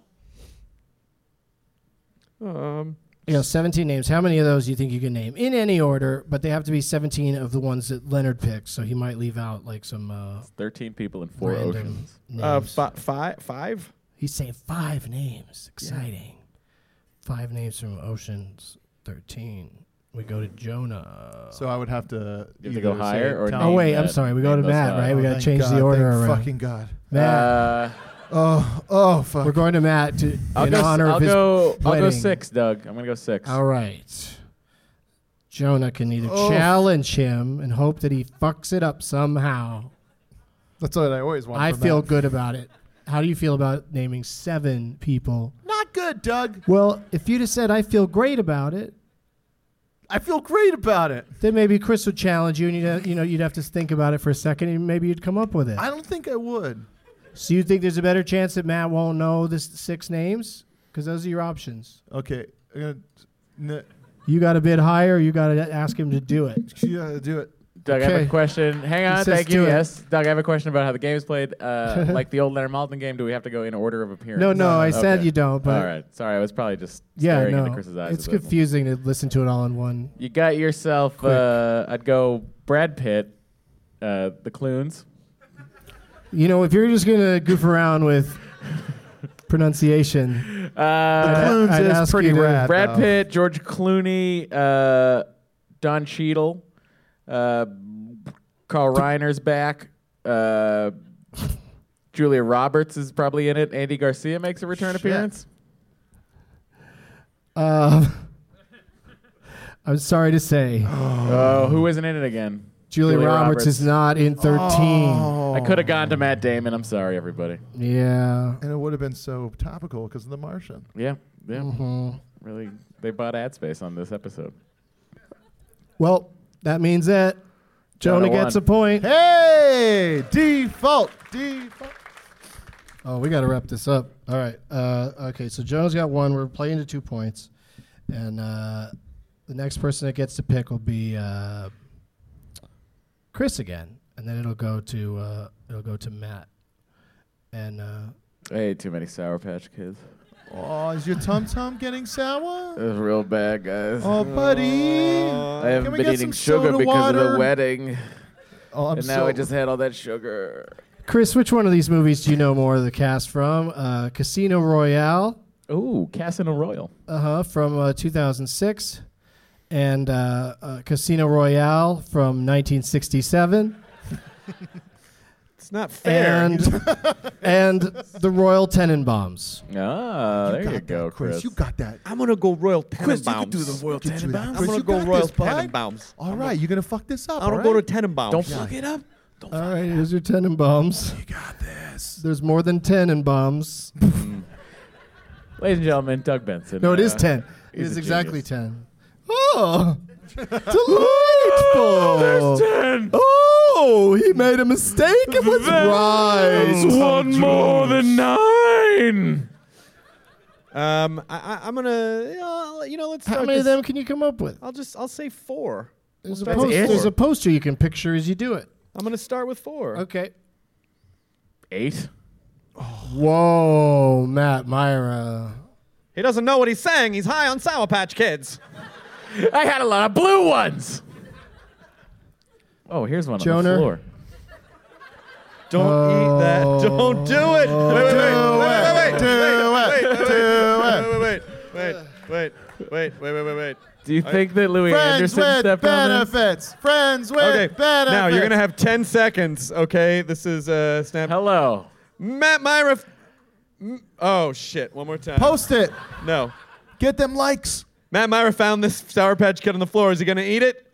Speaker 7: 17 names. How many of those do you think you can name in any order? But they have to be 17 of the ones that Leonard picks. So he might leave out like some
Speaker 9: 13 people in 4
Speaker 7: random
Speaker 9: oceans.
Speaker 7: names.
Speaker 10: Five?
Speaker 7: He's saying 5 names. Exciting. 5 names from Ocean's 13. We go to Jonah.
Speaker 11: So I would have to.
Speaker 9: You have to go
Speaker 11: either
Speaker 9: higher
Speaker 11: say
Speaker 9: or
Speaker 11: Tom-
Speaker 7: Oh wait, I'm
Speaker 9: Matt.
Speaker 7: sorry. We go to
Speaker 9: Name those
Speaker 7: Matt,
Speaker 9: five.
Speaker 7: right? We got to
Speaker 11: Thank
Speaker 7: change the
Speaker 11: God,
Speaker 7: order
Speaker 11: thank
Speaker 7: around.
Speaker 11: fucking God.
Speaker 7: Matt.
Speaker 11: Oh, fuck.
Speaker 7: We're going to Matt to
Speaker 9: I'll
Speaker 7: in
Speaker 9: go,
Speaker 7: honor
Speaker 9: I'll
Speaker 7: of his
Speaker 9: go
Speaker 7: wedding.
Speaker 9: 6, Doug. I'm going to go 6.
Speaker 7: All right. Jonah can either
Speaker 11: Oh.
Speaker 7: challenge him and hope that he fucks it up somehow.
Speaker 11: That's what I always want.
Speaker 7: I
Speaker 11: from
Speaker 7: feel
Speaker 11: Matt.
Speaker 7: good about it. How do you feel about naming 7 people?
Speaker 11: Not good, Doug.
Speaker 7: Well, if you'd have said I feel great about it,
Speaker 11: I feel great about it.
Speaker 7: then maybe Chris would challenge you, and you'd have to think about it for a second, and maybe you'd come up with it.
Speaker 11: I don't think I would.
Speaker 7: So you think there's a better chance that Matt won't know the 6 names? Because those are your options.
Speaker 11: Okay. I'm gonna,
Speaker 7: You got to bid higher, or you got to ask him to do it.
Speaker 11: you gotta do it.
Speaker 9: Doug, I have
Speaker 7: Okay.
Speaker 9: a question. Hang
Speaker 7: He
Speaker 9: on,
Speaker 7: says
Speaker 9: thank you.
Speaker 7: do it.
Speaker 9: Yes, Doug, I have a question about how the game is played. Like the old Leonard Maltin game, do we have to go in order of appearance?
Speaker 7: No, I said
Speaker 9: Okay.
Speaker 7: you don't. But
Speaker 9: all right, sorry, I was probably just
Speaker 7: yeah,
Speaker 9: staring
Speaker 7: no,
Speaker 9: into Chris's eyes.
Speaker 7: it's
Speaker 9: a bit.
Speaker 7: confusing to listen to it all in one.
Speaker 9: You got yourself. I'd go Brad Pitt, the Clunes.
Speaker 7: You know, if you're just gonna goof around with pronunciation,
Speaker 11: Clunes
Speaker 7: I'd
Speaker 11: is
Speaker 7: ask
Speaker 11: pretty
Speaker 7: you to-
Speaker 11: rad.
Speaker 9: Brad
Speaker 11: though.
Speaker 9: Pitt, George Clooney, Don Cheadle, Carl Reiner's back. Julia Roberts is probably in it. Andy Garcia makes a return appearance.
Speaker 7: I'm sorry to say,
Speaker 9: Oh, who isn't in it again?
Speaker 7: Julia Roberts is not in 13.
Speaker 9: I could have gone to Matt Damon. I'm sorry, everybody.
Speaker 7: Yeah.
Speaker 11: And it would have been so topical because of The Martian.
Speaker 9: Yeah.
Speaker 7: Mm-hmm.
Speaker 9: Really, they bought ad space on this episode.
Speaker 7: Well, that means that Jonah
Speaker 9: Jonah
Speaker 7: gets
Speaker 9: won.
Speaker 7: a point.
Speaker 11: Hey, default.
Speaker 7: Oh, we got to wrap this up. All right. Okay, so Jonah's got 1. We're playing to 2 points. And the next person that gets to pick will be Chris again. And then it'll go to Matt. And
Speaker 9: I ate too many Sour Patch Kids.
Speaker 11: Oh, is your tum-tum getting sour?
Speaker 9: It was real bad, guys.
Speaker 11: Oh, buddy.
Speaker 9: I haven't
Speaker 11: Can we
Speaker 9: been
Speaker 11: get
Speaker 9: eating
Speaker 11: some
Speaker 9: sugar
Speaker 11: soda
Speaker 9: because of
Speaker 11: water?
Speaker 9: the wedding.
Speaker 11: Oh, I'm
Speaker 9: And now I just had all that sugar.
Speaker 7: Chris, which one of these movies do you know more of the cast from? Casino Royale.
Speaker 9: Ooh, Casino Royale.
Speaker 7: From 2006. And Casino Royale from 1967.
Speaker 10: It's not fair.
Speaker 7: And the Royal Tenenbaums.
Speaker 9: Ah, there you go,
Speaker 11: Chris.
Speaker 9: Chris.
Speaker 11: You got that.
Speaker 10: I'm going to go Royal Tenenbaums.
Speaker 11: Chris, you can do the Royal
Speaker 10: Tenenbaums.
Speaker 11: Tenenbaums.
Speaker 10: I'm
Speaker 11: Chris,
Speaker 10: going
Speaker 11: you
Speaker 10: to go
Speaker 11: got
Speaker 10: Royal
Speaker 11: this, bud.
Speaker 10: Tenenbaums.
Speaker 11: All right, you're going to fuck this up,
Speaker 10: I'm
Speaker 11: all
Speaker 10: going
Speaker 11: right?
Speaker 10: to go to Tenenbaums.
Speaker 9: Don't fuck it up.
Speaker 7: All right, here's your Tenenbaums.
Speaker 11: You got this.
Speaker 7: There's more than 10 in bombs.
Speaker 9: Ladies and gentlemen, Doug Benson.
Speaker 7: No, it is 10. It
Speaker 9: he's
Speaker 7: is
Speaker 9: a
Speaker 7: exactly
Speaker 9: genius.
Speaker 7: 10. Oh, delightful.
Speaker 9: There's 10.
Speaker 7: Oh, he made a mistake. It was right.
Speaker 9: There's one more than 9.
Speaker 10: I'm gonna, let's start
Speaker 7: How many
Speaker 10: this.
Speaker 7: of them can you come up with?
Speaker 10: I'll say 4.
Speaker 7: There's a,
Speaker 10: That's
Speaker 7: post-
Speaker 10: it?
Speaker 7: there's a poster you can picture as you do it.
Speaker 10: I'm gonna start with 4.
Speaker 7: Okay.
Speaker 9: 8.
Speaker 7: Whoa, Matt Myra.
Speaker 10: He doesn't know what he's saying. He's high on Sour Patch Kids.
Speaker 9: I had a lot of blue ones. Oh, here's one on
Speaker 7: Joner.
Speaker 9: the floor.
Speaker 10: Don't eat that. Don't do it. Wait.
Speaker 9: Do you think that Louis
Speaker 11: Friends
Speaker 9: Anderson
Speaker 11: with
Speaker 9: stepped on this?
Speaker 11: benefits. Friends with
Speaker 10: Okay.
Speaker 11: benefits.
Speaker 10: Now you're gonna have 10 seconds. Okay. This is Snap.
Speaker 9: Hello.
Speaker 10: Matt Myra. Oh shit! One more time.
Speaker 11: Post it.
Speaker 10: No.
Speaker 11: Get them likes.
Speaker 10: Matt Myra found this Sour Patch Kid on the floor. Is he going to eat it?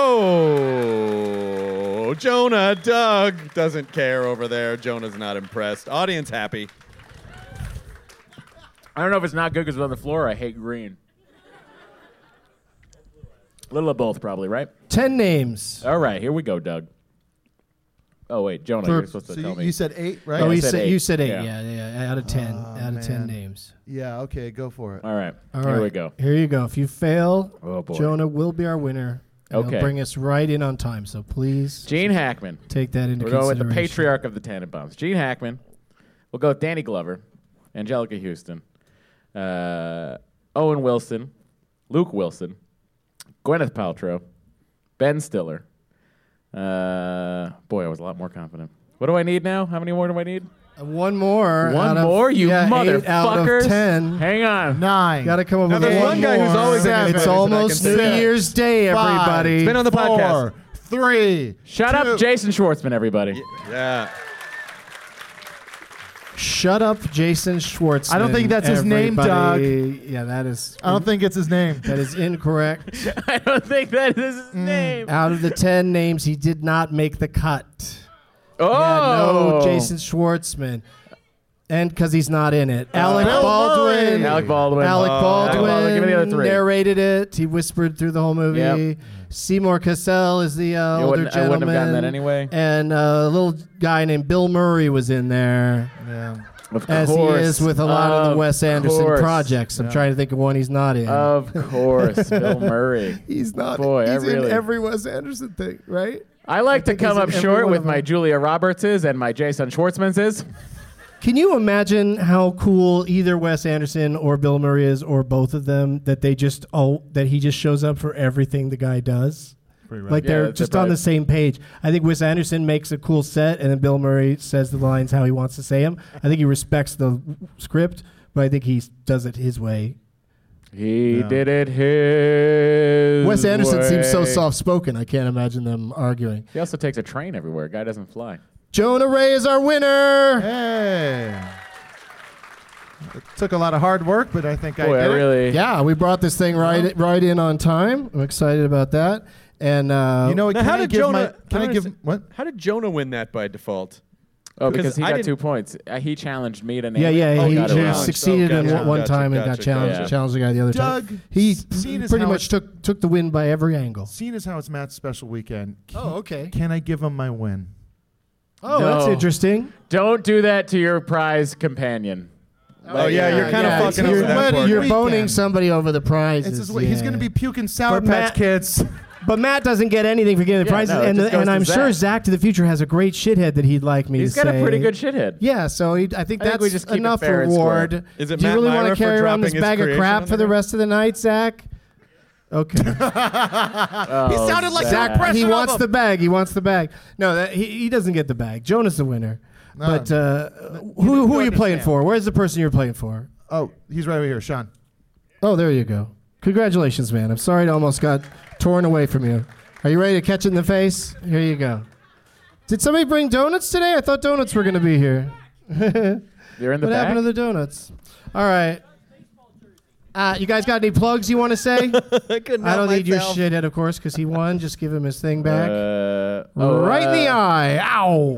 Speaker 10: Oh, Jonah, Doug doesn't care over there. Jonah's not impressed. Audience happy.
Speaker 9: I don't know if it's not good because it's on the floor. I hate green. A little of both, probably, right?
Speaker 7: 10 names.
Speaker 9: All right, here we go, Doug. Oh, wait, Jonah, you're supposed to tell me.
Speaker 11: You said 8, right?
Speaker 7: Oh,
Speaker 9: I
Speaker 7: you
Speaker 9: said eight.
Speaker 7: You said 8,
Speaker 9: Yeah.
Speaker 7: yeah. Out of 10. Out of 10 names.
Speaker 11: Yeah, okay, go for it.
Speaker 9: All right,
Speaker 7: All
Speaker 9: here
Speaker 7: right.
Speaker 9: we go.
Speaker 7: Here you go. If you fail,
Speaker 9: Oh, boy.
Speaker 7: Jonah will be our winner. And
Speaker 9: Okay.
Speaker 7: he'll bring us right in on time. So please
Speaker 9: Gene Hackman.
Speaker 7: take that into
Speaker 9: We're going with the
Speaker 7: consideration.
Speaker 9: patriarch of the Tannenbaums. Gene Hackman. We'll go with Danny Glover, Angelica Houston, Owen Wilson, Luke Wilson, Gwyneth Paltrow, Ben Stiller. Boy, I was a lot more confident. What do I need now? How many more do I need?
Speaker 7: One more.
Speaker 9: One
Speaker 7: out of-
Speaker 9: more, you
Speaker 7: 8
Speaker 9: motherfuckers.
Speaker 7: out of 10.
Speaker 9: Hang on.
Speaker 11: 9.
Speaker 7: Got to come up
Speaker 10: Now,
Speaker 7: with
Speaker 10: there's
Speaker 7: one
Speaker 10: one guy who's
Speaker 7: more.
Speaker 10: always in his
Speaker 7: It's
Speaker 10: face, and I
Speaker 7: almost
Speaker 10: can
Speaker 7: New
Speaker 10: say that.
Speaker 7: Year's Day,
Speaker 11: 5.
Speaker 7: everybody.
Speaker 10: It's been on the
Speaker 11: 4,
Speaker 10: podcast.
Speaker 11: 3.
Speaker 9: Shut
Speaker 11: 2.
Speaker 9: up, Jason Schwartzman, everybody.
Speaker 10: Yeah.
Speaker 7: Shut up, Jason Schwartzman.
Speaker 11: I don't think that's his name,
Speaker 7: everybody. Yeah, that is.
Speaker 11: I don't think it's his name.
Speaker 7: That is incorrect.
Speaker 9: I don't think that is his name.
Speaker 7: Out of the 10 names, he did not make the cut.
Speaker 9: Oh.
Speaker 7: Yeah, no Jason Schwartzman. And because he's not in it. Alec
Speaker 11: Bill
Speaker 7: Baldwin.
Speaker 11: Murray.
Speaker 9: Alec Baldwin.
Speaker 7: Alec Baldwin
Speaker 9: Give me the other 3.
Speaker 7: narrated it. He whispered through the whole movie.
Speaker 9: Yep.
Speaker 7: Seymour Cassell is the older
Speaker 9: wouldn't- I
Speaker 7: gentleman.
Speaker 9: wouldn't have gotten that anyway.
Speaker 7: And a little guy named Bill Murray was in there.
Speaker 11: Yeah.
Speaker 9: Of
Speaker 7: As
Speaker 9: course.
Speaker 7: he is with a lot of the Wes Anderson
Speaker 9: course.
Speaker 7: projects. I'm trying to think of one he's not in.
Speaker 9: Of course, Bill Murray.
Speaker 7: He's not.
Speaker 9: Boy,
Speaker 7: he's
Speaker 9: I really.
Speaker 7: in every Wes Anderson thing, right?
Speaker 9: I like to
Speaker 7: think he's
Speaker 9: come
Speaker 7: in
Speaker 9: up
Speaker 7: every
Speaker 9: short
Speaker 7: one
Speaker 9: with
Speaker 7: of
Speaker 9: my
Speaker 7: them.
Speaker 9: Julia Robertses and my Jason Schwartzmanses.
Speaker 7: Can you imagine how cool either Wes Anderson or Bill Murray is, or both of them? That they just that he just shows up for everything the guy does. Like
Speaker 9: Yeah,
Speaker 7: they're
Speaker 9: that's
Speaker 7: just
Speaker 9: it,
Speaker 7: on
Speaker 9: right.
Speaker 7: the same page. I think Wes Anderson makes a cool set, and then Bill Murray says the lines how he wants to say them. I think he respects the script, but I think he does it his way.
Speaker 9: He did it his
Speaker 7: Wes Anderson
Speaker 9: way.
Speaker 7: seems so soft-spoken. I can't imagine them arguing.
Speaker 9: He also takes a train everywhere. Guy doesn't fly.
Speaker 7: Jonah Ray is our winner.
Speaker 11: Hey. It took a lot of hard work, but I think
Speaker 9: Boy,
Speaker 11: I did it.
Speaker 9: really.
Speaker 7: Yeah, we brought this thing right in on time. I'm excited about that. And
Speaker 11: You know what?
Speaker 10: Now,
Speaker 11: Can
Speaker 10: how
Speaker 11: I
Speaker 10: did
Speaker 11: give
Speaker 10: Jonah?
Speaker 11: my? Can I give
Speaker 10: understand-
Speaker 11: what?
Speaker 10: How did Jonah win that by default?
Speaker 9: Oh, because he
Speaker 10: I
Speaker 9: got
Speaker 10: didn't-
Speaker 9: 2 points. He challenged me to name
Speaker 7: yeah,
Speaker 9: it.
Speaker 7: he
Speaker 9: got it wrong.
Speaker 7: succeeded in
Speaker 10: Gotcha,
Speaker 7: one
Speaker 10: gotcha,
Speaker 7: time and
Speaker 10: gotcha,
Speaker 7: got challenged.
Speaker 9: gotcha.
Speaker 7: Challenged the guy the other
Speaker 11: Doug,
Speaker 7: time. He
Speaker 11: seeing as
Speaker 7: pretty
Speaker 11: how
Speaker 7: much took the win by every angle.
Speaker 11: Seeing as how it's Matt's special weekend.
Speaker 7: Okay.
Speaker 11: Can I give him my win?
Speaker 7: Oh,
Speaker 9: No.
Speaker 7: that's interesting.
Speaker 9: Don't do that to your prize companion.
Speaker 10: Oh, yeah, you're kind of fucking
Speaker 7: you're,
Speaker 10: over that part.
Speaker 7: you're
Speaker 11: Weekend.
Speaker 7: boning somebody over the prizes.
Speaker 11: It's he's going to be puking Sour
Speaker 7: But
Speaker 11: Patch
Speaker 7: Matt-
Speaker 11: Kids.
Speaker 7: But Matt doesn't get anything for getting the
Speaker 9: Yeah,
Speaker 7: prizes,
Speaker 9: no, it just goes
Speaker 7: and
Speaker 9: to
Speaker 7: I'm sure
Speaker 9: Zach.
Speaker 7: Zach to the Future has a great shithead that he'd like me
Speaker 9: He's
Speaker 7: to
Speaker 9: got
Speaker 7: say.
Speaker 9: a pretty good shithead.
Speaker 7: Yeah, so I think
Speaker 9: I think
Speaker 7: that's
Speaker 9: we just keep it
Speaker 7: enough
Speaker 9: fair and
Speaker 7: reward.
Speaker 9: square.
Speaker 10: Is it
Speaker 7: Do you
Speaker 10: Matt
Speaker 7: really want
Speaker 10: Myra
Speaker 7: to
Speaker 10: for
Speaker 7: carry around this
Speaker 10: dropping his
Speaker 7: bag of
Speaker 10: creation
Speaker 7: crap
Speaker 10: on
Speaker 7: for
Speaker 10: the
Speaker 7: the
Speaker 10: ground?
Speaker 7: rest of the night, Zach? Okay.
Speaker 9: He
Speaker 11: sounded like the
Speaker 7: Zach,
Speaker 11: impression
Speaker 7: he
Speaker 11: of
Speaker 7: wants
Speaker 11: him.
Speaker 7: the bag. He wants the bag. No, he doesn't get the bag. Jonah's the winner. But who are you playing for? Where's the person you're playing for?
Speaker 11: Oh, he's right over here, Sean.
Speaker 7: Oh, there you go. Congratulations, man. I'm sorry it almost got torn away from you. Are you ready to catch it in the face? Here you go. Did somebody bring donuts today? I thought donuts were going to be here.
Speaker 9: You're in the
Speaker 7: What
Speaker 9: back?
Speaker 7: happened to the donuts? All right. You guys got any plugs you want to say? I don't need your shithead, of course, because he won. Just give him his thing back. Right in the eye. Ow.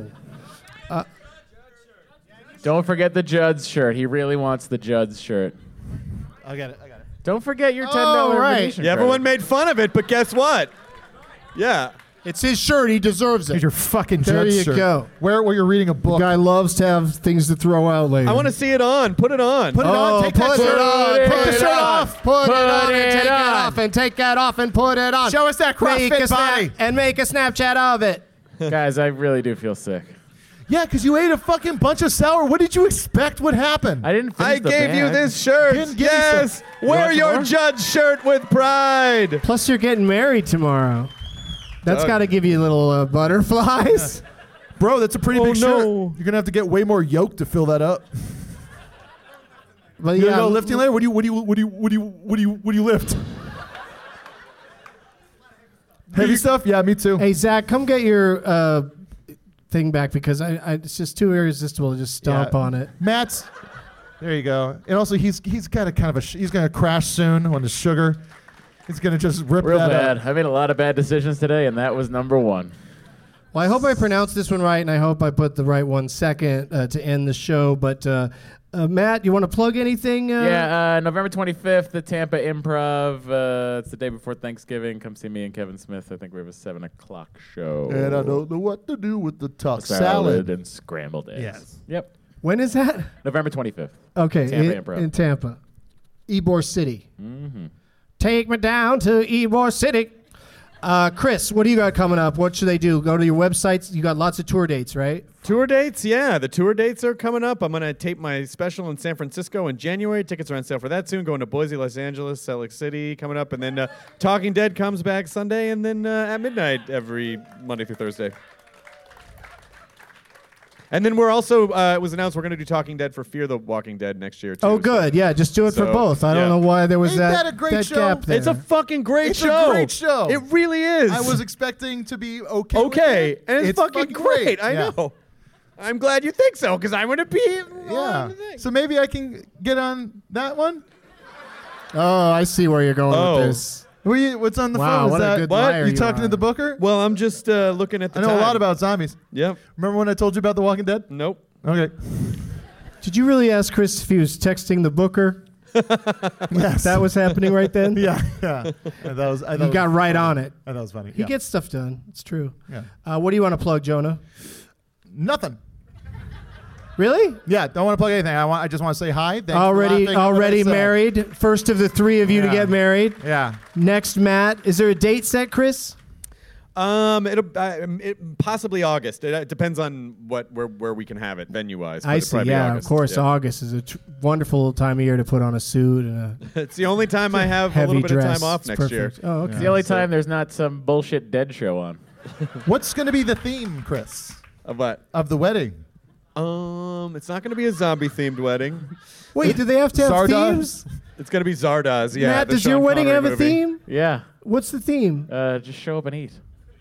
Speaker 9: Don't forget the Judd's shirt. He really wants the Judd's shirt.
Speaker 11: I got it.
Speaker 9: Don't forget your $10
Speaker 7: right.
Speaker 9: Venetian
Speaker 10: Yeah,
Speaker 9: credit.
Speaker 10: everyone made fun of it, but guess what? Yeah.
Speaker 7: It's his shirt. He deserves
Speaker 11: Here's
Speaker 7: it.
Speaker 11: your fucking
Speaker 7: There
Speaker 11: Judge
Speaker 7: you
Speaker 11: shirt.
Speaker 7: go.
Speaker 11: Where you're reading a book.
Speaker 7: Guy loves to have things to throw out later.
Speaker 10: I want to see it on. Put it on.
Speaker 11: Put it on. Take that
Speaker 7: put
Speaker 11: shirt
Speaker 7: it
Speaker 11: off.
Speaker 7: on.
Speaker 11: Take the
Speaker 7: Put
Speaker 11: shirt
Speaker 7: it
Speaker 11: off.
Speaker 7: Put it on and
Speaker 9: it
Speaker 7: take it
Speaker 9: on.
Speaker 7: off and take that off and put it on.
Speaker 11: Show us that
Speaker 7: Make
Speaker 11: CrossFit
Speaker 7: a snap-
Speaker 11: body.
Speaker 7: and make a Snapchat of it.
Speaker 9: Guys, I really do feel sick.
Speaker 11: Yeah, because you ate a fucking bunch of sour. What did you expect would happen?
Speaker 9: I didn't finish
Speaker 10: I
Speaker 9: the
Speaker 10: gave you
Speaker 9: bag.
Speaker 10: this shirt.
Speaker 11: Didn't give you
Speaker 10: Yes. Wear
Speaker 9: want
Speaker 10: your
Speaker 9: more?
Speaker 10: Judge shirt with pride.
Speaker 7: Plus, you're getting married tomorrow. That's
Speaker 10: Doug.
Speaker 7: got to give you little butterflies.
Speaker 11: Bro, that's a pretty big shirt.
Speaker 10: no.
Speaker 11: You're going to have to get way more yoke to fill that up.
Speaker 7: But
Speaker 11: You
Speaker 7: yeah,
Speaker 11: gonna go lifting later? What do you lift? Heavy stuff? Yeah, me too.
Speaker 7: Hey, Zach, come get your thing back because it's just too irresistible to just stomp
Speaker 11: Yeah.
Speaker 7: on it.
Speaker 11: Matt's There you go. And also, he's got a kind of he's going to crash soon on his sugar. He's going to just rip
Speaker 9: Real
Speaker 11: that
Speaker 9: bad.
Speaker 11: up.
Speaker 9: I made a lot of bad decisions today, and that was number one.
Speaker 7: Well, I hope I pronounced this one right, and I hope I put the right one second to end the show. But Matt, you want to plug anything?
Speaker 9: November 25th, the Tampa Improv. It's the day before Thanksgiving. Come see me and Kevin Smith. I think we have a 7 o'clock show.
Speaker 11: And I don't know what to do with the tossed
Speaker 9: salad and scrambled eggs.
Speaker 11: Yes.
Speaker 9: Yep.
Speaker 7: When is that?
Speaker 9: November 25th.
Speaker 7: Okay,
Speaker 9: Tampa Improv.
Speaker 7: in Tampa. Ybor City.
Speaker 9: Mm-hmm.
Speaker 7: Take me down to Ybor City. Chris, what do you got coming up? What should they do? Go to your websites. You got lots of tour dates, right?
Speaker 10: Tour dates, yeah. The tour dates are coming up. I'm going to tape my special in San Francisco in January. Tickets are on sale for that soon. Going to Boise, Los Angeles, Salt Lake City coming up. And then Talking Dead comes back Sunday and then at midnight every Monday through Thursday. And then we're also, it was announced we're going to do Talking Dead for Fear the Walking Dead next year, too.
Speaker 7: Oh, good. Yeah, just do it for both. I don't know why there was
Speaker 11: Ain't that a great show?
Speaker 7: gap there.
Speaker 10: It's a fucking great
Speaker 11: It's
Speaker 10: show.
Speaker 11: a great show.
Speaker 10: It really is.
Speaker 11: I was expecting to be okay.
Speaker 10: Okay,
Speaker 11: with it.
Speaker 10: and it's fucking great. I
Speaker 11: Yeah.
Speaker 10: know. I'm glad you think so, because I want to be.
Speaker 11: Yeah. So maybe I can get on that one.
Speaker 7: Oh, I see where you're going
Speaker 10: Oh.
Speaker 7: with this.
Speaker 11: What's on the
Speaker 7: Wow,
Speaker 11: phone?
Speaker 7: what
Speaker 11: Is
Speaker 7: a
Speaker 11: that
Speaker 7: good
Speaker 11: what?
Speaker 7: liar
Speaker 11: You
Speaker 7: you
Speaker 11: talking
Speaker 7: are.
Speaker 11: to the booker?
Speaker 10: Well, I'm just looking at the
Speaker 11: I know
Speaker 10: time.
Speaker 11: a lot about zombies.
Speaker 10: Yep.
Speaker 11: Remember when I told you about The Walking Dead?
Speaker 10: Nope.
Speaker 11: Okay.
Speaker 7: Did you really ask Chris if he was texting the booker?
Speaker 11: Yes.
Speaker 7: That was happening right then?
Speaker 11: Yeah. That was. I thought
Speaker 7: You got
Speaker 11: it was
Speaker 7: right
Speaker 11: funny.
Speaker 7: on it.
Speaker 11: I thought it was funny.
Speaker 7: He
Speaker 11: Yeah.
Speaker 7: gets stuff done. It's true.
Speaker 11: Yeah.
Speaker 7: What do you want to plug, Jonah?
Speaker 11: Nothing.
Speaker 7: Really?
Speaker 11: Yeah. Don't want to plug anything. I just want to say hi. Thanks for
Speaker 7: Already
Speaker 11: laughing at what I said.
Speaker 7: married. First of the three of you to
Speaker 11: Yeah.
Speaker 7: get married.
Speaker 11: Yeah.
Speaker 7: Next, Matt. Is there a date set, Chris?
Speaker 10: It possibly August. It depends on where we can have it venue wise.
Speaker 7: I see. Yeah, of course. August is a wonderful time of year to put on a suit and a
Speaker 10: It's the only time I have a
Speaker 7: heavy
Speaker 10: little bit
Speaker 7: dress.
Speaker 10: of time off
Speaker 7: It's
Speaker 10: next year.
Speaker 7: perfect. Oh, okay.
Speaker 9: It's the only time there's not some bullshit dead show on.
Speaker 11: What's going to be the theme, Chris,
Speaker 10: Of what?
Speaker 11: of the wedding?
Speaker 10: It's not going to be a zombie themed wedding.
Speaker 7: Wait, do they have to have
Speaker 11: Zardoz?
Speaker 7: themes?
Speaker 10: It's going to be Zardoz. Yeah.
Speaker 7: Matt,
Speaker 10: the
Speaker 7: does your
Speaker 10: Sean
Speaker 7: wedding
Speaker 10: Connery
Speaker 7: have a
Speaker 10: movie.
Speaker 7: theme?
Speaker 9: Yeah.
Speaker 7: What's the theme?
Speaker 9: Just show up and eat.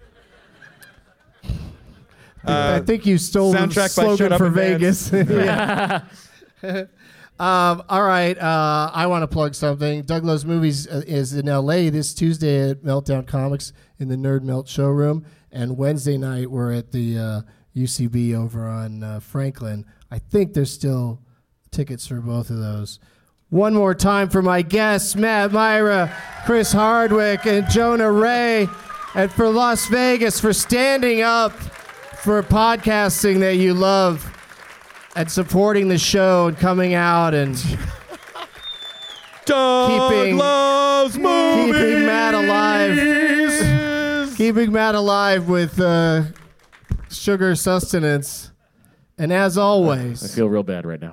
Speaker 7: I think you stole the
Speaker 10: soundtrack by Shut
Speaker 7: slogan
Speaker 10: Up
Speaker 7: for
Speaker 10: and Dance.
Speaker 7: Vegas. Yeah. All right. I want to plug something. Doug Loves Movies is in L.A. this Tuesday at Meltdown Comics in the Nerd Melt showroom. And Wednesday night, we're at the UCB over on Franklin. I think there's still tickets for both of those. One more time for my guests, Matt Myra, Chris Hardwick, and Jonah Ray. And for Las Vegas, for standing up for podcasting that you love and supporting the show and coming out and
Speaker 10: Doug Loves Movies.
Speaker 7: keeping Matt alive. Keeping Matt alive with sugar sustenance. And as
Speaker 9: I
Speaker 7: always,
Speaker 9: feel real bad right now.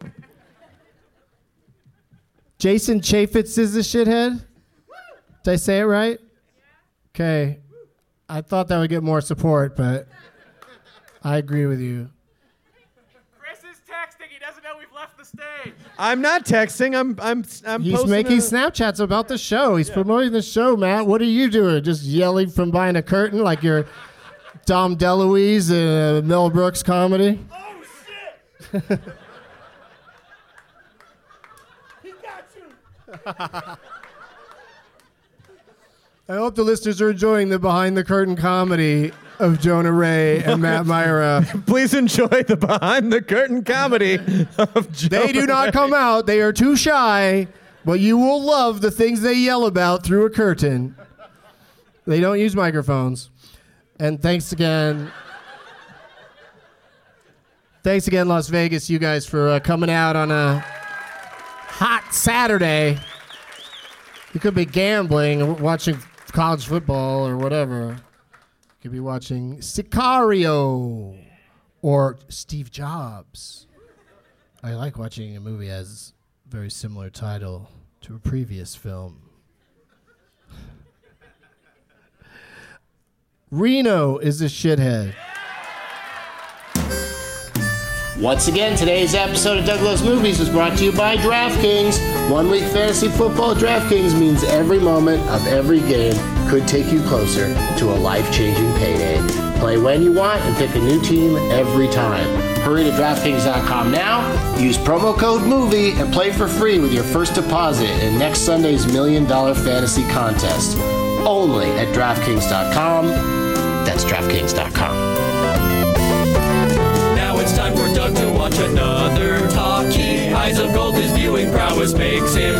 Speaker 7: Jason Chaffetz is the shithead? Did I say it right? Okay. I thought that would get more support, but I agree with you.
Speaker 9: Chris is texting. He doesn't know we've left the stage.
Speaker 10: I'm not texting. I'm
Speaker 7: He's
Speaker 10: posting
Speaker 7: making
Speaker 10: a-
Speaker 7: Snapchats about the show. He's promoting the show, Matt. What are you doing? Just yelling from behind a curtain like you're Dom DeLuise in a Mel Brooks comedy?
Speaker 5: Oh, shit! He got you!
Speaker 7: I hope the listeners are enjoying the behind the curtain comedy of Jonah Ray and Matt Myra.
Speaker 10: Please enjoy the behind the curtain comedy of Jonah
Speaker 7: They do not
Speaker 10: Ray.
Speaker 7: come out. They are too shy, but you will love the things they yell about through a curtain. They don't use microphones. And thanks again. Thanks again, Las Vegas, you guys, for coming out on a hot Saturday. You could be gambling or watching college football or whatever. You could be watching Sicario or Steve Jobs. I like watching a movie that has a very similar title to a previous film. Reno is a shithead.
Speaker 12: Once again, today's episode of Doug Loves Movies was brought to you by DraftKings. 1 week fantasy football at DraftKings means every moment of every game could take you closer to a life-changing payday. Play when you want and pick a new team every time. Hurry to DraftKings.com now, use promo code MOVIE, and play for free with your first deposit in next Sunday's $1 Million Fantasy Contest. Only at DraftKings.com. That's DraftKings.com.
Speaker 5: Now it's time for Doug to watch another talkie. Eyes of gold, his viewing prowess makes him